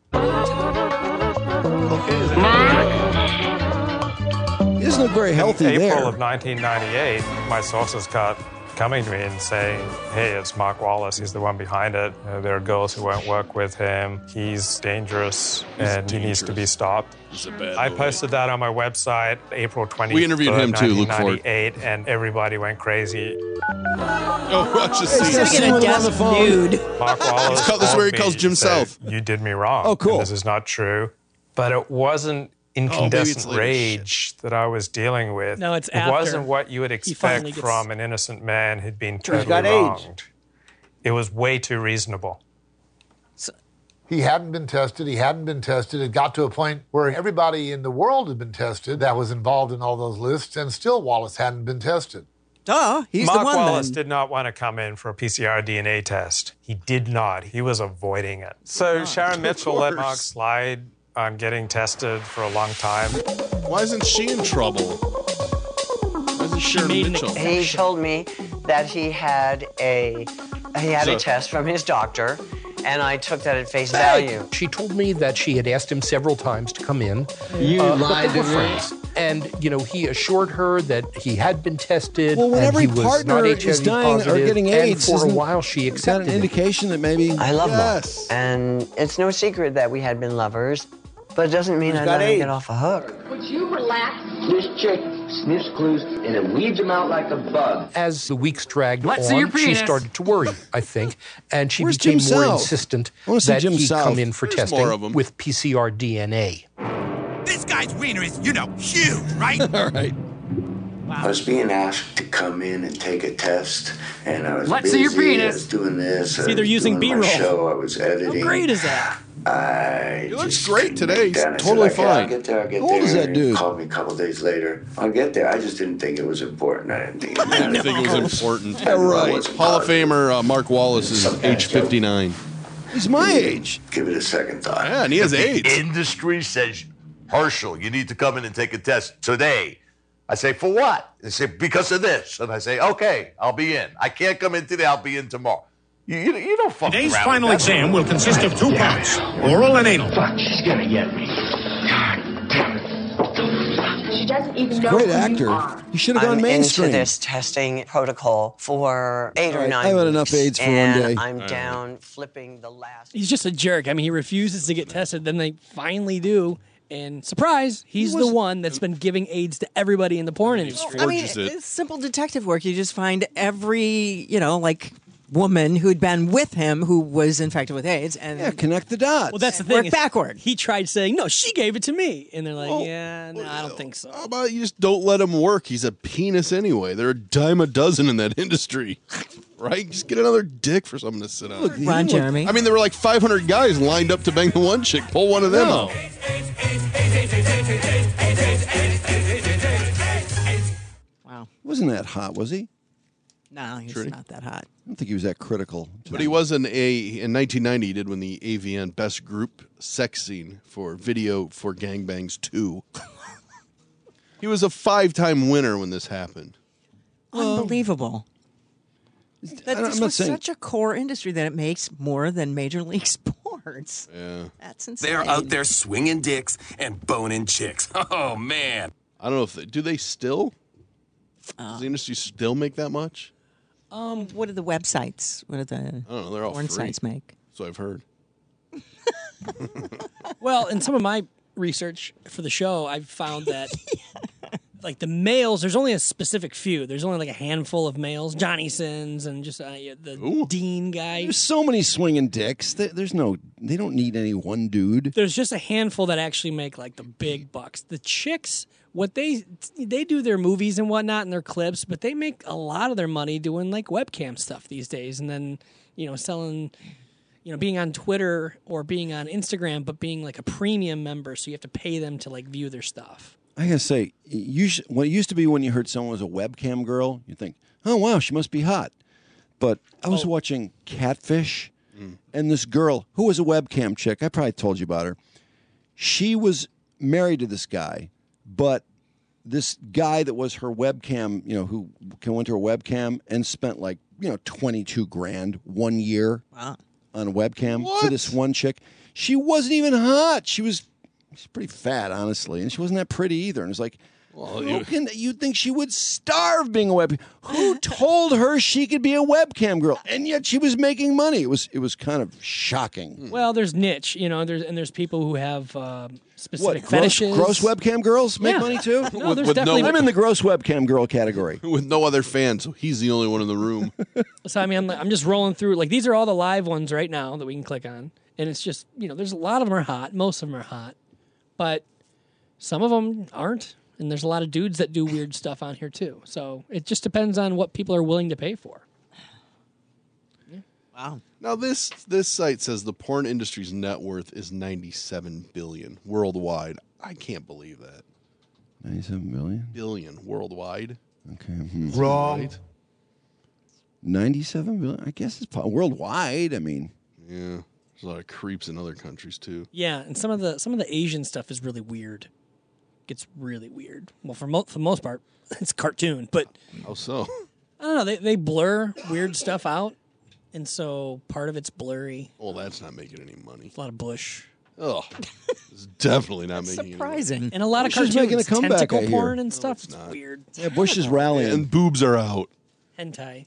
He doesn't look very healthy In April there. of nineteen ninety-eight, my sources got coming to me and saying, hey, it's Mark Wallace. He's the one behind it. Uh, there are girls who won't work with him. He's dangerous He's and dangerous. he needs to be stopped. He's a bad I boy. posted that on my website April twenty-third, We interviewed him too, Luke Ford. nineteen ninety-eight, and everybody went crazy. Oh, watch this Hey, scene. Just get a desk nude. Mark Wallace It's called- this is where he called calls me Jim and said, South. You did me wrong. Oh, cool. And this is not true. But it wasn't Oh, maybe it's incandescent later. rage that I was dealing with. No, it's It after wasn't what you would he finally expect gets- from an innocent man who'd been He's totally got AIDS. wronged. It was way too reasonable. He hadn't been tested. He hadn't been tested. It got to a point where everybody in the world had been tested that was involved in all those lists, and still Wallace hadn't been tested. Duh, he's Mark the one Wallace then. did not want to come in for a P C R D N A test. He did not. He was avoiding it. So Sharon Mitchell let Mark slide on getting tested for a long time. Why isn't she in trouble? Why isn't Sharon made an Mitchell? He told me that he had a he had So- a test from his doctor, and I took that at face value. She told me that she had asked him several times to come in. You uh, lied but they to were me. friends. And, you know, he assured her that he had been tested. Well, when and every he was partner not H I V is dying or positive, getting and AIDS, for a isn't while she Is that an accepted it. indication that maybe? I love Yes. him, and it's no secret that we had been lovers, but it doesn't mean He's I got let him AIDS. get off a hook. Would you relax? This chick sniffs clues and it weeds them out like a bug. As the weeks dragged Let's see on, your she penis. started to worry, I think, and she Where's became Jim more South? insistent I wanna see that Jim he South. come in for There's testing more of 'em. with P C R D N A. This guy's wiener is, you know, huge, right? All right. I was being asked to come in and take a test, and I was Let's busy. see your penis. I was doing this. I See, they're was using doing my B-roll. show. I was editing. How great is that? I He looks just great couldn't today. make He's that. I said, totally "Okay, fine." I'll get there. I'll get How old there. is that And dude? He called me a couple days later. I'll get there. I just didn't think it was important. I didn't think it I mattered. didn't think it was important. Yeah, right. Right. Hall of Famer uh, Mark Wallace is age fifty-nine. He's my age. Give it a second thought. Yeah, and he has AIDS. Industry says, Herschel, you need to come in and take a test today. I say, for what? They say, because of this. And I say, okay, I'll be in. I can't come in today, I'll be in tomorrow. You, you, you don't fuck Today's around final with that. exam will consist of two parts, oral and anal. Fuck, she's gonna get me. God damn it. She doesn't even know Great who actor. you are. He should have gone I'm mainstream. into this testing protocol for eight All or right, nine I've had weeks, enough AIDS for one and day. I'm down flipping the last. He's just a jerk. I mean, he refuses to get tested. Then they finally do. And surprise, he's He the was- one that's been giving AIDS to everybody in the porn industry. I mean, Forges it. it's simple detective work. You just find every, you know, like woman who'd been with him who was infected with AIDS, and Yeah, connect the dots. Well, that's the and thing. work is backward. He tried saying, no, she gave it to me. And they're like, Well, yeah, no, I don't think so. How about you just don't let him work? He's a penis anyway. They're a dime a dozen in that industry. Right? Just get another dick for someone to sit on. Look, he Ron looked- Jeremy. I mean, there were like five hundred guys lined up to bang the one chick. Pull one of them No. out. Wow. Wasn't that hot, was he? No, he's Trudy? not that hot. I don't think he was that critical. But he was an A in nineteen ninety. He did win the A V N Best Group Sex Scene for Video for Gangbangs two. He was a five-time winner when this happened. Unbelievable. That I'm this not was saying- such a core industry that it makes more than Major League Sports. Yeah. That's insane. They're out there swinging dicks and boning chicks. Oh, man. I don't know if they, do they still. Uh, Does the industry still make that much? Um, what are the websites? What are the I don't know. They're all porn free. sites make? So I've heard. Well, in some of my research for the show, I've found that like the males, there's only a specific few. There's only like a handful of males, Johnny Sins and just uh, yeah, the Dean guy. There's so many swinging dicks. There- There's no. They don't need any one dude. There's just a handful that actually make like the big bucks. The chicks, what they they do their movies and whatnot and their clips, but they make a lot of their money doing like webcam stuff these days, and then you know selling, you know, being on Twitter or being on Instagram, but being like a premium member, so you have to pay them to like view their stuff. I gotta say, you sh- what it used to be when you heard someone was a webcam girl, you think, oh wow, she must be hot. But I was watching Catfish, and this girl who was a webcam chick, I probably told you about her. She was married to this guy, but this guy that was her webcam, you know, who went to her webcam and spent like you know twenty-two grand one year wow. on a webcam for this one chick. She wasn't even hot. She was. She's pretty fat, honestly, and she wasn't that pretty either. And it's like, well, you- can, you'd think she would starve being a web. Who told her she could be a webcam girl? And yet she was making money. It was it was kind of shocking. Well, there's niche, you know, there's and there's people who have um, specific What, gross, fetishes. gross webcam girls make Yeah. money too? No, there's definitely. I'm in the gross webcam girl category. With no other fans, so he's the only one in the room. So I mean, I'm, I'm just rolling through. Like these are all the live ones right now that we can click on, and it's just you know, there's a lot of them are hot. Most of them are hot, but some of them aren't. And there's a lot of dudes that do weird stuff on here too. So it just depends on what people are willing to pay for. Wow. Now this this site says the porn industry's net worth is ninety-seven billion worldwide. I can't believe that. ninety-seven million? Billion worldwide. Okay. hmm. Wrong. Right? ninety-seven billion? I guess it's po- worldwide. I mean, Yeah. There's a lot of creeps in other countries too. Yeah, and some of the some of the Asian stuff is really weird. Gets really weird. Well, for mo- for the most part, it's cartoon, but How so? I don't know. They they blur weird stuff out, and so part of it's blurry. Well, that's not making any money. A lot of bush. Oh, it's definitely not making surprising. And a lot of Bush is cartoons, making a comeback, tentacle I hear. porn and stuff. It's weird. yeah, Bush is rallying. And boobs are out. Hentai.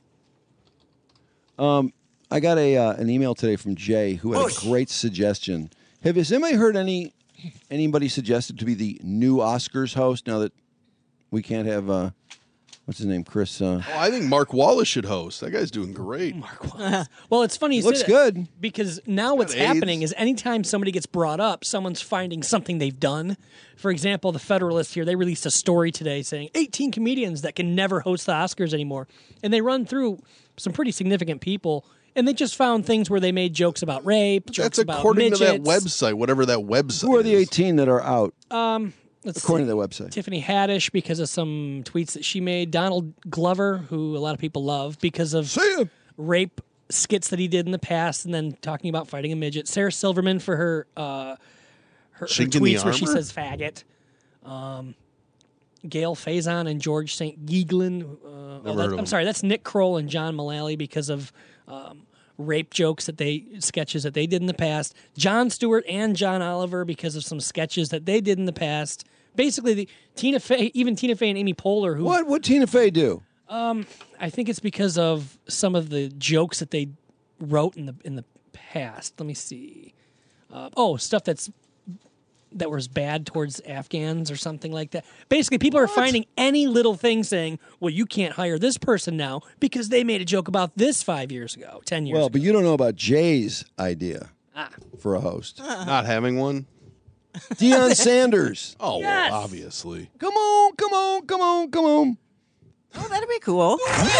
Um, I got a uh, an email today from Jay who had a great suggestion. Have has anybody heard any anybody suggested to be the new Oscars host now that we can't have uh, what's his name, Chris? Uh, Oh, I think Mark Wallace should host. That guy's doing great. Mark Wallace. Well, it's funny. You Looks say that good. because now what's Got AIDS. happening is anytime somebody gets brought up, someone's finding something they've done. For example, the Federalist here, they released a story today saying eighteen comedians that can never host the Oscars anymore, and they run through some pretty significant people. And they just found things where they made jokes about rape, jokes That's about according midgets. to that website, whatever that website. who are the is. eighteen that are out? Um, let's According see. to the website. Tiffany Haddish because of some tweets that she made. Donald Glover, who a lot of people love because of rape skits that he did in the past, and then talking about fighting a midget. Sarah Silverman for her uh, her, her Chink in the tweets where she armor? says faggot. Um, Gail Faison and George Saint Geeglin. Uh, oh, Never that- heard of I'm them. sorry, that's Nick Kroll and John Mullally because of um, rape jokes that they sketches that they did in the past. Jon Stewart and John Oliver because of some sketches that they did in the past. Basically, the Tina Fey, even Tina Fey and Amy Poehler, who What what Tina Fey do? um, I think it's because of some of the jokes that they wrote in the in the past. Let me see. Uh, oh, stuff that's that was bad towards Afghans or something like that. Basically, people are finding any little thing saying, "Well, you can't hire this person now because they made a joke about this five years ago, ten years Well, ago." but you don't know about Jay's idea Ah. for a host. Not having one? Deion Sanders. Oh, Yes. well, obviously. Come on, come on, come on, come on. Oh, that'd be cool.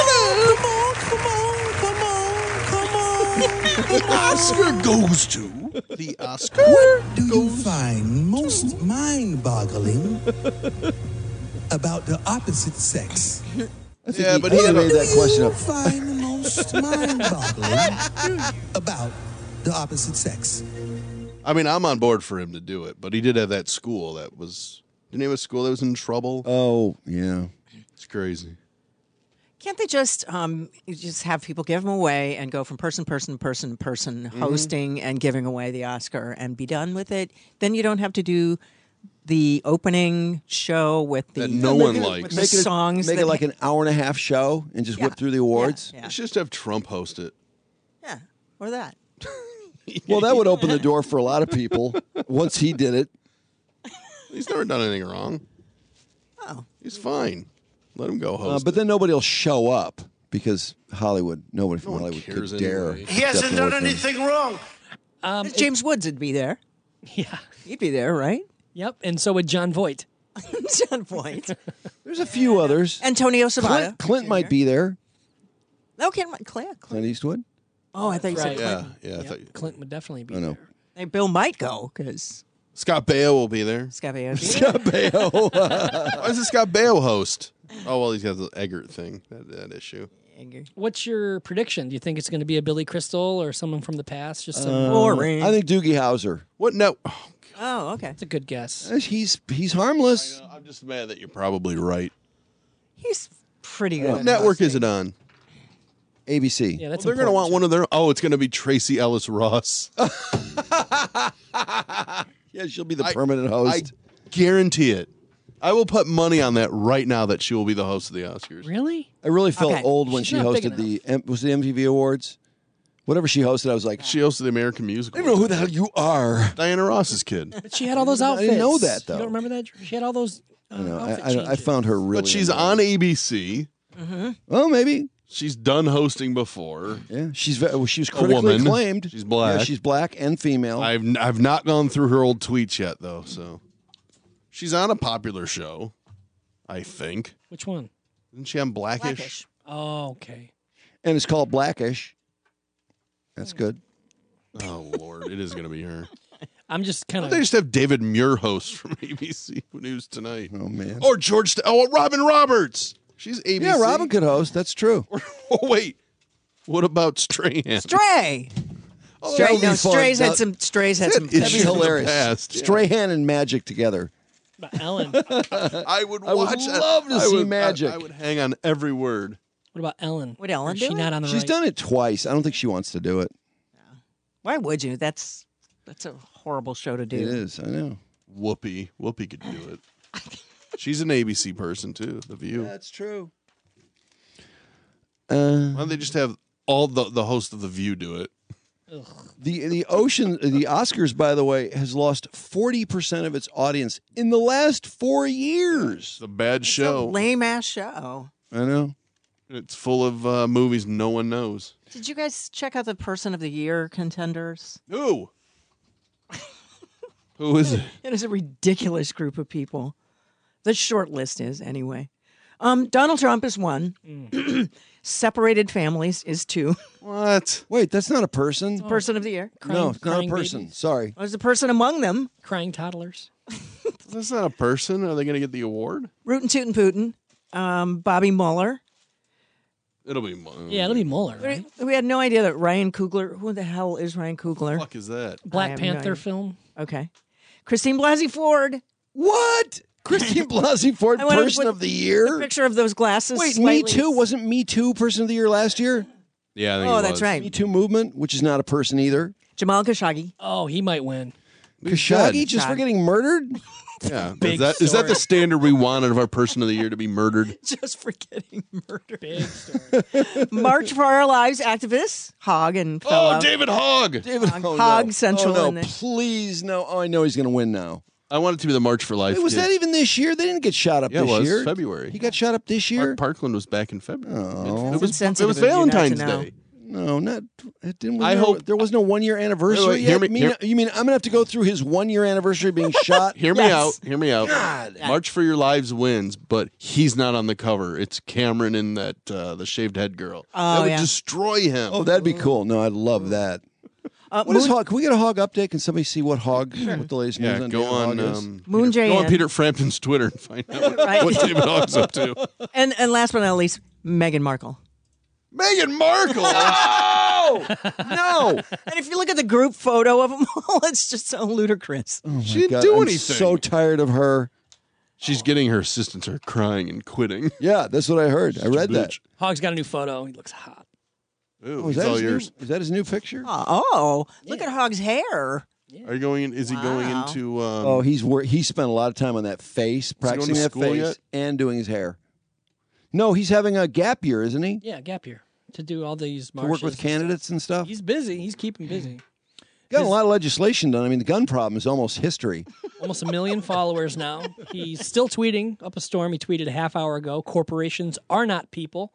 The Oscar goes to the Oscar. What do you find most mind-boggling about the opposite sex? Yeah, but he he had made a, that question up. Find the most mind-boggling about the opposite sex. I mean, I'm on board for him to do it, but he did have that school that was. Didn't he have a school that was in trouble? Oh, yeah. It's crazy. Can't they just um, just have people give them away and go from person, person, person, person, hosting and giving away the Oscar and be done with it? Then you don't have to do the opening show with the That no one with likes. the Make it, songs. make that it like an hour and a half show and just Yeah. whip through the awards. Yeah. Let's just have Trump host it. Yeah, or that. Well, that would open the door for a lot of people once he did it. He's never done anything wrong. Oh. He's fine. Let him go Uh, host. but then nobody will show up because Hollywood, nobody from one Hollywood cares could dare. anyway. He hasn't step done away from him. anything wrong. Um, James Woods would be there. Yeah. He'd be there, right? Yep, and so would John Voight. John Voight. There's a few others. Antonio Sabata. Clint, Clint might be there. Okay, Clint. Clint Eastwood. Oh, I thought you said Right. yeah, Clinton. yeah. I Yep, thought you- Clinton would definitely be I know. there. Hey, Bill might go because Scott Baio will be there. Scott Baio. Scott Baio. Why does Scott Baio host? Oh well, he's got the Eggert thing. That, that issue. What's your prediction? Do you think it's going to be a Billy Crystal or someone from the past? Just some Uh, I think Doogie Howser. What? No. Oh, okay. That's a good guess. He's he's harmless. I'm just mad that you're probably right. He's pretty good. What at network hosting. is it on? A B C. Yeah, that's Well, they're going to want one of their. Oh, it's going to be Tracy Ellis Ross. Yeah, she'll be the permanent host. I guarantee it. I will put money on that right now that she will be the host of the Oscars. Really? I really felt Okay. old when She's she not big hosted the M- was it the M T V Awards, whatever she hosted. I was like, She hosted the American Musical. I don't know who the hell you are. Diana Ross's kid. But she had all those I outfits. didn't know that, though. You don't remember that? She had all those uh, I know. outfit I, I, I changes. found her really. But she's annoying. on A B C. Well, maybe. She's done hosting before. Yeah, she's ve- well, she was A critically woman. acclaimed. She's black. Yeah, she's black and female. I've n- I've not gone through her old tweets yet though, so she's on a popular show, I think. Which one? Isn't she on Blackish? Blackish. Oh, okay. and it's called Blackish. That's good. Oh Lord, it is going to be her. I'm just kind Why of. don't they just have David Muir host from A B C News Tonight? Oh man. Or George. St- oh, Robin Roberts. She's A B C. Yeah, Robin could host. That's true. Oh wait, what about Strahan? Stray. Oh, Stray. that would be No, fun. Strays had That- some. Strays had that some. is- That'd be Issues of the hilarious. past, yeah. Strahan and Magic together. But Ellen. I would watch. I would that. love to I see would- Magic. I, I would hang on every word. What about Ellen? Would Ellen Or is she do it? not on the She's right? done it twice. I don't think she wants to do it. Why would you? That's that's a horrible show to do. It is. I know. Whoopi. Whoopi could do it. She's an A B C person too. The View. That's true. Why Uh, don't they just have all the the host of The View do it? the the ocean the Oscars, by the way, has lost forty percent of its audience in the last four years. It's a bad It's a show. lame ass show. I know. It's full of uh, movies no one knows. Did you guys check out the Person of the Year contenders? Who? Who is it? It is a ridiculous group of people. The short list is, anyway. Um, Donald Trump is one. Separated Families is two. What? Wait, that's not a person. Person of the Year. no, it's not a crying person. babies. Sorry. There's a person among them. Crying toddlers. That's not a person. Are they going to get the award? Rootin' Tootin' Putin. Um, Bobby Mueller. It'll be. Mo- Yeah, it'll be Mueller, We- right? We had no idea that Ryan Coogler. Who the hell is Ryan Coogler? What the fuck is that? I Black have no Panther idea. film. Okay. Christine Blasey Ford. What? Christine Blasey Ford, I went up Person with of the Year? A picture of those glasses. Wait, slightly- Me Too? Wasn't Me Too Person of the Year last year? Yeah, I think Oh, it that's was. right. Me Too movement, which is not a person either. Jamal Khashoggi. Oh, he might win. Khashoggi just for Khashoggi. getting murdered? Yeah. Is Big that, is that the story. standard we wanted of our person of the year to be murdered? Just for getting murdered. Big story. March for Our Lives activists. Hogg and fellow. Oh, David Hogg. David Hogg, oh, Hogg no. Central. Oh, no, and the- please, no. Oh, I know he's going to win now. I want it to be the March for Life. Wait, was kids. that even this year? They didn't get shot up Yeah, it this was. year. February. He got shot up this year? Mark Parkland was back in February. Oh. It was, it insensitive was of you not to Valentine's know. Day. No, not. It didn't. I there, hope- there was no one year anniversary. Wait, wait, yet? hear me- You mean, hear- you mean I'm gonna have to go through his one year anniversary being shot? Hear me Yes. out. Hear me out. God. March for Your Lives wins, but he's not on the cover. It's Cameron and that uh, the shaved head girl. Oh, that would yeah. destroy him. Oh, that'd be cool. No, I'd love that. Uh, What is Moon, Hog? Can we get a Hog update? Can somebody see what Hog? What the latest yeah, news on go David on. Hogg is? Um, Moon Peter, go on J N. Peter Frampton's Twitter and find out what, Right. what David Hogg's up to. and, and last but not least, Meghan Markle. Meghan Markle. no, no. And if you look at the group photo of them all, it's just so ludicrous. Oh my She didn't God, do I'm anything. so tired of her. She's getting her assistants are crying and quitting. Yeah, that's what I heard. I read that. Hogg's got a new photo. He looks hot. Ooh, Oh, is, he's that all his new, yours. is that his new picture? Oh, look at Hogg's hair. Are you going? In, is he going Wow. into? Um, oh, he's wor- he spent a lot of time on that face, going to practicing that school face, yet? and doing his hair. No, he's having a gap year, isn't he? Yeah, gap year to do all these To work with marches and candidates and stuff. He's busy. He's keeping busy. Got a lot of legislation done. I mean, the gun problem is almost history. Almost a million followers now. He's still tweeting up a storm. He tweeted a half hour ago. Corporations are not people.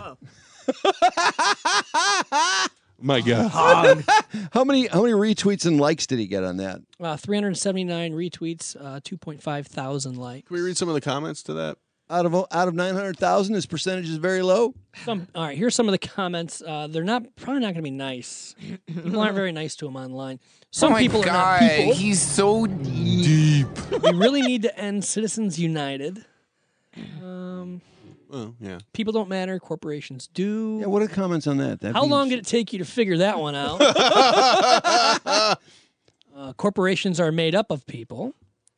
My God. how many how many retweets and likes did he get on that? Uh, three hundred seventy-nine retweets, uh, two point five thousand likes. Can we read some of the comments to that? Out of out of nine hundred thousand, his percentage is very low. Some, all right, here's some of the comments. Uh, they're not probably not going to be nice. People aren't very nice to him online. Some Oh my people God, are not people. he's so deep. We really need to end Citizens United. Um, Well, yeah. people don't matter. Corporations do. Yeah, what are the comments on that? That'd How be- long did it take you to figure that one out? uh, corporations are made up of people.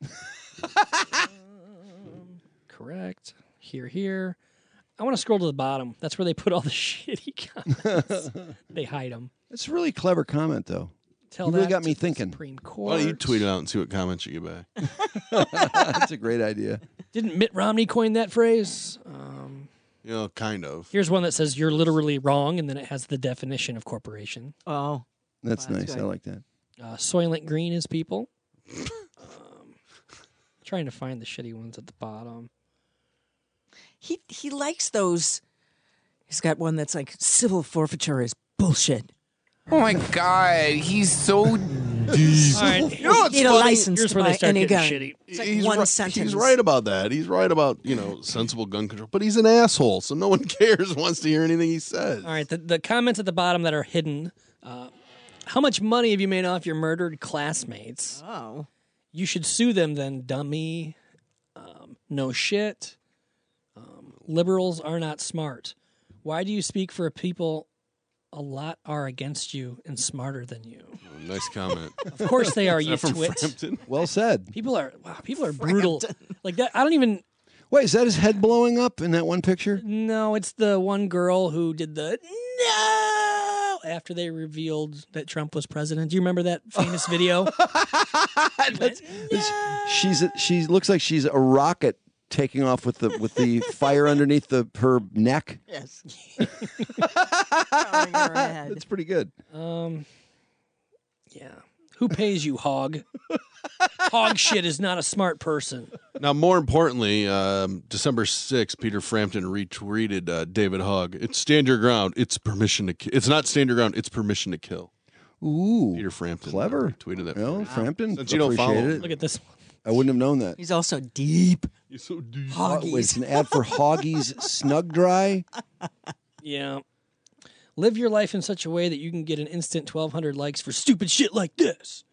Um, correct. Here, here. I want to scroll to the bottom. That's where they put all the shitty comments. They hide them. It's a really clever comment, though. Tell you really that got to me the thinking. Supreme Why Court. don't you tweet it out and see what comments you get back? That's a great idea. Didn't Mitt Romney coin that phrase? Um, You know, kind of. here's one that says you're literally wrong, and then it has the definition of corporation. Oh. That's Wow, that's nice. I good. like that. Uh, Soylent Green is people. um, trying to find the shitty ones at the bottom. He he likes those. He's got one that's like civil forfeiture is bullshit. Oh my God, he's so deep. All right, You know what's Need a funny? license Here's to where they buy start any getting gun. shitty. It's like he's one right, sentence. He's right about that. He's right about, you know, sensible gun control. But he's an asshole, so no one cares, wants to hear anything he says. All right, the, the comments at the bottom that are hidden. Uh, how much money have you made off your murdered classmates? Oh. You should sue them then, dummy. Um, no shit. Um, liberals are not smart. Why do you speak for a people a lot are against you and smarter than you? Oh, nice comment. Of course they are, Is you that from twit. Frampton? Well said. People are wow, people are brutal. Like that I don't even Wait, is that his head blowing up in that one picture? No, it's the one girl who did the no after they revealed that Trump was president. Do you remember that famous video? That's- it's- She's a, she looks like she's a rocket taking off with the with the fire underneath the her neck. Yes. That's pretty good. Um, yeah. Who pays you, hog? Hog shit is not a smart person. Now, more importantly, um, December sixth, Peter Frampton retweeted uh, David Hogg. It's stand your ground. It's permission to kill. It's not stand your ground. It's permission to kill. Ooh, Peter Frampton. clever. uh, Tweeted that. Well, Frampton Since you don't follow appreciated him. it. Look at this one. I wouldn't have known that. He's also deep. He's so deep. Oh, wait, it's an ad for Hoggies Snug Dry. Yeah. Live your life in such a way that you can get an instant twelve hundred likes for stupid shit like this.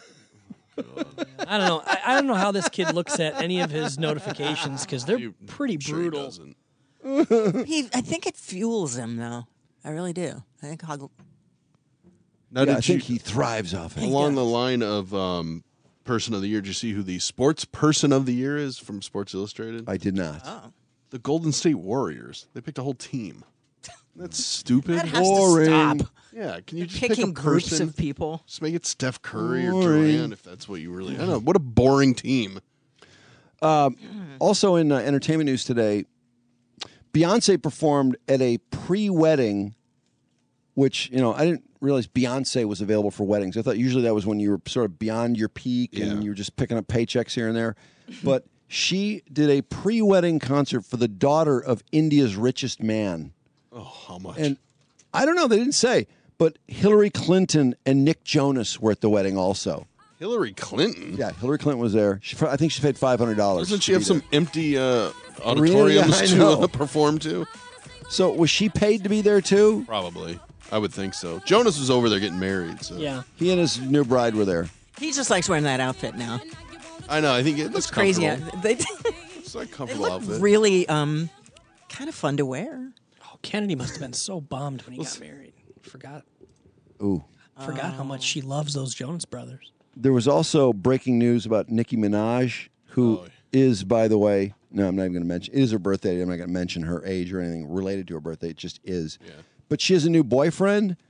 I don't know. I, I don't know how this kid looks at any of his notifications because they're pretty Sure he brutal. doesn't. He, I think it fuels him, though. I really do. I think Hog. Now, Yeah, did I think you- he thrives off it. Along the line of um, person of the year, did you see who the sports person of the year is from Sports Illustrated? I did not. Oh. The Golden State Warriors. They picked a whole team. That's stupid. That has to Boring. stop. Yeah, can you They're just picking pick a groups person? of people. Just make it Steph Curry or Boring. Durant if that's what you really. I don't know. What a boring team. Um, also in uh, entertainment news today, Beyonce performed at a pre-wedding, which, you know, I didn't realize Beyonce was available for weddings. I thought usually that was when you were sort of beyond your peak Yeah. and you were just picking up paychecks here and there. But she did a pre-wedding concert for the daughter of India's richest man. Oh, how much? And I don't know, they didn't say, but Hillary Clinton and Nick Jonas were at the wedding also. Hillary Clinton? Yeah, Hillary Clinton was there. She, I think she paid five hundred dollars. Doesn't she to have be some there. empty uh, Really? auditoriums I to know. uh, perform to? So was she paid to be there too? Probably. I would think so. Jonas was over there getting married. So. Yeah. He and his new bride were there. He just likes wearing that outfit now. I know. I think it, It's that's crazy. comfortable. They, It's like they comfortable look outfit. really um, kind of fun to wear. Oh, Kennedy must have been so bummed when he got married. Forgot. Ooh. Forgot how much she loves those Jonas brothers. There was also breaking news about Nicki Minaj, who is, by the way, no, I'm not even going to mention. It is her birthday. I'm not going to mention her age or anything related to her birthday. It just is. But she has a new boyfriend,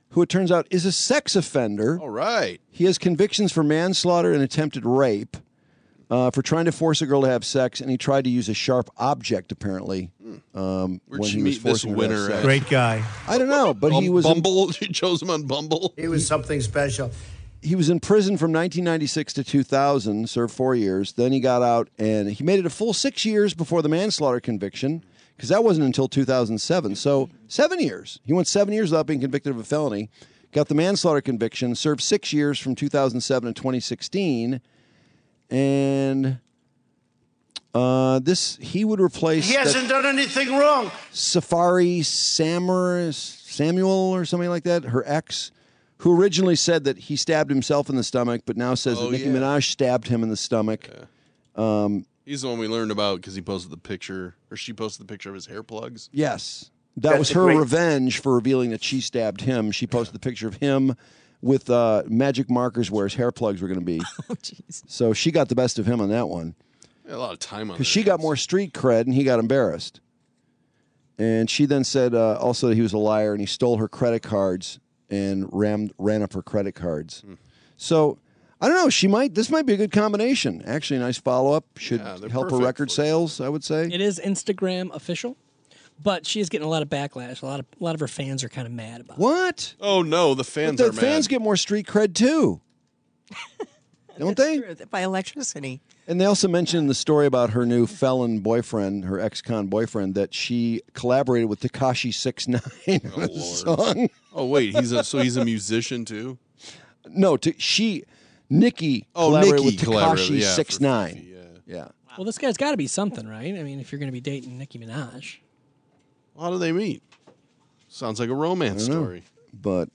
who it turns out is a sex offender. All right. He has convictions for manslaughter and attempted rape, uh, for trying to force a girl to have sex, and he tried to use a sharp object, apparently. Um, Where'd when you he was meet this forcing her to have winner sex. at? Great guy. I don't know, but he Bum- was in- Bumble. You chose him on Bumble. He was something special. he was in prison from nineteen ninety-six to two thousand, served four years. Then he got out, and he made it a full six years before the manslaughter conviction, because that wasn't until two thousand seven. So seven years. He went seven years without being convicted of a felony, got the manslaughter conviction, served six years from two thousand seven to twenty sixteen, and uh, this he would replace. He hasn't done anything wrong. Safari Samar, Samuel or something like that, her ex, who originally said that he stabbed himself in the stomach, but now says Oh, that Nicki yeah. Minaj stabbed him in the stomach. Um, He's the one we learned about because he posted the picture, or she posted the picture of his hair plugs. yes, that That's was a her great- revenge for revealing that she stabbed him. She posted the picture of him with uh, magic markers where his hair plugs were going to be. Oh, jeez. So she got the best of him on that one. Had a lot of time on Because that. she got more street cred and he got embarrassed. And she then said uh, also that he was a liar and he stole her credit cards and rammed, ran up her credit cards. Hmm. So I don't know. She might. This might be a good combination. Actually, a nice follow up. Should Yeah, they're help her perfect record sales, I would say. It is Instagram official, but she is getting a lot of backlash. A lot of a lot of her fans are kind of mad about What? Oh no, the fans But are the mad. fans get more street cred too, don't they? True, by electricity. And they also mentioned in the story about her new felon boyfriend, her ex-con boyfriend, that she collaborated with Tekashi six nine on a song. Oh wait, he's a so he's a musician too. No, to, she, Nikki, Oh, collaborated Nicki with collaborated, Tekashi yeah, six nine. Yeah. Well, this guy's got to be something, right? I mean, if you're going to be dating Nicki Minaj. How do they meet? Sounds like a romance I don't know, story. but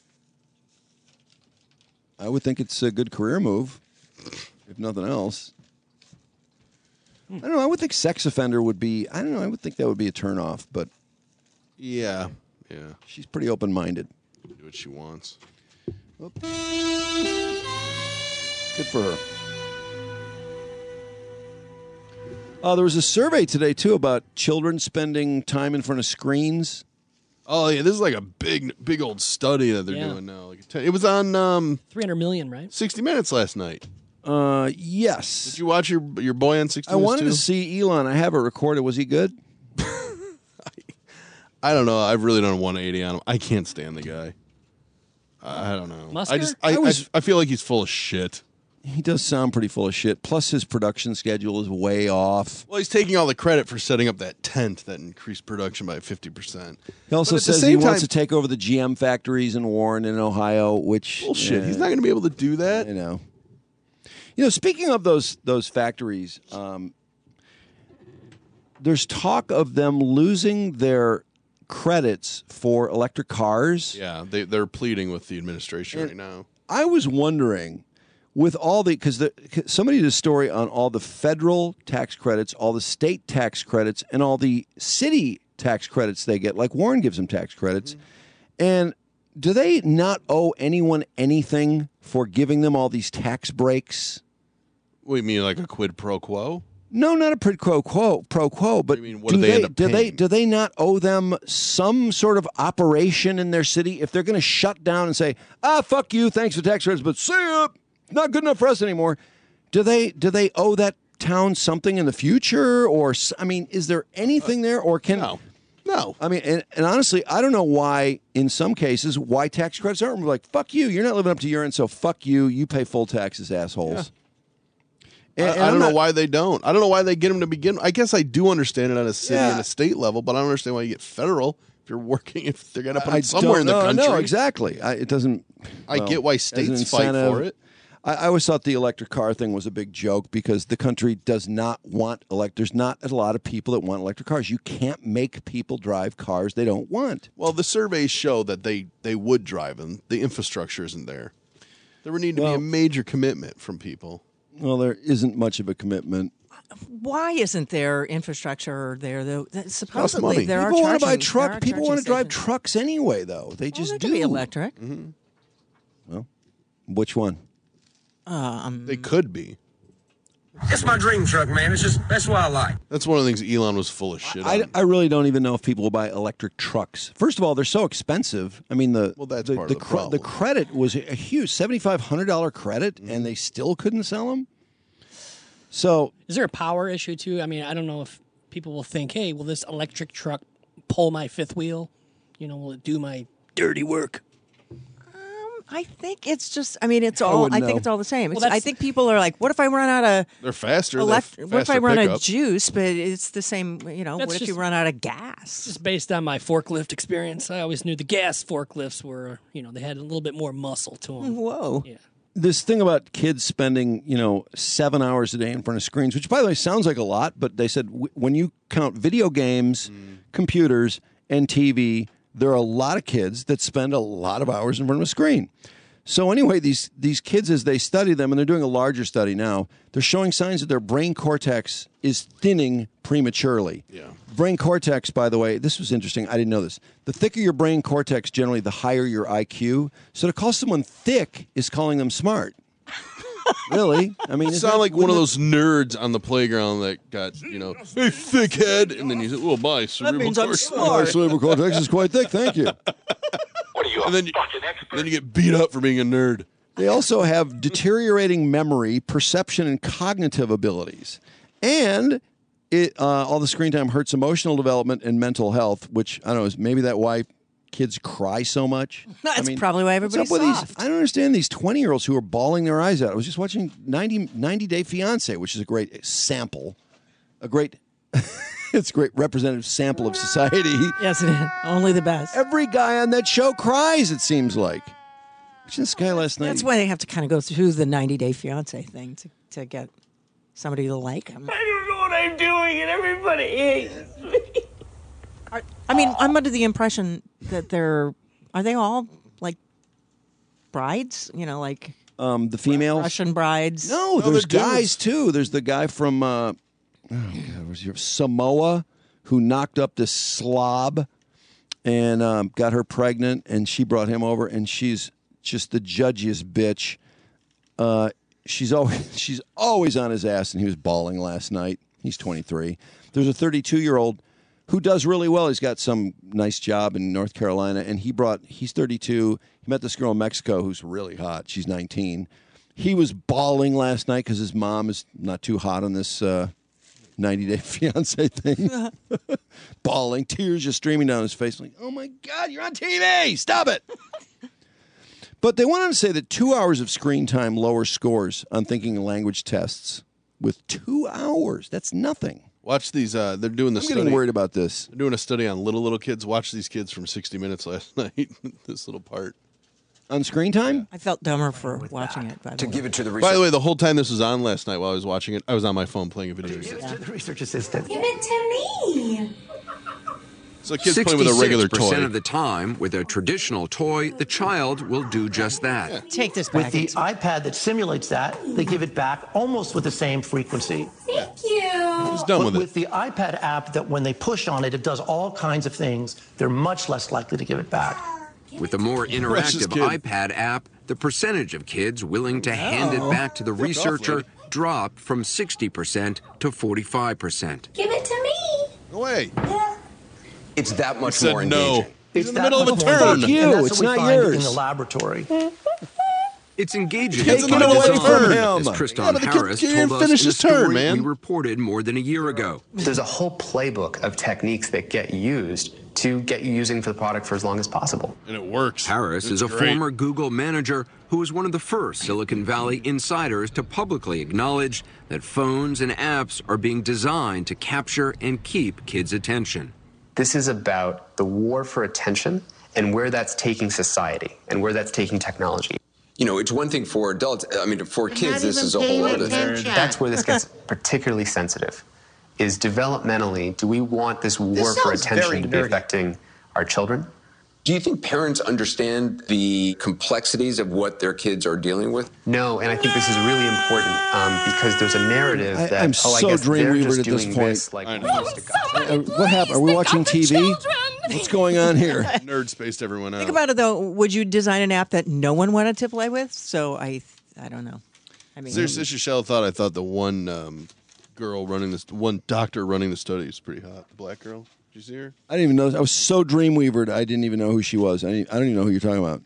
I would think it's a good career move, if nothing else. I don't know. I would think sex offender would be. I don't know. I would think that would be a turnoff, but Yeah, yeah. she's pretty open minded. Do what she wants. Good for her. Uh, there was a survey today too about children spending time in front of screens. Oh yeah, this is like a big, big old study that they're Yeah. doing now. Like a ten- it was on um, three hundred million, right? sixty Minutes last night. Uh, yes. Did you watch your your boy on sixty I Minutes wanted too? to see Elon. I have it recorded. Was he good? I don't know. I've really done a one eighty on him. I can't stand the guy. I I don't know. I Musker? just I, I was- I, I feel like he's full of shit. He does sound pretty full of shit. Plus, his production schedule is way off. Well, he's taking all the credit for setting up that tent that increased production by fifty percent. He also But at the says he same wants time- to take over the G M factories in Warren and Ohio, which Bullshit. eh, He's not going to be able to do that. You know. You know, speaking of those those factories, um, there's talk of them losing their credits for electric cars. Yeah, they they're pleading with the administration right now. I was wondering, with all the because the somebody did a story on all the federal tax credits, all the state tax credits, and all the city tax credits they get. Like Warren gives them tax credits, and do they not owe anyone anything for giving them all these tax breaks? What do you mean, like a quid pro quo? No, not a pro quo, quo pro quo, but what do they they end up do they paying? do they not owe them some sort of operation in their city if they're going to shut down and say, ah, fuck you, thanks for tax credits, but see ya, not good enough for us anymore? Do they do they owe that town something in the future, or s- I mean, is there anything there, or can no, no? I mean, and, and honestly, I don't know why in some cases why tax credits aren't We're like fuck you, you're not living up to your end, so fuck you, you pay full taxes, assholes. And- I, and I I'm don't know not- why they don't. I don't know why they get them to begin. I guess I do understand it on a city Yeah. and a state level, but I don't understand why you get federal if you're working. If they're going to put I it somewhere in the don't know. country. No, exactly. I, it doesn't. I well, get why as an states fight incentive- for it. I, I always thought the electric car thing was a big joke because the country does not want elect. There's not a lot of people that want electric cars. You can't make people drive cars they don't want. Well, the surveys show that they, they would drive them. The infrastructure isn't there. There would need to be Well- a major commitment from people. Well, there isn't much of a commitment. Why isn't there infrastructure there though? That- Supposedly money. there People are want to buy charging- truck. there are People charging want to drive stations. trucks anyway, though. They just they do. could be electric. Well, which one? Um, They could be. It's my dream truck, man. It's just, that's what I like. That's one of the things Elon was full of shit I, on. I really don't even know if people will buy electric trucks. First of all, they're so expensive. I mean, the well, that's the, part the, of the cre- problem. the credit was a huge seventy-five hundred dollars credit, Mm-hmm. and they still couldn't sell them. So, is there a power issue too? I mean, I don't know if people will think, "Hey, will this electric truck pull my fifth wheel? You know, will it do my dirty work?" I think it's just. I mean, it's I all. I, wouldn't think know. it's all the same. Well, It's, I that's- think people are like, "What if I run out of They're faster. elect- They're What if I faster run out pickup. of juice?" But it's the same. You know, That's what if just- you run out of gas? Just based on my forklift experience, I always knew the gas forklifts were, you know, they had a little bit more muscle to them. Whoa. Yeah. this thing about kids spending, you know, seven hours a day in front of screens, which, by the way, sounds like a lot, but they said w- when you count video games, computers, and T V, there are a lot of kids that spend a lot of hours in front of a screen. So anyway, these these kids, as they study them, and they're doing a larger study now, they're showing signs that their brain cortex is thinning prematurely. Yeah. Brain cortex, by the way, this was interesting. I didn't know this. The thicker your brain cortex, generally, the higher your I Q. So to call someone thick is calling them smart. Really? I mean, You is sound that- like one of wouldn't those nerds on the playground that got, you know, hey, thick head, and then you say, well, my cerebral means I'm cortex. smart. My cerebral cortex is quite thick, thank you. What are you, and then, you, then you get beat up for being a nerd. They also have deteriorating memory, perception, and cognitive abilities. And it, uh, all the screen time hurts emotional development and mental health, which, I don't know, is maybe that why kids cry so much? That's I mean, probably why what's everybody's up with these? soft. I don't understand these twenty-year-olds who are bawling their eyes out. I was just watching ninety, ninety Day Fiancé, which is a great sample, a great... It's a great representative sample of society. Yes, it is. Only the best. Every guy on that show cries, it seems like. Watching this guy last night. That's why they have to kind of go through the ninety Day Fiance thing to, to get somebody to like him. I don't know what I'm doing, and everybody hates me. I mean, I'm under the impression that they're are they all like brides? You know, like Um, the females? Russian brides. No, there's guys too. There's the guy from uh, oh God, was your Samoa who knocked up this slob and um, got her pregnant, and she brought him over, and she's just the judgiest bitch. Uh, she's always she's always on his ass, and he was bawling last night. He's twenty-three. There's a thirty-two year old who does really well. He's got some nice job in North Carolina, and he brought. He's thirty-two. He met this girl in Mexico who's really hot. She's nineteen. He was bawling last night because his mom is not too hot on this uh, ninety Day Fiancé thing. Bawling, tears just streaming down his face. Like, oh my God, you're on T V! Stop it! But they went on to say that two hours of screen time lowers scores on thinking and language tests. With two hours, that's nothing. Watch these. Uh, they're doing the I'm study. getting worried about this. They're doing a study on little, little kids. Watch these kids from sixty minutes last night. This little part. On screen time? I felt dumber for watching it. By the To way. give it to the By the way, the whole time this was on last night while I was watching it, I was on my phone playing a video game. To the research assistant. Give it to me. So kids playing with a regular toy. sixty-six percent of the time, with a traditional toy, the child will do just that. Take this With the iPad that simulates that, they give it back almost with the same frequency. Thank you. Who's done with But it? with the iPad app, that when they push on it, it does all kinds of things. They're much less likely to give it back. With the more Precious interactive kid. iPad app, the percentage of kids willing to hand it Oh. back to the Fuck off, researcher lady. dropped from sixty percent to forty-five percent. Give it to me. Go away. It's that much said more no. engaging. He's in the that middle of a much more turn. engaging, Fuck and you, that's it's what we not find yours. in the laboratory. It's engaging Kids as in the much middle as of fun, his turn. as Yeah, Tristan but the kid Harris can't told even us finish in a his turn, story man. we reported more than a year ago. There's a whole playbook of techniques that get used to get you using for the product for as long as possible. And it works. Harris It's is a great. former Google manager who was one of the first Silicon Valley insiders to publicly acknowledge that phones and apps are being designed to capture and keep kids' attention. This is about the war for attention and where that's taking society and where that's taking technology. You know, it's one thing for adults. I mean, for kids, this is a whole other thing. That's where this gets particularly sensitive. Is developmentally, do we want this war for sounds very attention to be nerdy. affecting our children? Do you think parents understand the complexities of what their kids are dealing with? No, and I think this is really important um, because there's a narrative I- that, I'm oh, I so guess they're Dreamweavered just at this doing point. this like I we know. used to go. Uh, what happened? Are we watching T V? What's going on here? Nerd spaced everyone out. Think about it though. Would you design an app that no one wanted to play with? So I, I don't know. I mean, Sarah Shell thought I thought the one um, girl running this, one doctor running the study was pretty hot. The black girl. Did you see her? I didn't even know. I was so Dreamweavered, I didn't even know who she was. I, didn't, I don't even know who you're talking about.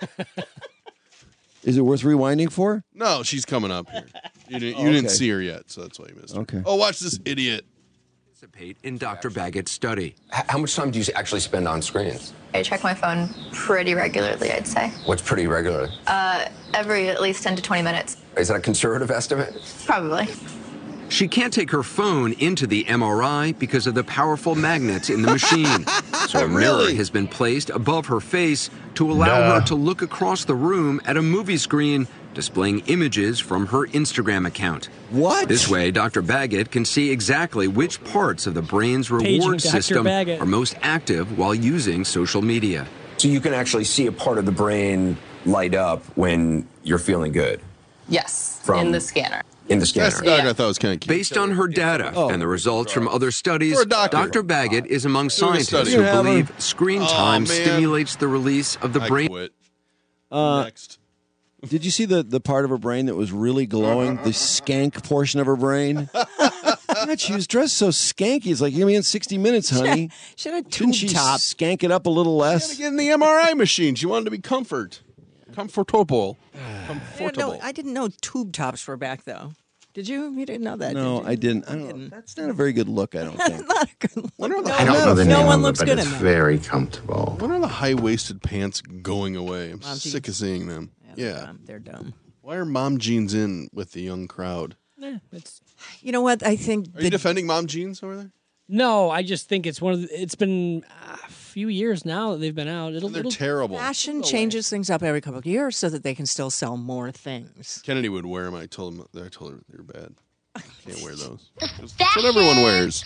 Is it worth rewinding for? No, she's coming up here. You didn't, Oh, you didn't okay. see her yet, so that's why you missed her. Okay. Oh, watch this idiot. Participate in Doctor Baggett's study. How much time do you actually spend on screens? I check my phone pretty regularly, I'd say. What's pretty regular? Uh, every at least ten to twenty minutes. Is that a conservative estimate? Probably. She can't take her phone into the M R I because of the powerful magnets in the machine. So a mirror has been placed above her face to allow Duh. her to look across the room at a movie screen displaying images from her Instagram account. What? This way, Doctor Baggett can see exactly which parts of the brain's Paging reward Doctor system Baggett. are most active while using social media. So you can actually see a part of the brain light up when you're feeling good Yes, From- in the scanner. in the scanner. That's the dog I thought was kind of cute. Based on her data Oh. and the results from other studies, For a doctor. Doctor Baggett is among Doing a scientists study. who You have believe her. screen Oh, time man. stimulates the release of the I brain. quit. Uh, Next. Did you see the, the part of her brain that was really glowing? The skank portion of her brain? God, she was dressed so skanky. It's like, you're going to be in sixty minutes, honey. She had a Shouldn't tube she top. skank it up a little Had less? to get in the M R I machine. She wanted to be comfort. Comfortable. I didn't, Comfortable. know, I didn't know tube tops were back, though. Did you? You didn't know that, No, did you? I didn't. I don't know. That's not a very good look, I don't think. Not a good look. When are the, No, I'm I don't not know a the fan. no name one of it, looks but good it's in that. very comfortable. When are the high-waisted pants going away? I'm Mom sick jeans. of seeing them. They're Yeah. dumb. They're dumb. Why are mom jeans in with the young crowd? Eh, it's You know what? I think Are you defending mom jeans over there? no. I just think it's one of. The, it's been a few years now that they've been out. It'll, They're it'll terrible. fashion changes things up every couple of years so that they can still sell more things. Kennedy would wear them. I told him. I told her they're bad. Can't wear those. That's what everyone wears.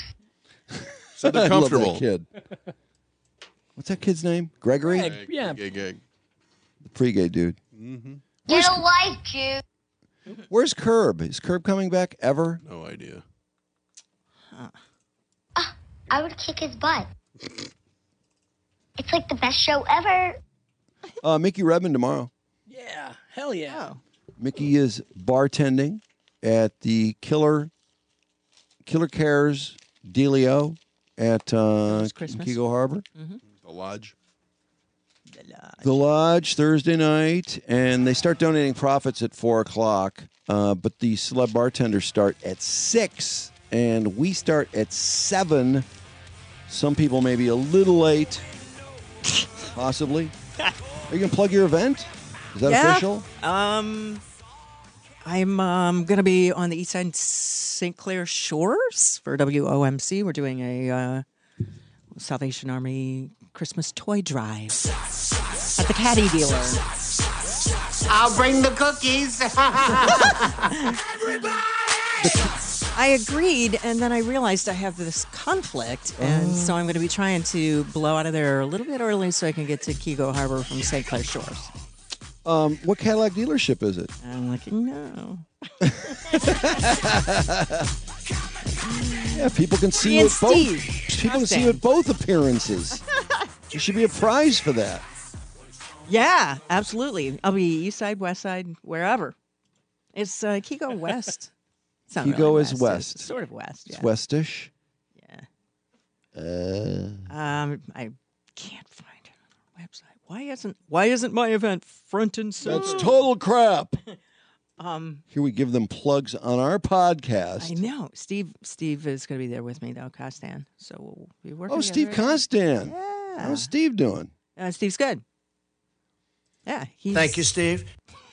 So I they're love that comfortable. kid. What's that kid's name? Gregory? Greg, yeah. Gay gag. The pre-gay dude. Mm-hmm. Get a life, Jude. Where's Curb? Is Curb coming back ever? No idea. I would kick his butt. It's like the best show ever. Uh, Mickey Redmond tomorrow. Yeah, hell yeah. Mickey is bartending at the Killer Killer Cares Dealio at uh, Christmas. Kego Harbor. The lodge. The Lodge Thursday night, and they start donating profits at four o'clock. Uh, but the celeb bartenders start at six, and we start at seven. Some people may be a little late, possibly. Are you gonna plug your event? Is that Yeah. official? Um, I'm um, going to be on the east side Saint Clair Shores for W O M C. We're doing a uh, Salvation Army Christmas toy drive at the Caddy Dealer. I'll bring the cookies. I agreed, and then I realized I have this conflict, and so I'm going to be trying to blow out of there a little bit early so I can get to Kego Harbor from Saint Clair Shores. Um, what Cadillac dealership is it? I'm looking now. Yeah, people can see Me you and at both. Steve. People can see you at both appearances. You should be a prize for that. Yeah, absolutely. I'll be east side, west side, wherever. It's uh, Kego West. It's not Kego really is It's west. sort of west. It's Yeah. westish. Yeah. Uh, Um, I can't find it on the website. Why isn't Why isn't my event front and center? that's total crap. Um, Here we give them plugs on our podcast. I know. Steve Steve is going to be there with me though, Costan. So we'll be working. Oh, Steve together. Constan. Yeah. How's Steve doing? Uh, Steve's good. Yeah. He's, Thank you, Steve.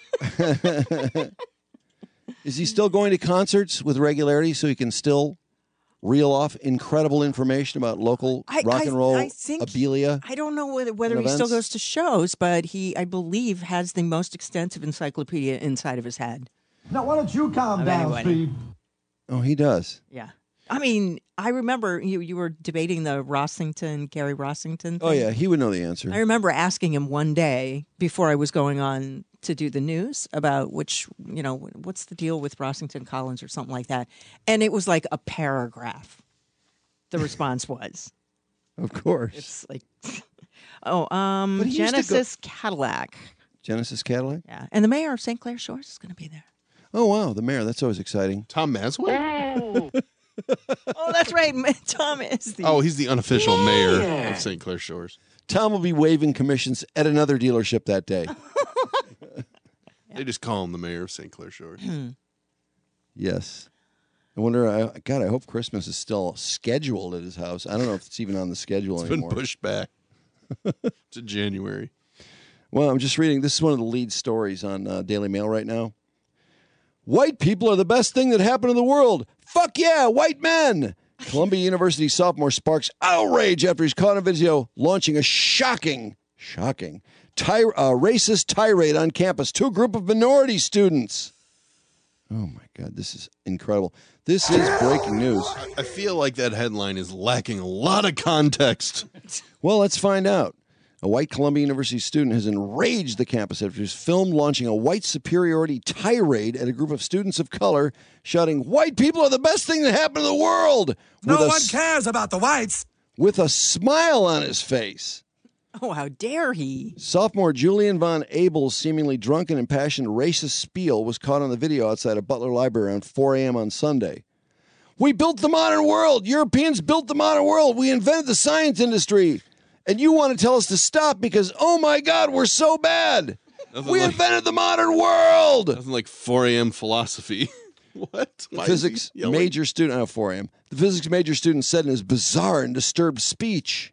Is he still going to concerts with regularity so he can still reel off incredible information about local I- rock I- and roll I think- abelia? I don't know whether, whether and he still events? goes to shows, but he, I believe, has the most extensive encyclopedia inside of his head. Now, why don't you calm Of down, anybody. Steve? Oh, he does. Yeah. I mean, I remember you, you were debating the Rossington, Gary Rossington thing. Oh, yeah. He would know the answer. I remember asking him one day before I was going on to do the news about which, you know, what's the deal with Rossington Collins or something like that. And it was like a paragraph. The response was. Of course. It's like, oh, um, But he used to go- Genesis Cadillac. Genesis Cadillac? Yeah. And the mayor of Saint Clair Shores is going to be there. Oh, wow, the mayor. That's always exciting. Tom Maswell? Oh, that's right. Tom is the... Oh, he's the unofficial mayor of Saint Clair Shores. Tom will be waiving commissions at another dealership that day. They just call him the mayor of Saint Clair Shores. Yes. I wonder, I, God, I hope Christmas is still scheduled at his house. I don't know if it's even on the schedule It's anymore. been pushed back to January. Well, I'm just reading. This is one of the lead stories on uh, Daily Mail right now. White people are the best thing that happened in the world. Fuck yeah, white men. Columbia University sophomore sparks outrage after he's caught on video launching a shocking, shocking, ty- uh, racist tirade on campus to a group of minority students. Oh, my God, this is incredible. This is breaking news. I feel like that headline is lacking a lot of context. Well, let's find out. A white Columbia University student has enraged the campus after his film launching a white superiority tirade at a group of students of color, shouting, "White people are the best thing that happened to the world!" No with one a, cares about the whites. With a smile on his face. Oh, how dare he? Sophomore Julian Von Abel's seemingly drunken, impassioned racist spiel was caught on the video outside of Butler Library around four a.m. on Sunday. "We built the modern world. Europeans built the modern world. We invented the science industry. And you want to tell us to stop because, oh my God, we're so bad. Nothing we like- invented the modern world." Nothing like four a.m. philosophy. What? Why is he Physics yelling? major student, oh, four a.m. The physics major student said in his bizarre and disturbed speech.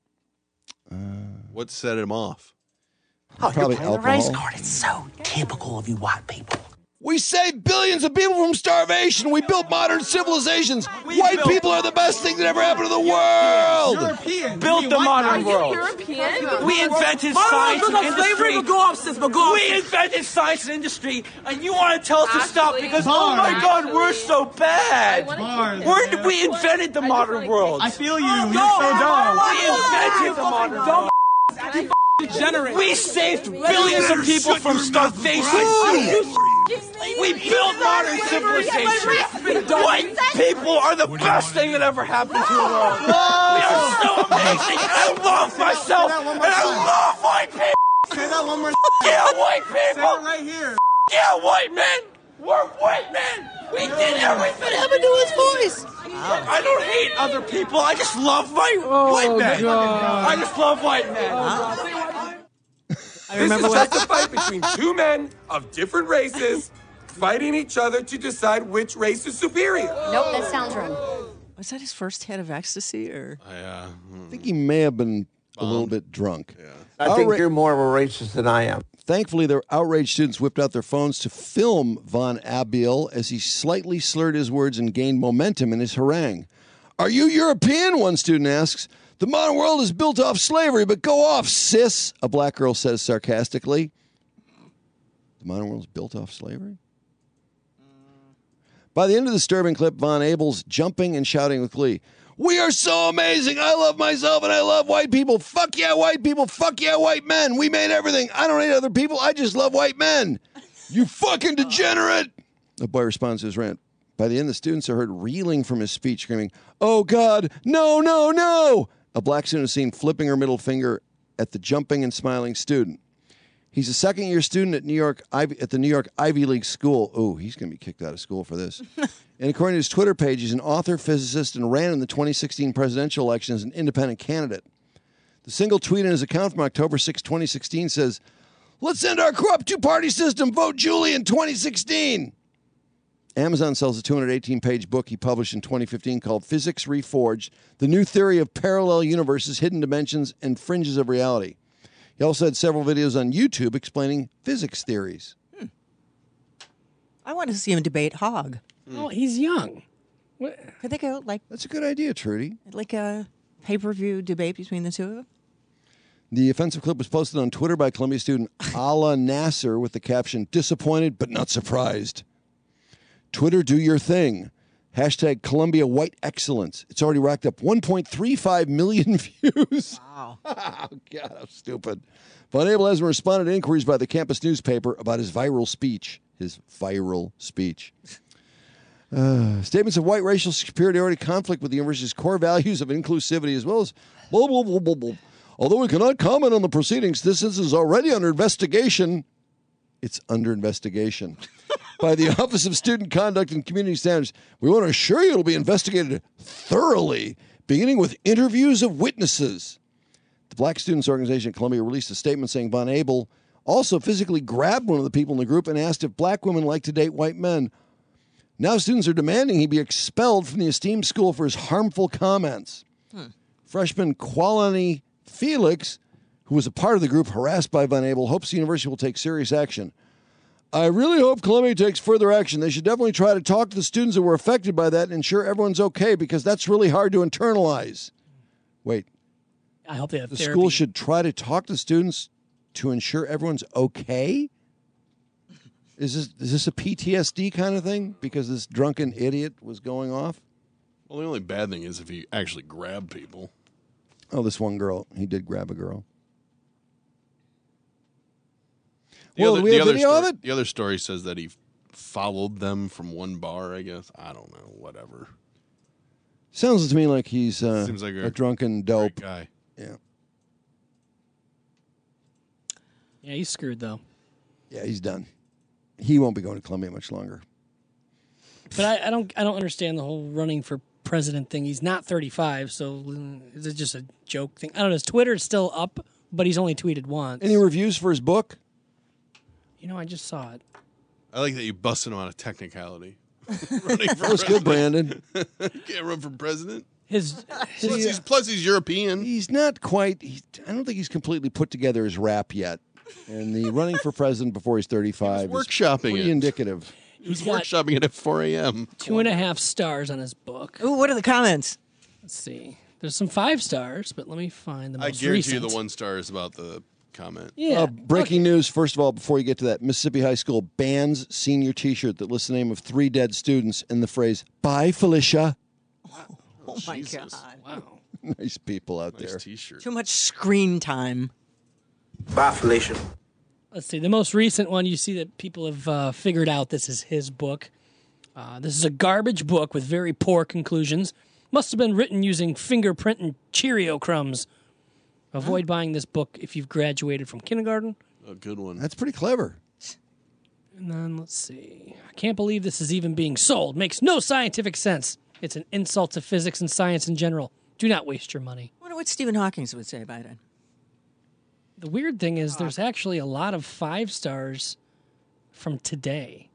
What set him off? Oh, Probably you're playing the race alcohol. card. It's so typical of you white people. "We saved billions of people from starvation. We built modern civilizations. White people are the best thing that ever happened to the world." European. Built the modern world. European? We invented Modern science world, and look, slavery industry. will go upstairs, but go We invented science and industry, and you want to tell us to stop Actually- because, oh my Bars. God, we're so bad. Bars. We're, we invented the modern world. I feel you. No, You're so dumb. We invented the modern world. Degenerate. We saved billions of people from starvation. We built modern civilization. White people are the best thing that ever happened to the world. We are so amazing. I love myself, and I love white people. Say that one more. Yeah, white people. Say it right here. Yeah, white men. We're white men. We did everything. What happened to his voice? I don't hate other people. I just love my white men. God. I just love white men. I remember this is when just a fight between two men of different races fighting each other to decide which race is superior. Nope, that sounds wrong. Was that his first hit of ecstasy, or? Yeah. I think he may have been a little bit drunk. I think Outra- you're more of a racist than I am. Thankfully, the outraged students whipped out their phones to film Von Abiel as he slightly slurred his words and gained momentum in his harangue. "Are you European?" one student asks. "The modern world is built off slavery, but go off, sis," a black girl says sarcastically. The modern world is built off slavery? By the end of the disturbing clip, Von Abel's jumping and shouting with glee. "We are so amazing. I love myself and I love white people. Fuck yeah, white people. Fuck yeah, white men. We made everything. I don't hate other people. I just love white men. You fucking degenerate." The boy responds to his rant. By the end, the students are heard reeling from his speech, screaming, "Oh, God, no, no, no." A black student is seen flipping her middle finger at the jumping and smiling student. He's a second-year student at New York Ivy, at the New York Ivy League school. Oh, he's going to be kicked out of school for this. And according to his Twitter page, he's an author, physicist, and ran in the twenty sixteen presidential election as an independent candidate. The single tweet in his account from October sixth, twenty sixteen says, "Let's end our corrupt two-party system. Vote Julie in twenty sixteen. Amazon sells a two hundred eighteen page book he published in twenty fifteen called Physics Reforged, The New Theory of Parallel Universes, Hidden Dimensions, and Fringes of Reality. He also had several videos on YouTube explaining physics theories. I want to see him debate Hogg. Oh, he's young. Could they go like? That's a good idea, Trudy. Like a pay-per-view debate between the two of them. The offensive clip was posted on Twitter by Columbia student Ala Nasser with the caption, "Disappointed but not surprised." Twitter, do your thing. Hashtag Columbia White Excellence. It's already racked up one point three five million views. Wow. Oh, God, how stupid. Von Abel hasn't responded to inquiries by the campus newspaper about his viral speech. His viral speech. Uh, statements of white racial superiority conflict with the university's core values of inclusivity as well as blah, blah, blah, blah, blah. Although we cannot comment on the proceedings, this is already under investigation. It's under investigation. by the Office of Student Conduct and Community Standards. We want to assure you it'll be investigated thoroughly, beginning with interviews of witnesses. The Black Students Organization at Columbia released a statement saying Von Abel also physically grabbed one of the people in the group and asked if black women like to date white men. Now students are demanding he be expelled from the esteemed school for his harmful comments. Hmm. Freshman Qualani Felix, who was a part of the group harassed by Von Abel, hopes the university will take serious action. I really hope Columbia takes further action. They should definitely try to talk to the students that were affected by that and ensure everyone's okay, because that's really hard to internalize. Wait. I hope they have The therapy. school should try to talk to students to ensure everyone's okay? Is this is this a P T S D kind of thing because this drunken idiot was going off? Well, the only bad thing is if he actually grabbed people. Oh, this one girl. He did grab a girl. The Well, other, do we the have other video story, of it? The other story says that he followed them from one bar, I guess. I don't know. Whatever. Sounds to me like he's uh, Seems like a a drunken dope guy. Yeah. Yeah, he's screwed though. Yeah, he's done. He won't be going to Columbia much longer. But I, I don't I don't understand the whole running for president thing. He's not thirty-five, so uh, is it just a joke thing? I don't know. His Twitter's still up, but he's only tweeted once. Any reviews for his book? You know, I just saw it. I like that you busted him on a technicality. Running for That was good, Brandon. Can't run for president. His, plus, he's, plus he's European. He's not quite. He, I don't think he's completely put together his rap yet. And the running for president before he's thirty-five He was is workshopping pretty it. indicative. He was He's got- workshopping it at four a.m. Two and a half stars on his book. Ooh, what are the comments? Let's see. There's some five stars, but let me find the most I guarantee recent. you the one star is about the comment. Yeah. Uh, breaking news, first of all, before you get to that, Mississippi High School bans senior T-shirt that lists the name of three dead students and the phrase, bye, Felicia. Oh, my God. Wow. Nice people out Nice there. T-shirt. Too much screen time. Bye, Felicia. Let's see. The most recent one, you see that people have uh, figured out this is his book. Uh, this is a garbage book with very poor conclusions. Must have been written using fingerprint and Cheerio crumbs. Avoid buying this book if you've graduated from kindergarten. A good one. That's pretty clever. And then let's see. I can't believe this is even being sold. Makes no scientific sense. It's an insult to physics and science in general. Do not waste your money. I wonder what Stephen Hawking would say about it. The weird thing is there's actually a lot of five stars from today.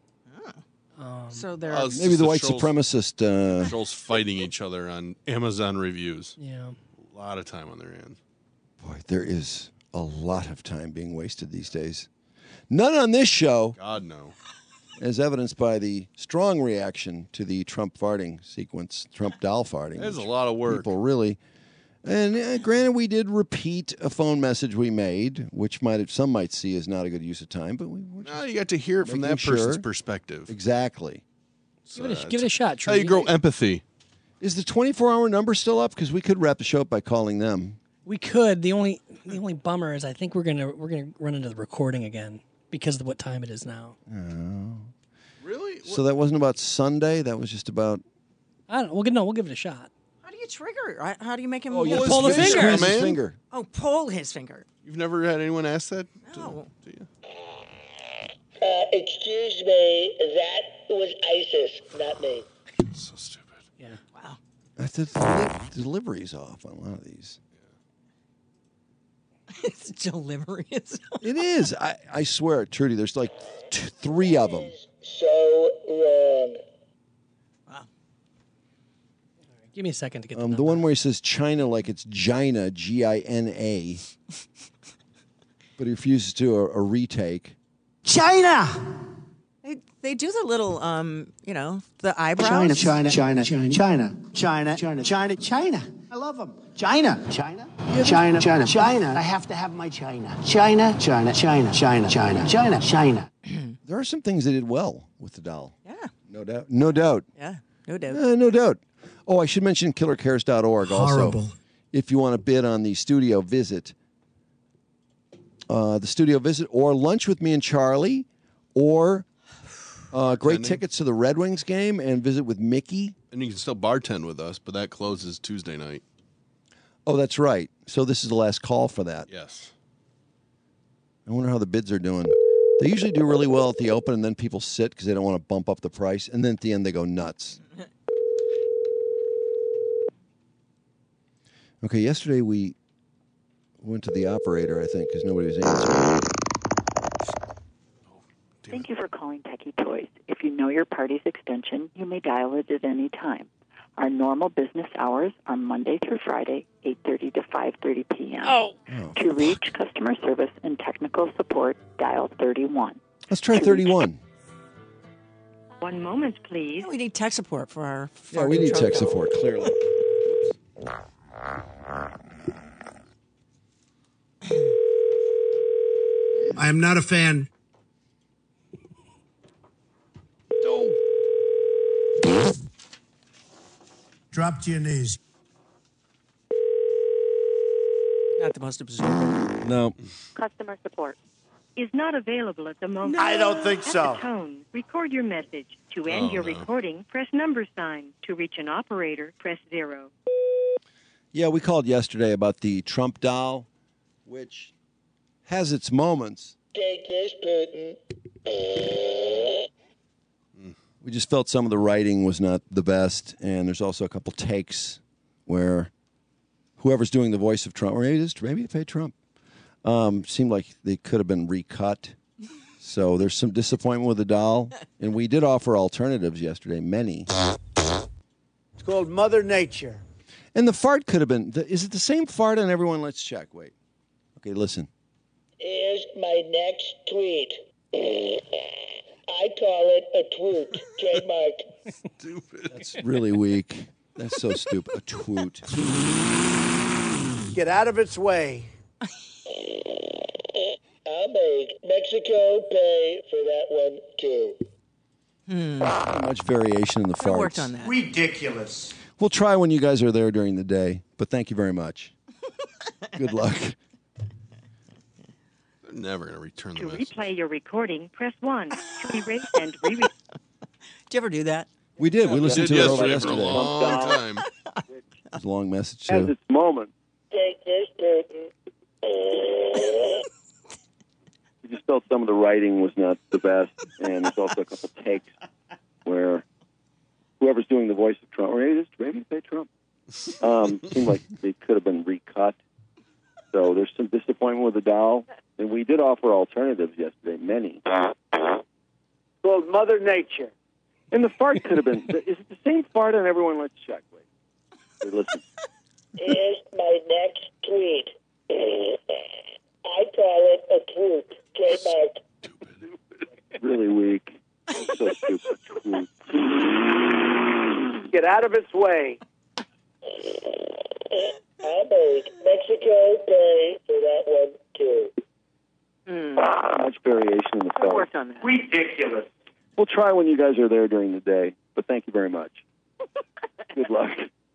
Um, So they're Oh, it's Maybe just the white trolls- supremacist. Uh, Trolls fighting each other on Amazon reviews. Yeah. A lot of time on their hands. boy, there is a lot of time being wasted these days. None on this show, God, no. as evidenced by the strong reaction to the Trump farting sequence, Trump doll farting. That's a which lot of work. People really. And uh, granted, we did repeat a phone message we made, which might have, some might see as not a good use of time, but we were No, you got to hear it from making that person's sure. perspective. Exactly. Give it a, give it a shot, How you Trudy. grow empathy. Is the twenty-four hour number still up? Because we could wrap the show up by calling them. We could. The only the only bummer is I think we're gonna we're gonna run into the recording again because of what time it is now. Oh. Really? So that wasn't about Sunday. That was just about. I don't know. We'll get no. We'll give it a shot. How do you trigger? How- How do you make him Oh, You yeah, gotta pull the squeeze- finger. squeeze his Man. finger. Oh, pull his finger. You've never had anyone ask that? to- No. to you? Uh, excuse me, that was ISIS, not me. So stupid. Yeah. Wow. That's the deli- delivery's off on a lot of these. It's delivery. It's It is. I, I swear, Trudy, there's like t- three of them. So wrong. Give me a second to get the Um, the number. one where he says China like it's Gina, G I N A. But he refuses to a, a retake. China! They, they do the little, um, you know, the eyebrows. China, China, China, China, China, China, China, China, China. I love them. China, China, China, China, China. I have to have my China. China, China, China, China, China, China, China. There are some things they did well with the doll. Yeah. No doubt. No doubt. Yeah. No doubt. Uh, no doubt. Oh, I should mention killer cares dot org also. Horrible. If you want to bid on the studio visit, uh, the studio visit, or lunch with me and Charlie, or uh, great Attending. tickets to the Red Wings game and visit with Mickey. And you can still bartend with us, but that closes Tuesday night. Oh, that's right. So this is the last call for that. Yes. I wonder how the bids are doing. They usually do really well at the open, and then people sit because they don't want to bump up the price, and then at the end they go nuts. Okay, yesterday we went to the operator, I think, because nobody was answering. Thank you for calling Techie Toys. If you know your party's extension, you may dial it at any time. Our normal business hours are Monday through Friday, eight thirty to five thirty p.m. Oh. Oh. To reach customer service and technical support, dial thirty-one. Let's try thirty-one. One moment, please. We need tech support for our. Yeah, we need tech support, clearly. I am not a fan. Drop to your knees. Not the most observant. No. Customer support is not available at the moment. I don't think At so. the tone, record your message. To end Oh, your no. recording, press number sign. To reach an operator, press zero. Yeah, we called yesterday about the Trump doll, which has its moments. Take this, Putin. We just felt some of the writing was not the best, and there's also a couple takes where whoever's doing the voice of Trump, or maybe it's maybe it's Trump, um, seemed like they could have been recut. So there's some disappointment with the doll, and we did offer alternatives yesterday, many. It's called Mother Nature. And the fart could have been. The, is it the same fart on everyone? Let's check. Wait. Okay, listen. Here's my next tweet. I call it a twoot. Trademark. Stupid. That's really weak. That's so stupid. A twoot. Get out of its way. I'll make Mexico pay for that one, too. Not much variation in the farts. I worked on that. Ridiculous. We'll try when you guys are there during the day, but thank you very much. Good luck. They're never going to return the To message. replay your recording, press one. To erase and re Did you ever do that? We did. We listened did to it over yesterday for a yesterday. long time. It was a long message, Has too. its moment. Take this, Putin. We just felt some of the writing was not the best, and there's also a couple takes where whoever's doing the voice of Trump, or maybe it's maybe it's Trump, um, seemed like they could have been recut. So there's some disappointment with the doll, and we did offer alternatives yesterday, many. It's called Mother Nature. And the fart could have been. Is it the same fart on everyone? Let's check. Wait. Wait, listen. Here's my next tweet. I call it a twoot. Trademark. Really weak. So stupid. Tweet. Get out of its way. I'll make Mexico pay for that one, too. Not much variation in the I fart. worked on that. Ridiculous. We'll try when you guys are there during the day, but thank you very much. Good luck.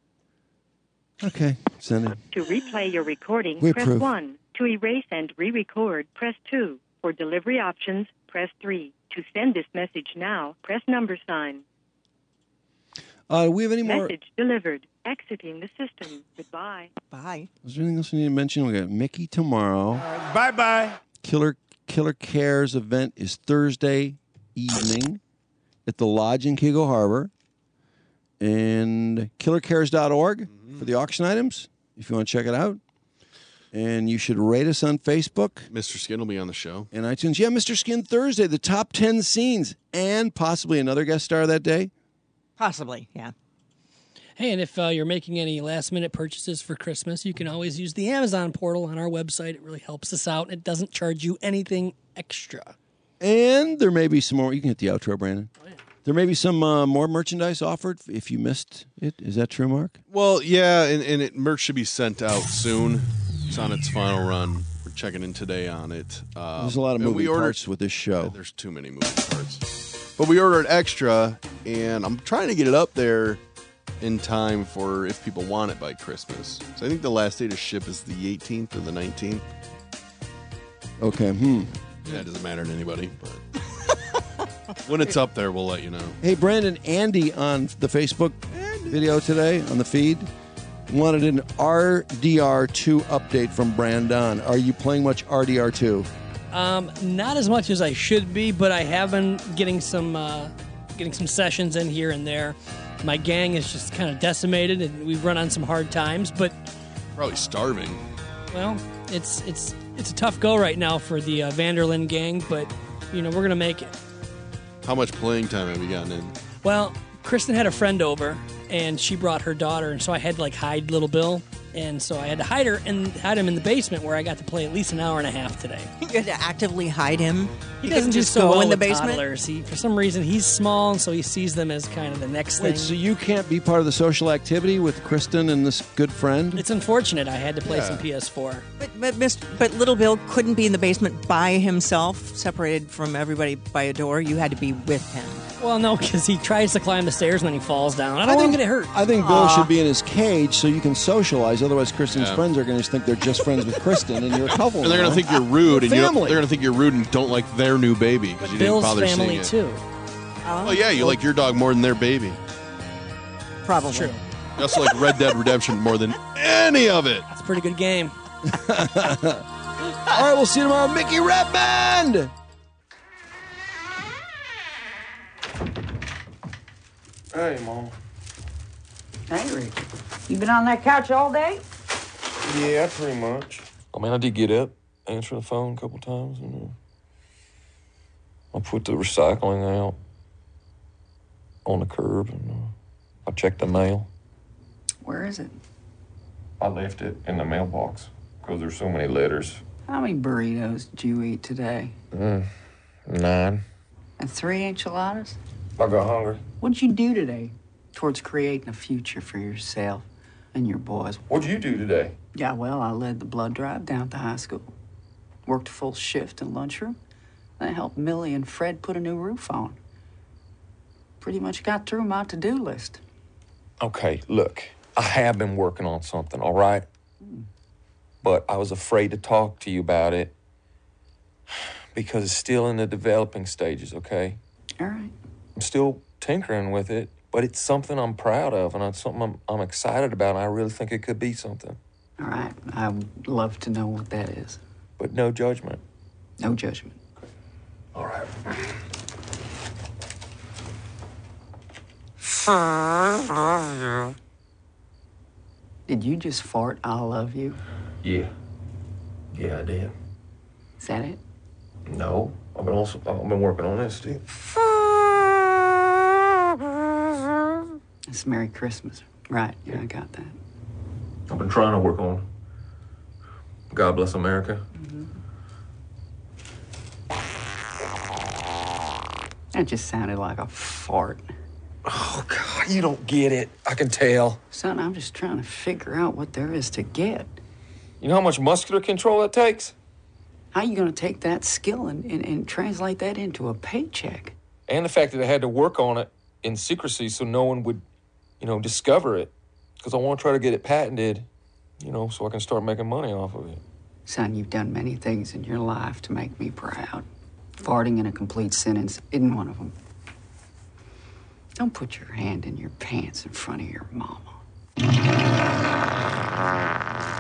Okay, send it. To replay your recording, We press approve. one. To erase and re-record, press two. For delivery options, press three. To send this message now, press number sign. Uh, do we have any more? Message delivered. Exiting the system. Goodbye. Bye. Is there anything else we need to mention? We got Mickey tomorrow. Bye-bye. Killer Killer Cares event is Thursday evening at the Lodge in Kigo Harbor. And killer cares dot org for the auction items, if you want to check it out. And you should rate us on Facebook. Mister Skin will be on the show. And iTunes. Yeah, Mister Skin Thursday, the top ten scenes, and possibly another guest star that day. Possibly, yeah. Hey, and if uh, you're making any last-minute purchases for Christmas, you can always use the Amazon portal on our website. It really helps us out. It doesn't charge you anything extra. And there may be some more. You can hit the outro, Brandon. Oh, yeah. There may be some uh, more merchandise offered if you missed it. Is that true, Mark? Well, yeah, and, and it merch should be sent out soon. It's on its final run. We're checking in today on it. Um, There's a lot of and moving we ordered- parts with this show. Yeah, there's too many moving parts. But we ordered extra, and I'm trying to get it up there in time for if people want it by Christmas. So I think the last day to ship is the eighteenth or the nineteenth. Okay, hmm. Yeah, it doesn't matter to anybody, but when it's up there, we'll let you know. Hey, Brandon, Andy on the Facebook video today on the feed wanted an R D R two update from Brandon. Are you playing much R D R two? Uh, Um, not as much as I should be, but I have been getting some uh, getting some sessions in here and there. My gang is just kind of decimated, and we've run on some hard times. But probably starving. Well, it's it's it's a tough go right now for the uh, Vanderlyn gang, but you know we're gonna make it. How much playing time have you gotten in? Well, Kristen had a friend over, and she brought her daughter, and so I had to like hide little Bill. And so I had to hide her and hide him in the basement where I got to play at least an hour and a half today. You had to actively hide him. He You doesn't couldn't do just so go well in the with basement. toddlers. He, for some reason, he's small, and so he sees them as kind of the next Wait, thing. so you can't be part of the social activity with Kristen and this good friend? It's unfortunate. I had to play Yeah. some P S four. But but, Mister but little Bill couldn't be in the basement by himself, separated from everybody by a door. You had to be with him. Well, no, because he tries to climb the stairs and then he falls down. I don't want him to get hurt. I think Bill Aw. should be in his cage so you can socialize. Otherwise, Kristen's Yeah. friends are going to think they're just friends with Kristen, and you're a couple. And they're going now. to think you're rude, and you don't, Family. they're going to think you're rude and don't like their new baby because you Bill's didn't bother family, seeing it. too. Oh yeah, you like your dog more than their baby. Probably. True. You also like Red Dead Redemption more than any of it. It's a pretty good game. All right, we'll see you tomorrow. Mickey Red Band! Hey, Mom. Hey, Rick. You been on that couch all day? Yeah, pretty much. I mean, I did get up, answer the phone a couple times, and uh, I put the recycling out on the curb, and uh, I checked the mail. Where is it? I left it in the mailbox because there's so many letters. How many burritos did you eat today? Mm, nine. And three enchiladas? I got hungry. What'd you do today towards creating a future for yourself and your boys? What'd you do today? Yeah, well, I led the blood drive down to high school. Worked a full shift in lunchroom. Then helped Millie and Fred put a new roof on. Pretty much got through my to-do list. Okay, look, I have been working on something, all right? But I was afraid to talk to you about it because it's still in the developing stages, okay? All right. I'm still tinkering with it, but it's something I'm proud of, and it's something I'm, I'm excited about, and I really think it could be something. All right. I would love to know what that is. But no judgment. No judgment. All right. Did you just fart, I love you? Yeah. Yeah, I did. Is that it? No, I've been also I've been working on this too. It's Merry Christmas. Right, yeah, I got that. I've been trying to work on God Bless America. That just sounded like a fart. Oh, God, you don't get it. I can tell. Son, I'm just trying to figure out what there is to get. You know how much muscular control that takes? How you going to take that skill and, and, and translate that into a paycheck? And the fact that I had to work on it in secrecy so no one would, you know, discover it. Because I want to try to get it patented, you know, so I can start making money off of it. Son, you've done many things in your life to make me proud. Farting in a complete sentence isn't one of them. Don't put your hand in your pants in front of your mama.